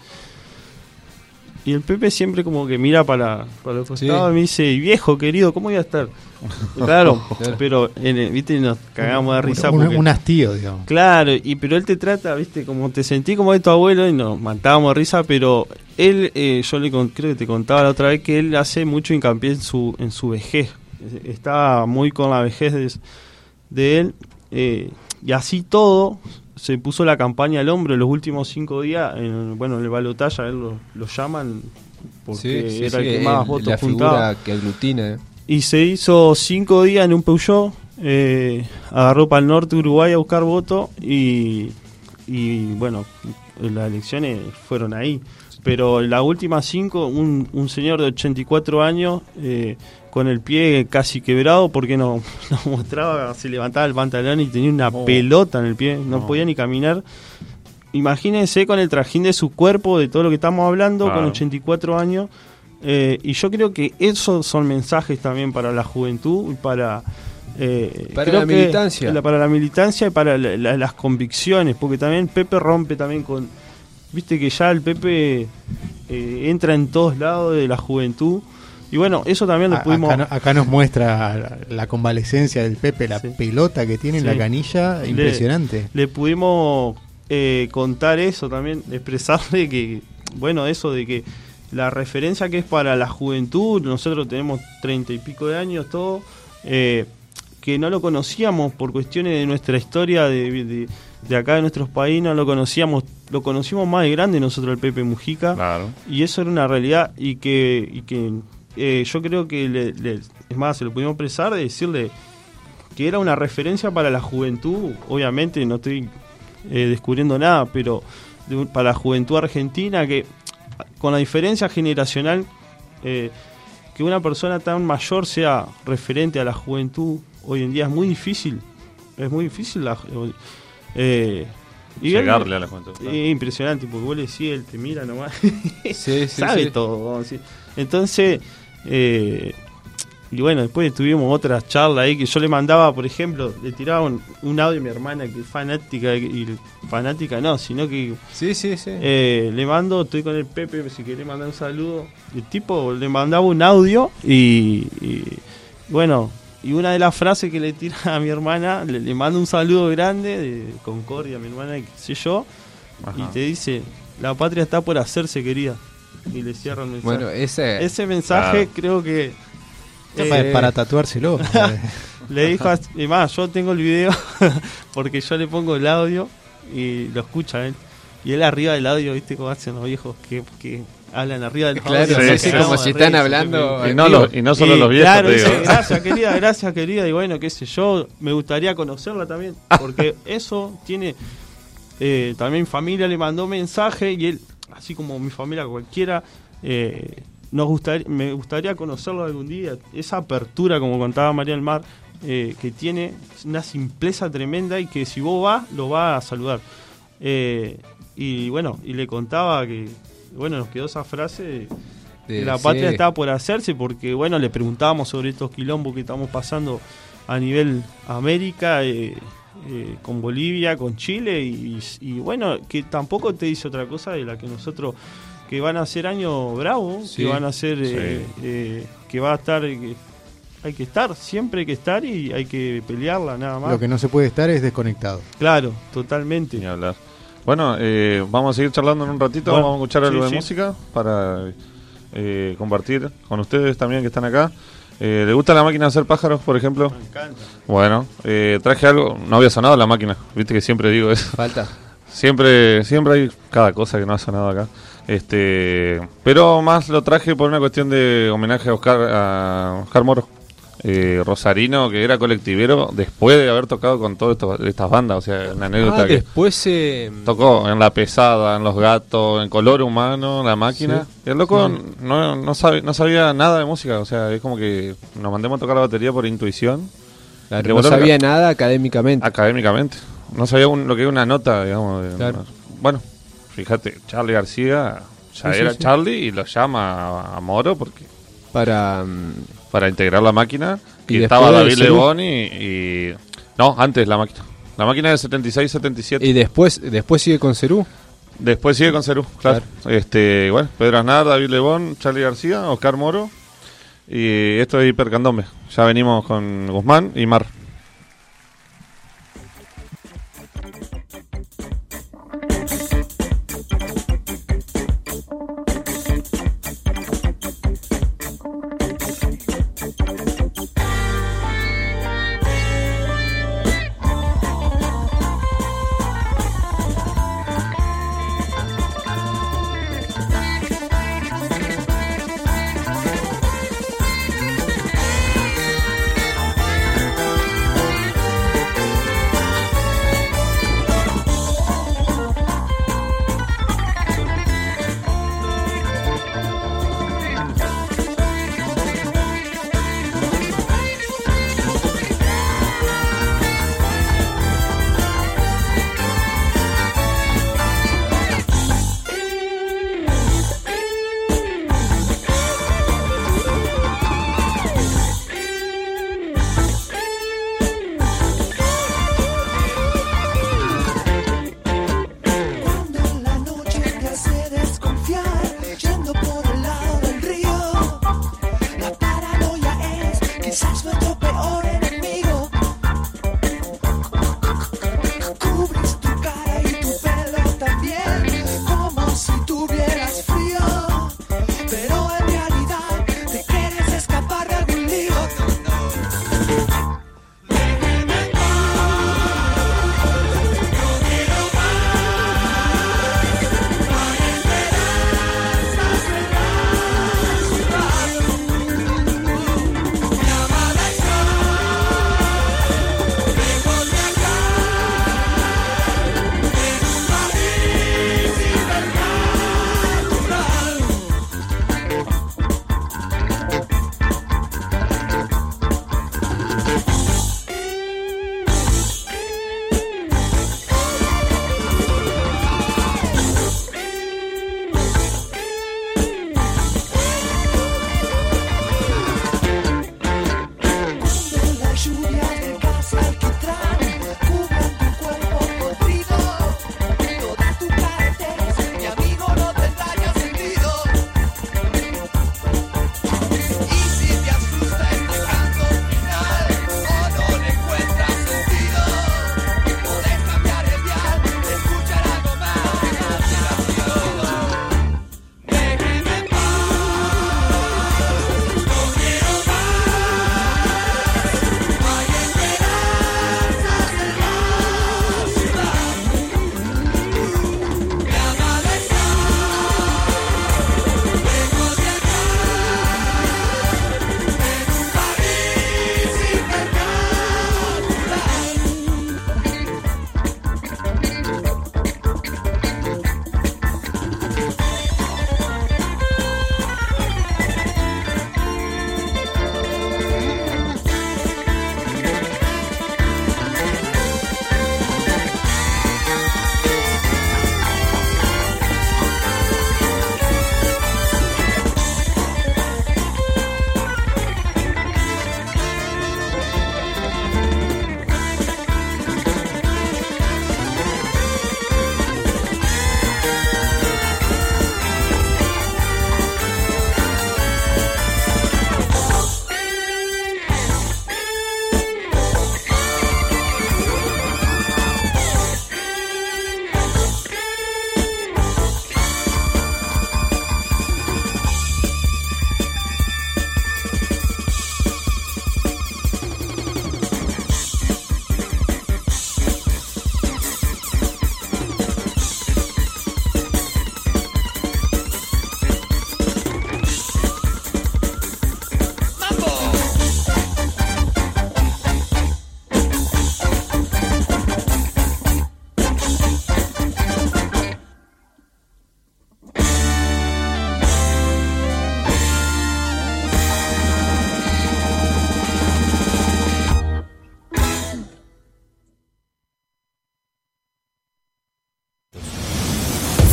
Speaker 14: Y el Pepe siempre como que mira para, para los costados, sí. Y me dice, viejo, querido, ¿cómo voy a estar? Claro, pero, en el, viste, nos cagamos de risa.
Speaker 9: Un,
Speaker 14: porque,
Speaker 9: un hastío, digamos.
Speaker 14: Claro, y pero él te trata, viste, como te sentí como de tu abuelo y nos matábamos de risa, pero él, eh, yo le creo que te contaba la otra vez que él hace mucho hincapié en su, en su vejez. Estaba muy con la vejez de... de él, eh, y así todo se puso la campaña al hombro en los últimos cinco días. En, bueno, en el balotaje a él lo, lo llaman porque
Speaker 6: sí, sí,
Speaker 14: era
Speaker 6: sí,
Speaker 14: el que más votos
Speaker 6: la
Speaker 14: juntaba,
Speaker 6: figura que aglutina.
Speaker 14: y se hizo cinco días en un Peugeot, eh, agarró para el norte de Uruguay a buscar votos y, y bueno, las elecciones fueron ahí, pero las últimas cinco un, un señor de ochenta y cuatro años, eh, con el pie casi quebrado porque no, no mostraba, se levantaba el pantalón y tenía una oh. pelota en el pie, no oh. podía ni caminar. Imagínense con el trajín de su cuerpo, de todo lo que estamos hablando, claro. Con ochenta y cuatro años. Eh, y yo creo que esos son mensajes también para la juventud y para... Eh,
Speaker 6: para la militancia.
Speaker 14: La, para la militancia y para la, la, las convicciones, porque también Pepe rompe también con... Viste que ya el Pepe eh, entra en todos lados de la juventud. Y bueno, eso también lo pudimos...
Speaker 9: Acá, acá nos muestra la convalecencia del Pepe, la sí. pelota que tiene sí. en la canilla, le, impresionante.
Speaker 14: Le pudimos eh, contar eso también, expresarle que, bueno, eso de que la referencia que es para la juventud, nosotros tenemos treinta y pico de años, todo, eh, que no lo conocíamos por cuestiones de nuestra historia, de, de, de acá de nuestros países, no lo conocíamos, lo conocimos más de grande nosotros, el Pepe Mujica,
Speaker 5: claro.
Speaker 14: Y eso era una realidad y que... Y que Eh, yo creo que, le, le, es más, se lo pudimos expresar de decirle que era una referencia para la juventud. Obviamente no estoy eh, descubriendo nada, pero de, para la juventud argentina, que con la diferencia generacional, eh, que una persona tan mayor sea referente a la juventud hoy en día es muy difícil. Es muy difícil la, eh, y
Speaker 5: llegarle
Speaker 14: él,
Speaker 5: a la juventud.
Speaker 14: Claro. Es impresionante, porque vos le decís, él te mira nomás.
Speaker 6: Sí, sí,
Speaker 14: sabe
Speaker 6: sí.
Speaker 14: todo, vamos a decir. Entonces... Eh, y bueno, después tuvimos otras charlas ahí que yo le mandaba, por ejemplo, le tiraba un, un audio a mi hermana que es fanática, y fanática no, sino que
Speaker 6: sí, sí, sí.
Speaker 14: Eh, le mando, estoy con el Pepe, si querés mandar un saludo. El tipo le mandaba un audio y, y bueno, y una de las frases que le tira a mi hermana, le, le mando un saludo grande de Concordia, mi hermana, qué sé yo. Ajá. Y te dice, la patria está por hacerse, querida. Y le cierra el mensaje.
Speaker 6: Bueno, ese,
Speaker 14: ese mensaje, claro. Creo que
Speaker 9: eh, para, para tatuárselo.
Speaker 14: Le dijo, además, yo tengo el video porque yo le pongo el audio y lo escucha él. Y él arriba del audio, viste cómo hacen los viejos que, que hablan arriba del
Speaker 6: claro, audio. Sí, sí, sí, como si están hablando.
Speaker 5: Y no, lo, y no solo y, los viejos.
Speaker 14: Claro, dice, gracias querida, gracias querida. Y bueno, qué sé yo, me gustaría conocerla también. Porque eso tiene... Eh, también familia le mandó mensaje y él así como mi familia cualquiera, eh, nos gustaría, me gustaría conocerlo algún día. Esa apertura, como contaba María del Mar, eh, que tiene una simpleza tremenda y que si vos vas, lo vas a saludar. Eh, y bueno, y le contaba que, bueno, nos quedó esa frase de, de la patria estaba por hacerse, porque bueno, le preguntábamos sobre estos quilombos que estamos pasando a nivel América, eh, eh, con Bolivia, con Chile, y, y bueno, que tampoco te dice otra cosa de la que nosotros, que van a ser años bravos, sí, que van a ser, sí. eh, eh, que va a estar, eh, hay que estar, siempre hay que estar y hay que pelearla, nada más.
Speaker 9: Lo que no se puede estar es desconectado.
Speaker 14: Claro, totalmente.
Speaker 5: Ni hablar. Bueno, eh, vamos a seguir charlando en un ratito, bueno, vamos a escuchar algo sí, de sí. música para eh, compartir con ustedes también que están acá. Eh, ¿Le gusta la máquina de hacer pájaros, por ejemplo?
Speaker 14: Me encanta.
Speaker 5: Bueno, eh, traje algo, no había sonado la máquina, viste que siempre digo eso.
Speaker 6: Falta.
Speaker 5: Siempre, siempre hay cada cosa que no ha sonado acá. Este, pero más lo traje por una cuestión de homenaje a Oscar, a Oscar Moro, eh, rosarino, que era colectivero después de haber tocado con todas estas bandas. O sea, una anécdota
Speaker 6: ah,
Speaker 5: que
Speaker 6: después eh...
Speaker 5: tocó en La Pesada, en Los Gatos, en Color Humano, La Máquina. Sí. Y el loco sí. no, no, sabe, no sabía nada de música. O sea, es como que nos mandemos a tocar la batería por intuición.
Speaker 6: Claro, no sabía que... nada académicamente.
Speaker 5: Académicamente. No sabía un, lo que es una nota, digamos. De, claro. una... Bueno, fíjate, Charly García ya sí, era sí, sí. Charly y lo llama a, a Moro porque
Speaker 6: para um,
Speaker 5: para integrar la máquina y, y estaba David Lebón y, y no, antes la máquina. La máquina de setenta y seis setenta y siete.
Speaker 6: Y después después sigue con Cerú.
Speaker 5: Después sigue con Cerú, claro. claro. Este, bueno, Pedro Aznar, David Lebón, Charly García, Oscar Moro y esto es Hipercandombe. Ya venimos con Guzmán y Mar.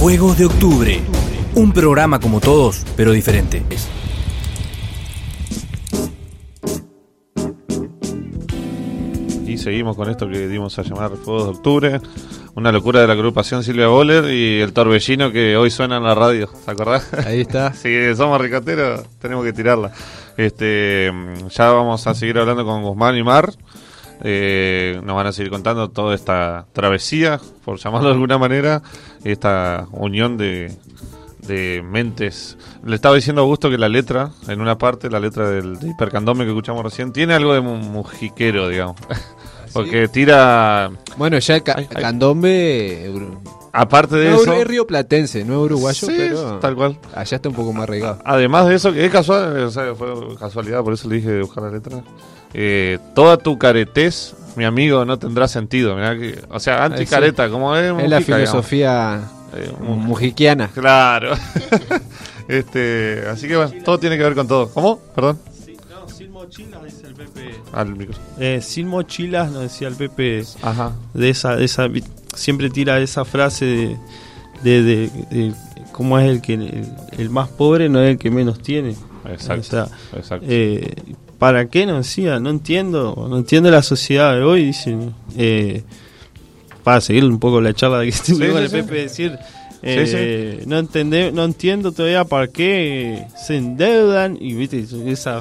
Speaker 4: Fuegos de Octubre. Un programa como todos, pero diferente.
Speaker 5: Y seguimos con esto que dimos a llamar Fuegos de Octubre. Una locura de la agrupación Silvia Boller y el Torbellino que hoy suena en la radio. ¿Te acordás?
Speaker 6: Ahí está.
Speaker 5: Si somos ricoteros, tenemos que tirarla. Este, ya vamos a seguir hablando con Guzmán y Mar. Eh, nos van a seguir contando toda esta travesía, por llamarlo de alguna manera, esta unión de, de mentes. Le estaba diciendo a Augusto que la letra, en una parte, la letra del de Hipercandombe que escuchamos recién, tiene algo de mu- mujiquero, digamos. Porque tira...
Speaker 6: Bueno, ya el ca-
Speaker 5: Ay, ay.
Speaker 6: candombe... euro-
Speaker 5: Aparte de
Speaker 6: no,
Speaker 5: eso...
Speaker 6: es rioplatense, no es uruguayo,
Speaker 5: Sí,
Speaker 6: pero...
Speaker 5: tal cual.
Speaker 6: Allá está un poco más regado.
Speaker 5: Además de eso, que es casual, o sea, fue casualidad, por eso le dije de buscar la letra. Eh, toda tu caretez, mi amigo, no tendrá sentido. Mirá que, o sea, anticareta, como es.
Speaker 6: Es
Speaker 5: Mujica,
Speaker 6: la filosofía
Speaker 5: eh,
Speaker 6: mujiquiana.
Speaker 5: Claro. este, así que bueno, todo tiene que ver con todo. ¿Cómo? Perdón.
Speaker 14: Sí, no, sin mochilas, dice el Pepe.
Speaker 5: Al micro.
Speaker 14: Eh, sin mochilas, nos decía el Pepe.
Speaker 5: Ajá.
Speaker 14: De esa, de esa, siempre tira esa frase de, de, de, de cómo es el que el, el más pobre no es el que menos tiene.
Speaker 5: Exacto.
Speaker 14: O sea,
Speaker 5: exacto.
Speaker 14: Eh, ¿para qué no decía? No entiendo, no entiendo la sociedad de hoy, dicen. Eh, para seguir un poco la charla de que estuve
Speaker 5: Sí,
Speaker 14: con
Speaker 5: sí,
Speaker 14: el
Speaker 5: sí.
Speaker 14: Pepe decir. Eh,
Speaker 5: Sí,
Speaker 14: no entendé, no entiendo todavía para qué se endeudan y viste esa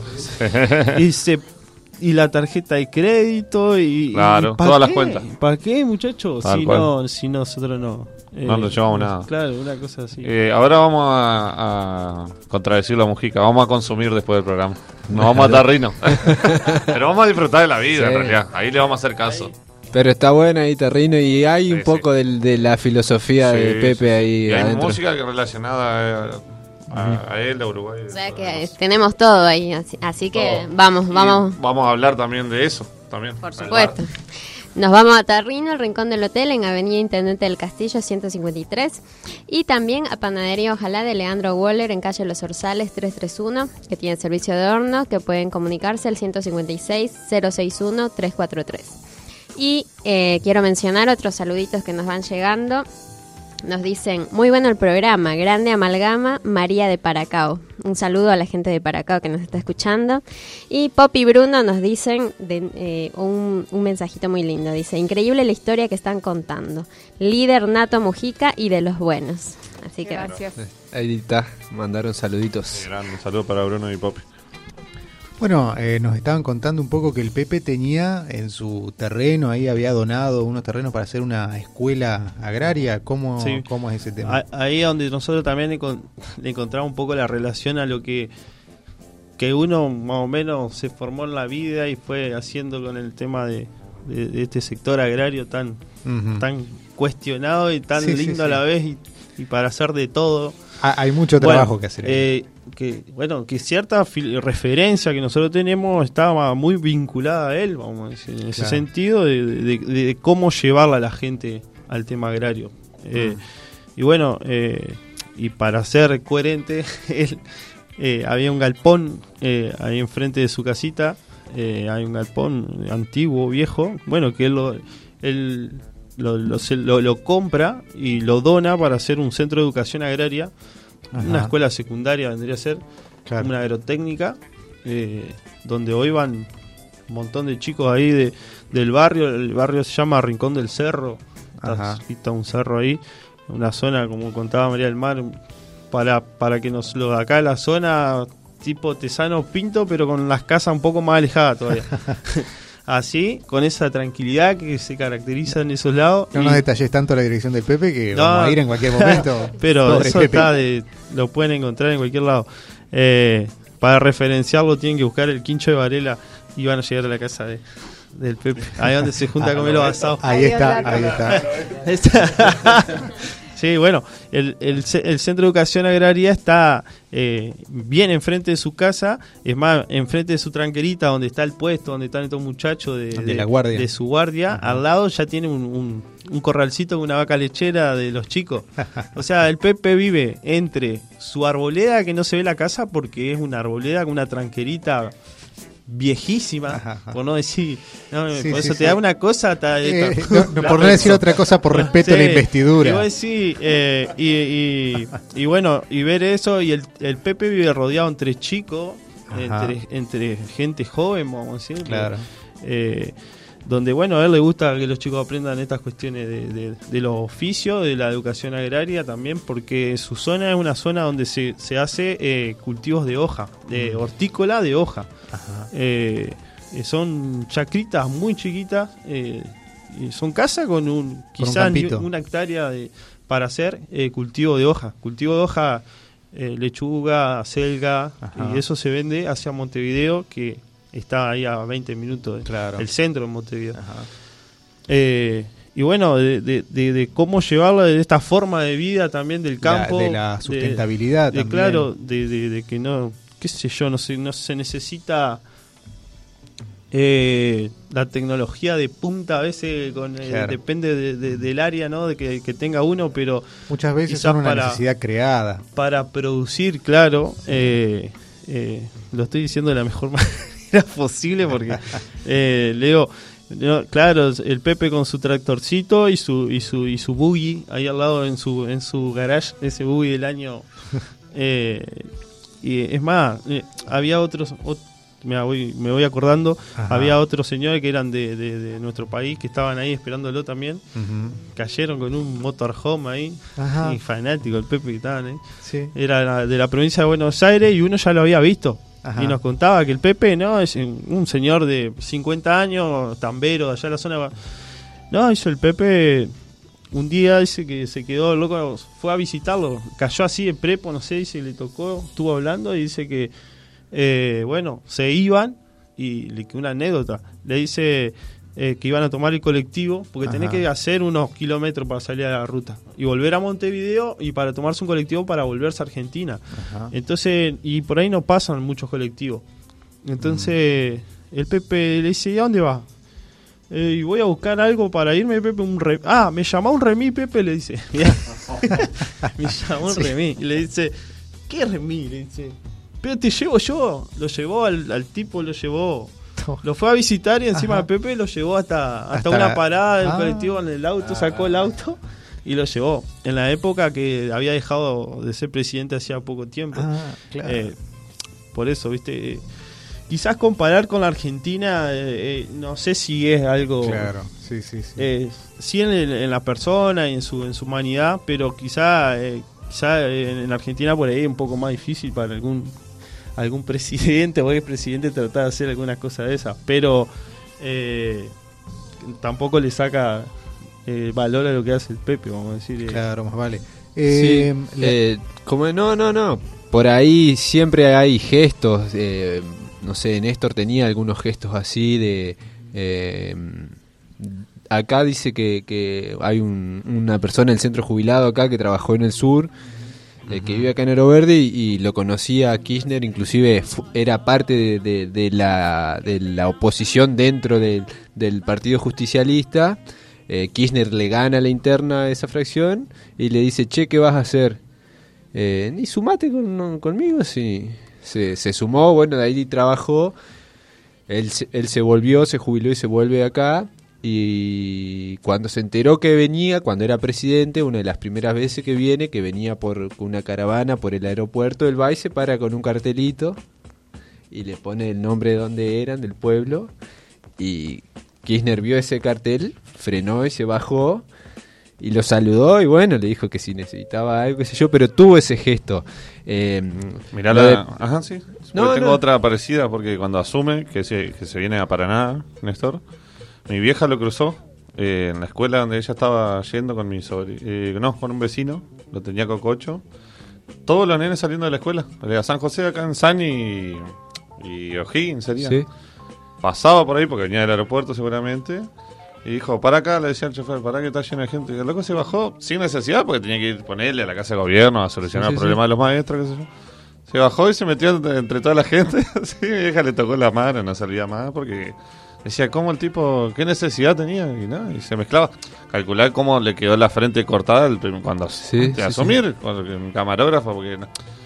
Speaker 14: y se y la tarjeta de crédito y
Speaker 5: Claro,
Speaker 14: y ¿pa'
Speaker 5: todas las
Speaker 14: qué?
Speaker 5: cuentas.
Speaker 14: ¿Para qué, muchachos?
Speaker 5: Tal
Speaker 14: Si
Speaker 5: cual.
Speaker 14: no, si nosotros no. Eh,
Speaker 5: No nos llevamos nada.
Speaker 14: Claro, una cosa así.
Speaker 5: Eh, ahora vamos a, a contradecirlo a Mujica. Vamos a consumir después del programa. No vamos a dar rino. Pero vamos a disfrutar de la vida,
Speaker 6: Sí.
Speaker 5: en realidad. Ahí le vamos a hacer caso.
Speaker 6: Pero está buena ahí, Terrino, y hay un
Speaker 5: Sí,
Speaker 6: poco del- de la filosofía
Speaker 5: Sí,
Speaker 6: de Pepe
Speaker 5: sí, sí.
Speaker 6: ahí
Speaker 5: Y hay
Speaker 6: adentro.
Speaker 5: música que relacionada a, a, a él, a Uruguay.
Speaker 7: O sea que tenemos todo ahí, así, así que
Speaker 5: Todo.
Speaker 7: vamos,
Speaker 5: Y
Speaker 7: vamos,
Speaker 5: Vamos a hablar también de eso. También.
Speaker 7: por supuesto. Nos vamos a Tarrino, el Rincón del Hotel, en Avenida Intendente del Castillo, ciento cincuenta y tres. Y también a Panadería Ojalá de Leandro Waller, en calle Los Orzales, trescientos treinta y uno, que tiene servicio de horno, que pueden comunicarse al ciento cincuenta y seis, cero sesenta y uno, trescientos cuarenta y tres. Y eh, quiero mencionar otros saluditos que nos van llegando. Nos dicen, muy bueno el programa, grande amalgama, María de Paracao. Un saludo a la gente de Paracao que nos está escuchando. Y Pop y Bruno nos dicen de, eh, un, un mensajito muy lindo. Dice, increíble la historia que están contando. Líder nato Mujica y de los buenos. Así que
Speaker 15: Gracias.
Speaker 6: Ahí está, mandaron saluditos.
Speaker 5: Un saludo para Bruno y Popi.
Speaker 9: Bueno, eh, nos estaban contando un poco que el Pepe tenía en su terreno, ahí había donado unos terrenos para hacer una escuela agraria. ¿Cómo,
Speaker 14: Sí.
Speaker 9: cómo es ese tema?
Speaker 14: Ah, Ahí es donde nosotros también le, encon- le encontramos un poco la relación a lo que que uno más o menos se formó en la vida y fue haciendo con el tema de, de- de este sector agrario tan
Speaker 9: Ujú.
Speaker 14: tan cuestionado y tan
Speaker 9: Sí, sí,
Speaker 14: lindo a
Speaker 9: sí.
Speaker 14: la vez y, y para hacer de todo.
Speaker 9: Ah, hay mucho
Speaker 14: Bueno,
Speaker 9: trabajo que hacer ahí.
Speaker 14: eh, que bueno, que cierta fil- referencia que nosotros tenemos estaba muy vinculada a él, vamos a decir, en ese
Speaker 9: Claro.
Speaker 14: sentido de, de- de- de cómo llevarla a la gente al tema agrario. Eh, y bueno, eh, y para ser coherente, él eh, había un galpón eh, ahí enfrente de su casita, eh, hay un galpón antiguo, viejo, bueno, que él lo, él lo, lo- se- lo- lo compra y lo dona para hacer un centro de educación agraria,
Speaker 9: Ajá.
Speaker 14: una escuela secundaria vendría a ser,
Speaker 9: Claro.
Speaker 14: una agrotécnica, eh, donde hoy van un montón de chicos ahí de, del barrio, el barrio se llama Rincón del Cerro,
Speaker 9: Ajá.
Speaker 14: está, está un cerro ahí, una zona como contaba María del Mar, para, para que nos lo de acá la zona tipo Tesano Pinto, pero con las casas un poco más alejadas todavía. Así, con esa tranquilidad que se caracteriza en esos lados.
Speaker 9: No
Speaker 14: y-
Speaker 9: nos detalles tanto la dirección del Pepe que
Speaker 14: No.
Speaker 9: vamos a ir en cualquier momento.
Speaker 14: Pero
Speaker 9: Pobre
Speaker 14: eso
Speaker 9: Pepe.
Speaker 14: está de, lo pueden encontrar en cualquier lado. Eh, para referenciarlo tienen que buscar el Quincho de Varela y van a llegar a la casa de, del Pepe. Ahí donde se junta a comer los asados.
Speaker 9: Ahí está, ahí está.
Speaker 14: Está. Sí, bueno, el, el, ce- el Centro de Educación Agraria está eh, bien enfrente de su casa, es más, enfrente de su tranquerita, donde está el puesto, donde están estos muchachos de,
Speaker 9: De la guardia.
Speaker 14: de su guardia. Al lado ya tiene un, un, un corralcito con una vaca lechera de los chicos. O sea, el Pepe vive entre su arboleda, que no se ve la casa porque es una arboleda con una tranquerita viejísima,
Speaker 9: Ajá, ajá.
Speaker 14: por no decir, no,
Speaker 9: Sí,
Speaker 14: por
Speaker 9: sí,
Speaker 14: eso
Speaker 9: sí.
Speaker 14: te da una cosa, ta-
Speaker 9: Eh,
Speaker 14: esta-
Speaker 9: no, no, por no decir otra cosa, por respeto a la investidura.
Speaker 14: Y, vos decís, eh, y, y, y bueno, y ver eso, y el, el Pepe vive rodeado entre chicos,
Speaker 9: Ajá.
Speaker 14: entre, entre gente joven, vamos a decir.
Speaker 9: Claro.
Speaker 14: Eh, donde, bueno, a él le gusta que los chicos aprendan estas cuestiones de, de, de los oficios, de la educación agraria también, porque su zona es una zona donde se, se hace eh, cultivos de hoja, de hortícola de hoja.
Speaker 9: Ajá.
Speaker 14: Eh, eh, son chacritas muy chiquitas, eh, y son casas con un quizás
Speaker 9: campito.
Speaker 14: una hectárea de, para hacer eh, cultivo de hoja. Cultivo de hoja, eh, lechuga, selga,
Speaker 9: Ajá.
Speaker 14: y eso se vende hacia Montevideo, que está ahí a veinte minutos del
Speaker 9: Claro.
Speaker 14: el centro de Montevideo. Eh, y bueno, de, de, de, de cómo llevarla de esta forma de vida también del
Speaker 9: La-
Speaker 14: campo.
Speaker 9: de la
Speaker 14: de-
Speaker 9: sustentabilidad
Speaker 14: de,
Speaker 9: también.
Speaker 14: Claro, de, de, de que no, qué sé yo, no se, no se necesita eh, la tecnología de punta a veces, con, eh,
Speaker 9: Claro.
Speaker 14: depende de- de- del área, ¿no? De que, que tenga uno, pero
Speaker 9: Muchas veces
Speaker 14: quizás
Speaker 9: son una
Speaker 14: para-
Speaker 9: necesidad creada.
Speaker 14: para producir, claro, eh, eh, lo estoy diciendo de la mejor manera posible porque eh, Leo, no, claro, el Pepe con su tractorcito y su y su y su buggy ahí al lado en su en su garage, ese buggy del año eh, y es más, eh, había otros ot- me voy, me voy acordando,
Speaker 9: Ajá.
Speaker 14: había otros señores que eran de, de, de nuestro país que estaban ahí esperándolo también.
Speaker 9: Ujú.
Speaker 14: Cayeron con un motorhome ahí.
Speaker 9: Ajá.
Speaker 14: Y fanático, el Pepe que estaban ahí.
Speaker 9: Sí.
Speaker 14: Era la- de la provincia de Buenos Aires y uno ya lo había visto.
Speaker 9: Ajá.
Speaker 14: Y nos contaba que el Pepe, ¿no? Es un señor de cincuenta años, tambero, de allá en la zona. No, hizo el Pepe. Un día dice que se quedó loco, fue a visitarlo, cayó así de prepo, no sé, dice, le tocó, estuvo hablando y dice que, eh, bueno, se iban y le quedó una anécdota. Le dice eh, que iban a tomar el colectivo porque tenía
Speaker 9: Ajá.
Speaker 14: que hacer unos kilómetros para salir a la ruta y volver a Montevideo y para tomarse un colectivo para volverse a Argentina.
Speaker 9: Ajá.
Speaker 14: Entonces, y por ahí no pasan muchos colectivos. Entonces, el Pepe le dice, ¿y a dónde va? Eh, y voy a buscar algo para irme, Pepe, un re... Ah, me llamó un remis, Pepe, le dice. Mirá. Me llamó un
Speaker 9: Sí.
Speaker 14: remis. Y le dice, ¿qué remis? Le dice, pero te llevo yo. Lo llevó al, al tipo, lo llevó... Lo fue a visitar y encima
Speaker 9: Ajá.
Speaker 14: a Pepe lo llevó hasta, hasta,
Speaker 9: Hasta
Speaker 14: una
Speaker 9: la-
Speaker 14: parada del
Speaker 9: Ah.
Speaker 14: colectivo en el auto, sacó el auto y lo llevó. En la época que había dejado de ser presidente hacía poco tiempo.
Speaker 9: Ah, claro.
Speaker 14: Eh, por eso, viste... Eh, quizás comparar con la Argentina, eh, eh, no sé si es algo...
Speaker 9: Claro, sí, sí, sí.
Speaker 14: Eh, sí en, el- en la persona y en su, en su humanidad, pero quizá, eh, quizá en, en Argentina por ahí es un poco más difícil para algún algún presidente o expresidente tratar de hacer alguna cosa de esas, pero eh, tampoco le saca eh, valor a lo que hace el Pepe, vamos a decir. eh.
Speaker 9: Claro, más vale.
Speaker 6: Sí,
Speaker 9: Eh, la-
Speaker 6: eh, como no, no, no. Por ahí siempre hay gestos. eh, no sé, Néstor tenía algunos gestos así de. eh, acá dice que, que hay un- una persona en el centro jubilado acá que trabajó en el sur, eh, que vive acá en Aro Verde y, y lo conocía a Kirchner, inclusive fu- era parte de, de- de la, de la oposición dentro del, del Partido Justicialista. Eh, Kirchner le gana la interna a esa fracción y le dice, che, ¿qué vas a hacer? Eh, y sumate con, conmigo, sí. Se, se sumó, bueno, de ahí trabajó. Él, se- él se volvió, se jubiló y se vuelve acá. Y cuando se enteró que venía, cuando era presidente, una de las primeras veces que viene, que venía por con una caravana por el aeropuerto, él va y se para con un cartelito y le pone el nombre de donde eran, del pueblo. Y Kirchner vio ese cartel, frenó y se bajó y lo saludó y bueno, le dijo que si necesitaba algo, qué sé yo, pero tuvo ese gesto. Eh,
Speaker 5: Mirá
Speaker 6: lo
Speaker 5: la...
Speaker 6: de-
Speaker 5: Ajá, sí.
Speaker 6: No,
Speaker 5: Porque tengo
Speaker 6: no.
Speaker 5: otra parecida porque cuando asume que se, que se viene a Paraná, Néstor, mi vieja lo cruzó eh, en la escuela donde ella estaba yendo con mi sobrino, eh, no, con un vecino, lo tenía cococho. Todos los nenes saliendo de la escuela, de San José acá en San y, y O'Higgins sería.
Speaker 6: Sí.
Speaker 5: Pasaba por ahí porque venía del aeropuerto seguramente. Y dijo, para acá, le decía al chofer, para que está lleno de gente. Y el loco se bajó sin necesidad porque tenía que ir ponerle a la casa de gobierno a solucionar
Speaker 6: Sí, sí,
Speaker 5: el problema
Speaker 6: sí.
Speaker 5: de los maestros, qué sé yo. Se bajó y se metió entre, entre toda la gente. Así, mi vieja le tocó la mano, no salía más porque decía, ¿cómo el tipo, qué necesidad tenía? Y, ¿no? y se mezclaba. Calcular cómo le quedó la frente cortada el prim- cuando
Speaker 6: Sí,
Speaker 5: de
Speaker 6: sí,
Speaker 5: asumir, con el camarógrafo, porque no.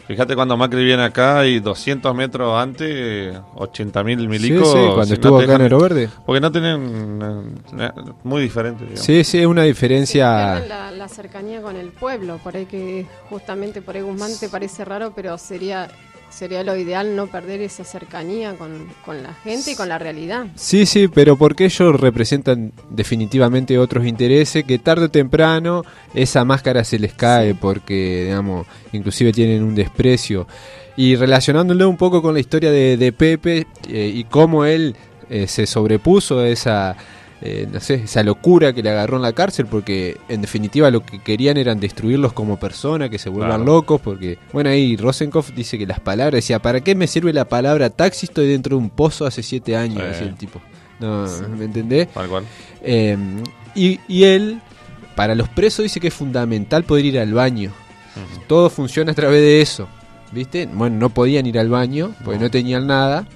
Speaker 5: Fíjate cuando Macri viene acá y doscientos metros antes, ochenta mil milicos.
Speaker 6: Sí, sí, cuando
Speaker 5: si
Speaker 6: estuvo
Speaker 5: no te
Speaker 6: acá en
Speaker 5: dejan-
Speaker 6: Aro Verde.
Speaker 5: Porque no tienen. eh, muy diferente, digamos.
Speaker 6: Sí, sí, es una diferencia.
Speaker 15: Pierden La, la cercanía con el pueblo, por ahí que justamente por ahí Guzmán te parece raro, pero sería sería lo ideal no perder esa cercanía con, con la gente y con la realidad.
Speaker 6: Sí, sí, pero porque ellos representan definitivamente otros intereses que tarde o temprano esa máscara se les cae porque, digamos, inclusive tienen un desprecio. Y relacionándolo un poco con la historia de, de Pepe eh, y cómo él eh, se sobrepuso a esa, eh, no sé, esa locura que le agarró en la cárcel, porque en definitiva lo que querían eran destruirlos como personas, que se vuelvan
Speaker 5: Claro.
Speaker 6: locos, porque, bueno, ahí Rosenkopf dice que las palabras, decía, ¿para qué me sirve la palabra taxi? Estoy dentro de un pozo hace siete años,
Speaker 5: Sí.
Speaker 6: decía el tipo. No, ¿me entendés?
Speaker 5: Tal cual.
Speaker 6: Eh, y, y él, para los presos, dice que es fundamental poder ir al baño.
Speaker 5: Ujú.
Speaker 6: Todo funciona a través de eso, ¿viste? Bueno, no podían ir al baño, porque no tenían nada.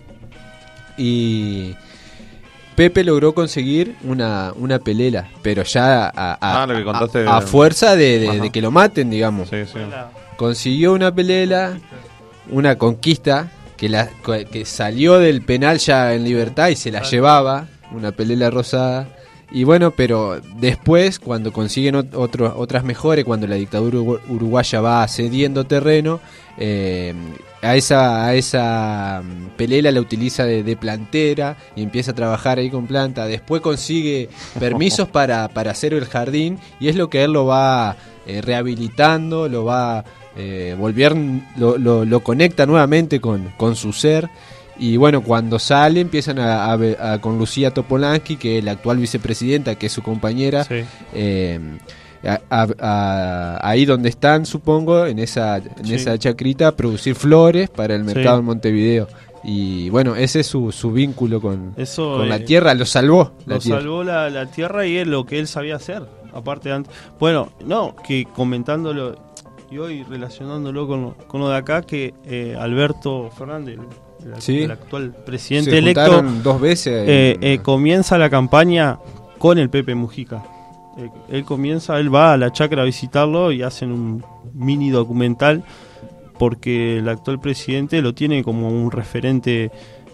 Speaker 6: Y Pepe logró conseguir una, una pelela, pero ya a, a-
Speaker 5: Ah, lo que contaste
Speaker 6: a- a
Speaker 5: de-
Speaker 6: fuerza de, de-
Speaker 5: Ajá.
Speaker 6: de que lo maten, digamos.
Speaker 5: Sí, sí.
Speaker 6: Consiguió una pelela, una conquista, que, la, que salió del penal ya en libertad y se la llevaba, una pelela rosada. Y bueno, pero después, cuando consiguen ot- otro- otras mejores, cuando la dictadura uru- uruguaya va cediendo terreno, eh, a esa a esa mm, pelela la utiliza de, de plantera y empieza a trabajar ahí con planta. Después consigue permisos para, para hacer el jardín y es lo que él lo va eh, rehabilitando, lo va eh, volver, lo, lo, lo conecta nuevamente con, con su ser. Y bueno, cuando sale empiezan a, a ve- a- con Lucía Topolansky, que es la actual vicepresidenta, que es su compañera,
Speaker 5: Sí.
Speaker 6: eh, a- a- a- ahí donde están, supongo, en esa en
Speaker 14: Sí.
Speaker 6: esa chacrita, a producir flores para el mercado
Speaker 14: Sí.
Speaker 6: en Montevideo. Y bueno, ese es su, su vínculo con,
Speaker 14: Eso,
Speaker 6: con
Speaker 14: eh,
Speaker 6: la tierra, lo salvó la
Speaker 14: Lo
Speaker 6: tierra.
Speaker 14: salvó la, la tierra y es lo que él sabía hacer. Aparte de antes. Bueno, no, que comentándolo y hoy relacionándolo con lo, con lo de acá, que eh, Alberto Fernández, el, el-
Speaker 6: Sí.
Speaker 14: el actual presidente
Speaker 6: Se
Speaker 14: electo,
Speaker 6: juntaron dos veces.
Speaker 14: eh, eh, comienza la campaña con el Pepe Mujica. Eh, él comienza, él va a la chacra a visitarlo y hacen un mini documental porque el actual presidente lo tiene como un referente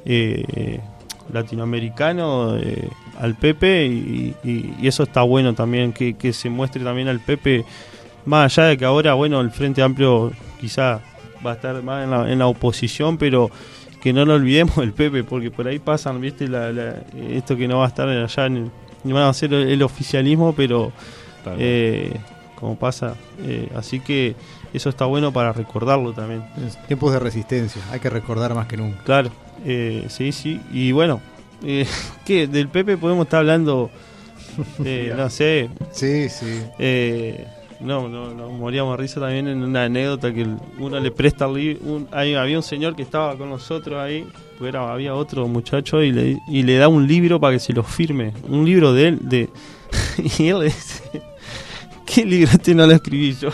Speaker 14: eh, latinoamericano eh, al Pepe y, y- y eso está bueno también, que, que se muestre también al Pepe, más allá de que ahora, bueno, el Frente Amplio quizá va a estar más en la, en la oposición, pero que no lo olvidemos el Pepe, porque por ahí pasan, viste, la, la- esto que no va a estar allá en el, no van a hacer el, el oficialismo, pero eh, como pasa, eh, así que eso está bueno para recordarlo también.
Speaker 9: Tiempos de resistencia, hay que recordar más que nunca.
Speaker 14: Claro, eh, sí, sí, y bueno, eh, ¿qué? Del Pepe podemos estar hablando, eh, no sé.
Speaker 9: Sí, sí.
Speaker 14: Eh, no, no, no, moríamos de risa también en una anécdota que el- uno le presta el libro, había un señor que estaba con nosotros ahí, pues era, había otro muchacho y le, y le da un libro para que se lo firme, un libro de él, de y él le dice, ¿qué libro este no lo escribí yo?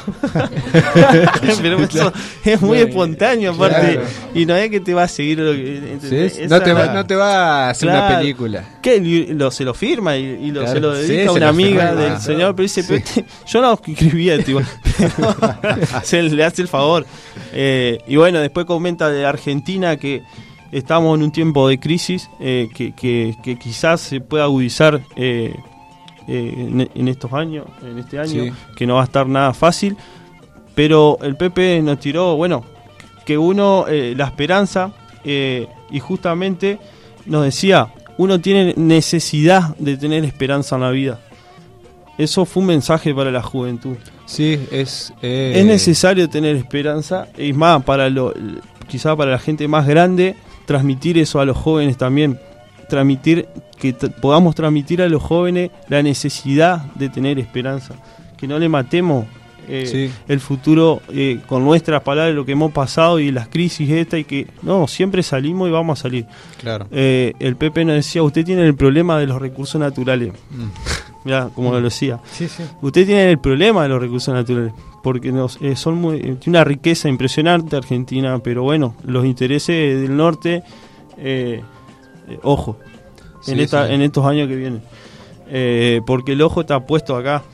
Speaker 14: Pero eso es muy espontáneo aparte,
Speaker 6: Claro.
Speaker 14: y no es que te va a seguir lo que, ¿entendés?
Speaker 6: Sí,
Speaker 14: Esa
Speaker 6: no te
Speaker 14: es
Speaker 6: va-
Speaker 14: la-
Speaker 6: no te va a hacer una
Speaker 14: Claro.
Speaker 6: película.
Speaker 14: ¿Qué? Li- Lo, se lo firma y, y lo,
Speaker 6: Claro.
Speaker 14: se lo
Speaker 6: Sí,
Speaker 14: dedica a
Speaker 6: se
Speaker 14: una
Speaker 6: lo
Speaker 14: amiga
Speaker 6: firma.
Speaker 14: del
Speaker 6: Ah,
Speaker 14: señor, pero dice,
Speaker 6: sí.
Speaker 14: "Pero este- yo no escribía esto igual". Se le hace el favor. Eh, y bueno, después comenta de Argentina que estamos en un tiempo de crisis, eh, que, que, que quizás se pueda agudizar eh, eh, en, en estos años, en este año,
Speaker 6: Sí.
Speaker 14: que no va a estar nada fácil. Pero el Pepe nos tiró, bueno, que uno, eh, la esperanza, eh, y justamente nos decía, uno tiene necesidad de tener esperanza en la vida. Eso fue un mensaje para la juventud.
Speaker 6: Sí, es... eh,
Speaker 14: Es necesario tener esperanza, y más, para lo, quizá para la gente más grande, transmitir eso a los jóvenes también. Transmitir, que t- podamos transmitir a los jóvenes la necesidad de tener esperanza. Que no le matemos eh,
Speaker 6: Sí.
Speaker 14: el futuro eh, con nuestras palabras, lo que hemos pasado y las crisis esta, y que no, siempre salimos y vamos a salir.
Speaker 9: Claro.
Speaker 14: Eh, el Pepe nos decía, usted tiene el problema de los recursos naturales. Mirá, como lo decía.
Speaker 9: Sí, sí.
Speaker 14: Usted tiene el problema de los recursos naturales, porque nos, eh, son muy, eh, tiene una riqueza impresionante Argentina, pero bueno, los intereses del norte, eh, eh, ojo, en,
Speaker 6: Sí,
Speaker 14: esta,
Speaker 6: sí.
Speaker 14: en estos años que vienen. Eh, porque el ojo está puesto acá.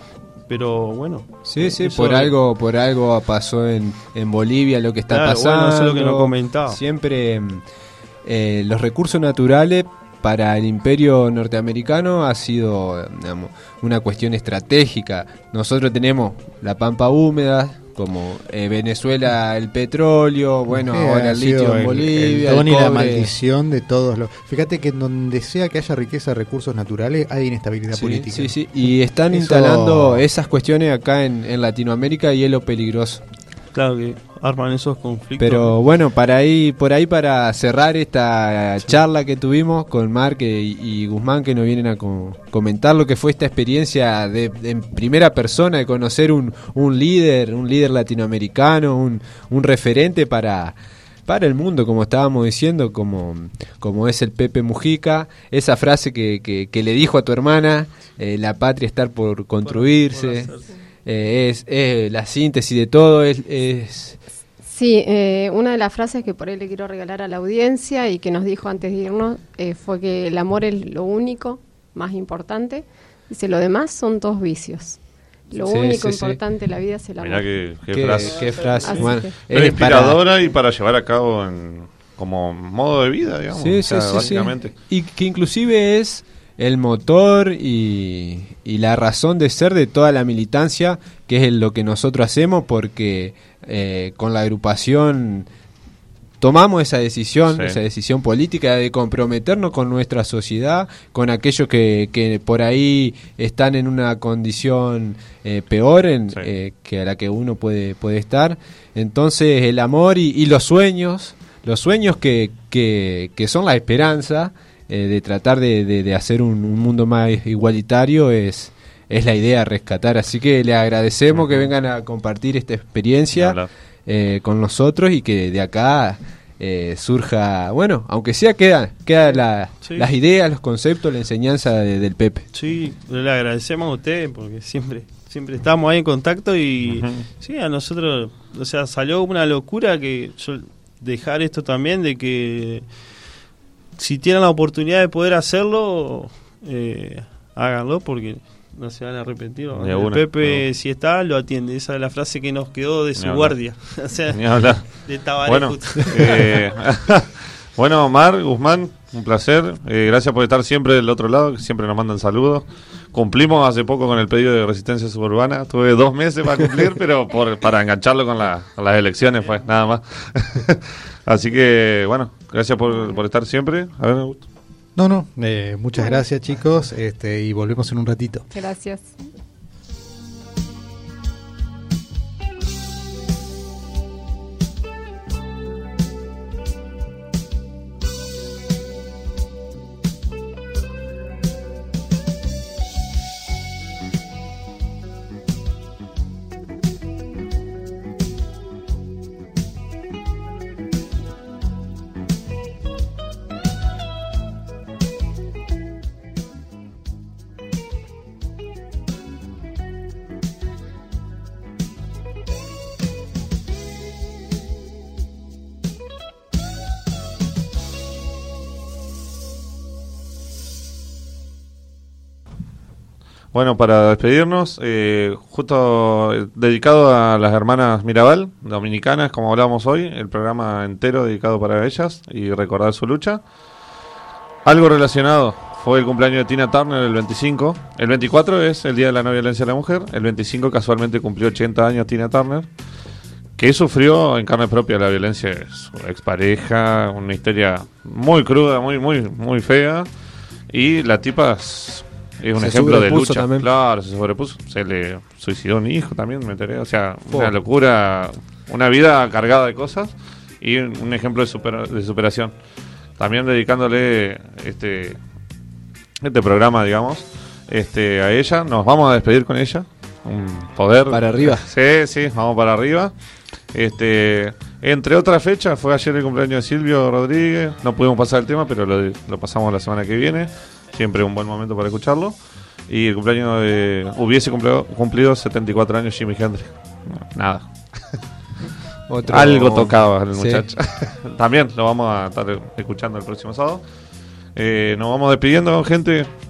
Speaker 14: pero bueno.
Speaker 6: Sí, sí,
Speaker 14: eso-
Speaker 6: por algo por algo pasó en, en Bolivia lo que está
Speaker 14: Claro,
Speaker 6: pasando.
Speaker 14: bueno, eso es lo que nos comentaba.
Speaker 6: Siempre mm, eh, los recursos naturales para el imperio norteamericano ha sido, digamos, una cuestión estratégica. Nosotros tenemos la pampa húmeda, como eh, Venezuela el petróleo, bueno,
Speaker 9: Sí,
Speaker 6: ahora
Speaker 9: ha
Speaker 6: el
Speaker 9: sido
Speaker 6: litio en
Speaker 9: el-
Speaker 6: Bolivia,
Speaker 9: el don
Speaker 6: el
Speaker 9: y la
Speaker 6: cobre.
Speaker 9: maldición de todos los. Fíjate que donde sea que haya riqueza de recursos naturales hay inestabilidad
Speaker 6: Sí,
Speaker 9: política.
Speaker 6: sí, sí. Y están
Speaker 9: Eso-
Speaker 6: instalando esas cuestiones acá en, en Latinoamérica y es lo peligroso.
Speaker 14: Claro que arman esos conflictos.
Speaker 6: Pero bueno, para ahí, por ahí para cerrar esta charla que tuvimos con Marc y, y Guzmán, que nos vienen a co- comentar lo que fue esta experiencia de, de en primera persona de conocer un, un líder, un líder latinoamericano, un, un referente para, para el mundo, como estábamos diciendo, como, como es el Pepe Mujica, esa frase que, que, que le dijo a tu hermana, eh, la patria está por construirse. Eh, es, es la síntesis de todo, es, es
Speaker 15: Sí, eh, una de las frases que por ahí le quiero regalar a la audiencia y que nos dijo antes de irnos eh, fue que el amor es lo único más importante. Dice, lo demás son todos vicios. Lo
Speaker 6: Sí,
Speaker 15: único
Speaker 6: sí, sí.
Speaker 15: importante en la vida es el amor.
Speaker 5: Mirá qué, qué
Speaker 6: Qué-
Speaker 5: frase.
Speaker 6: qué frase.
Speaker 15: Así
Speaker 6: Bueno,
Speaker 15: que-
Speaker 5: Pero
Speaker 6: es
Speaker 5: inspiradora y para llevar a cabo en, como modo de vida, digamos.
Speaker 6: Sí,
Speaker 5: o sea,
Speaker 6: sí, sí,
Speaker 5: básicamente.
Speaker 6: sí. Y que inclusive es el motor y, y la razón de ser de toda la militancia, que es lo que nosotros hacemos, porque eh, con la agrupación tomamos esa decisión,
Speaker 5: Sí.
Speaker 6: esa decisión política de comprometernos con nuestra sociedad, con aquellos que, que por ahí están en una condición eh, peor en,
Speaker 5: Sí.
Speaker 6: eh, que a la que uno puede, puede estar. Entonces el amor y, y los sueños, los sueños que, que, que son la esperanza eh, de tratar de, de, de hacer un, un mundo más igualitario es, es la idea a rescatar. Así que le agradecemos que vengan a compartir esta experiencia
Speaker 5: Hablar.
Speaker 6: eh, con nosotros y que de acá eh, surja, bueno, aunque sea queda, queda la,
Speaker 14: Sí.
Speaker 6: las ideas, los conceptos, la enseñanza de- del Pepe.
Speaker 14: Sí, le agradecemos a ustedes porque siempre siempre estamos ahí en contacto y
Speaker 5: Ujú.
Speaker 14: sí, a nosotros, o sea, salió una locura que yo dejar esto también de que si tienen la oportunidad de poder hacerlo, eh, háganlo porque no se van a arrepentir. ¿no?
Speaker 5: Ni
Speaker 14: El
Speaker 5: una,
Speaker 14: Pepe,
Speaker 5: no.
Speaker 14: si está, lo atiende. Esa es la frase que nos quedó de su
Speaker 5: hablar.
Speaker 14: guardia. O sea,
Speaker 5: Ni hablar.
Speaker 14: de Tabaré.
Speaker 5: Bueno,
Speaker 14: justo.
Speaker 5: eh, bueno, Omar, Guzmán, un placer. Eh, gracias por estar siempre del otro lado, que siempre nos mandan saludos. Cumplimos hace poco con el pedido de Resistencia Suburbana. Tuve dos meses para cumplir, pero por, para engancharlo con, la, con las elecciones fue nada más. Así que, bueno, gracias por, por estar siempre. A ver, Augusto.
Speaker 9: No, no, eh, muchas gracias chicos, este, y volvemos en un ratito.
Speaker 15: Gracias.
Speaker 5: Bueno, para despedirnos, eh, justo eh, dedicado a las hermanas Mirabal, dominicanas, como hablábamos hoy, el programa entero dedicado para ellas y recordar su lucha. Algo relacionado fue el cumpleaños de Tina Turner el veinticinco. El veinticuatro es el Día de la No Violencia a la Mujer. El veinticinco casualmente cumplió ochenta años Tina Turner, que sufrió en carne propia la violencia de su expareja, una historia muy cruda, muy, muy, muy fea. Y la tipa es, es un
Speaker 6: Se
Speaker 5: ejemplo de
Speaker 6: sobrepuso
Speaker 5: lucha.
Speaker 6: también.
Speaker 5: Claro, se sobrepuso. Se le suicidó un hijo también, me enteré. O sea,
Speaker 6: Oh.
Speaker 5: una locura, una vida cargada de cosas y un, un ejemplo de, supera- de superación. También dedicándole este este programa, digamos, este a ella. Nos vamos a despedir con ella. Un poder.
Speaker 6: Para arriba.
Speaker 5: Sí, sí, vamos para arriba. Este, entre otras fechas, fue ayer el cumpleaños de Silvio Rodríguez. No pudimos pasar el tema, pero lo, lo pasamos la semana que viene. Siempre un buen momento para escucharlo. Y el cumpleaños de. Hubiese cumplido, cumplido setenta y cuatro años Jimi Hendrix. No, nada.
Speaker 6: Otro-
Speaker 5: Algo tocaba el
Speaker 6: Sí.
Speaker 5: muchacho. También lo vamos a estar escuchando el próximo sábado. Eh, nos vamos despidiendo, gente.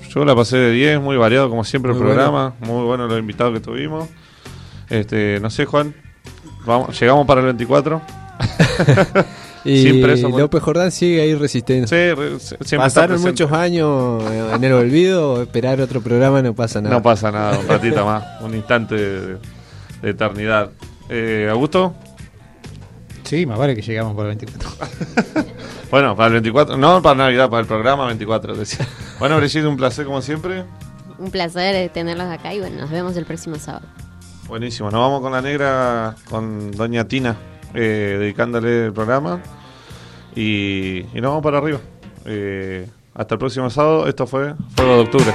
Speaker 5: Yo la pasé de diez, muy variado como siempre
Speaker 6: Muy
Speaker 5: el programa, bueno. Muy bueno los invitados que tuvimos. Este, no sé, Juan, vamos, llegamos para el veinticuatro.
Speaker 6: Y
Speaker 5: Sin preso,
Speaker 6: López Jordán sigue ahí resistente.
Speaker 5: Sí, re, siempre
Speaker 6: Pasaron muchos años en el olvido, esperar otro programa no pasa nada.
Speaker 5: No pasa nada, un ratito más, un instante de, de eternidad. Eh, ¿Augusto?
Speaker 9: Sí, más vale que llegamos para el veinticuatro.
Speaker 5: Bueno, para el veinticuatro, no para Navidad, para el programa veinticuatro, decía. Bueno, Brigitte, un placer como siempre.
Speaker 7: Un placer tenerlos acá y bueno, nos vemos el próximo sábado.
Speaker 5: Buenísimo, nos vamos con la negra, con doña Tina, eh, dedicándole el programa y, y nos vamos para arriba. Eh, hasta el próximo sábado, esto fue Fuego de Octubre.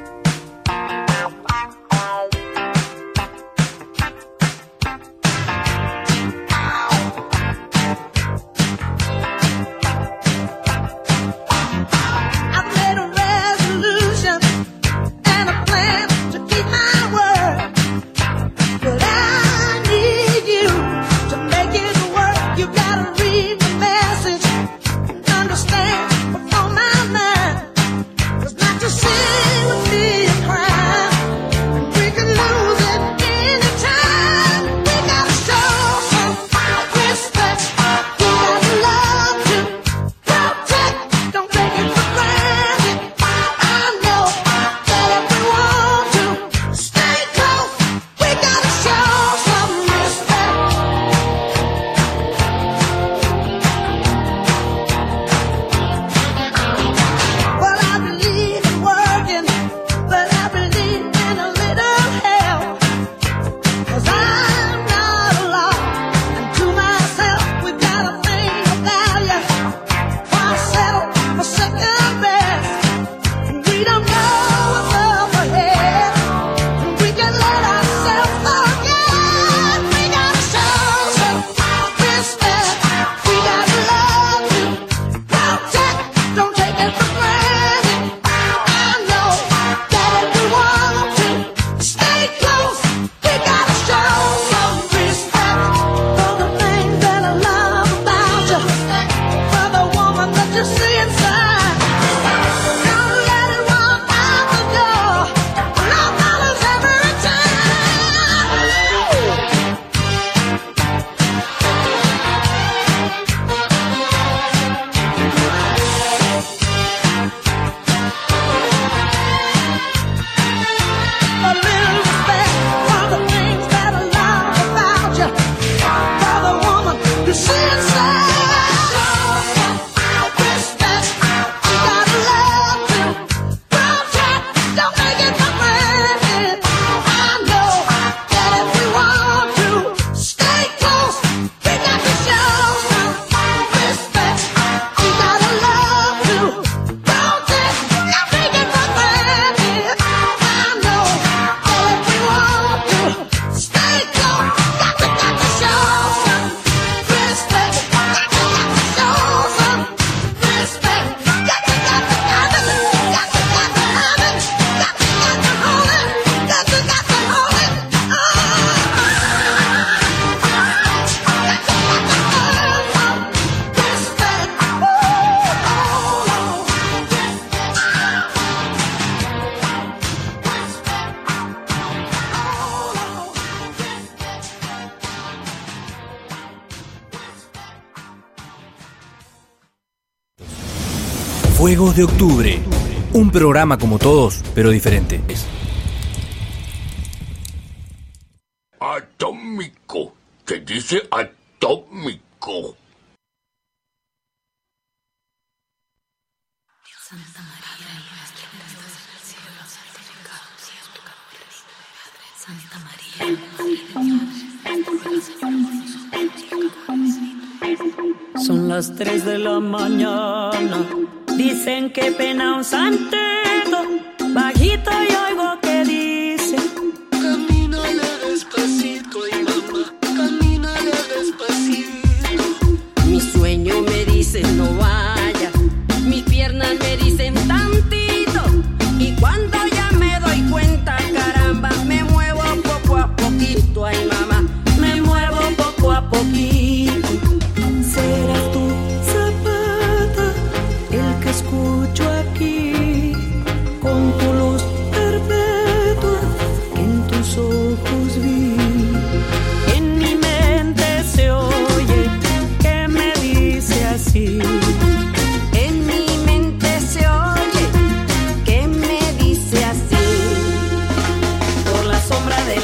Speaker 4: Fuegos de Octubre, un programa como todos, pero diferente.
Speaker 16: Atómico, se dice atómico.
Speaker 11: Santa María, nuestro Padre del cielo, Santa María,
Speaker 17: son las tres de la mañana. Dicen que pena un santeto, bajito y oigo que dice:
Speaker 10: camínale despacito, y mamá, camínale despacito.
Speaker 17: Mi sueño me dice no vaya, mis piernas me dicen tantito, y cuando ya me doy cuenta, caramba, me muevo poco a poquito, ay mamá, me muevo poco a poquito.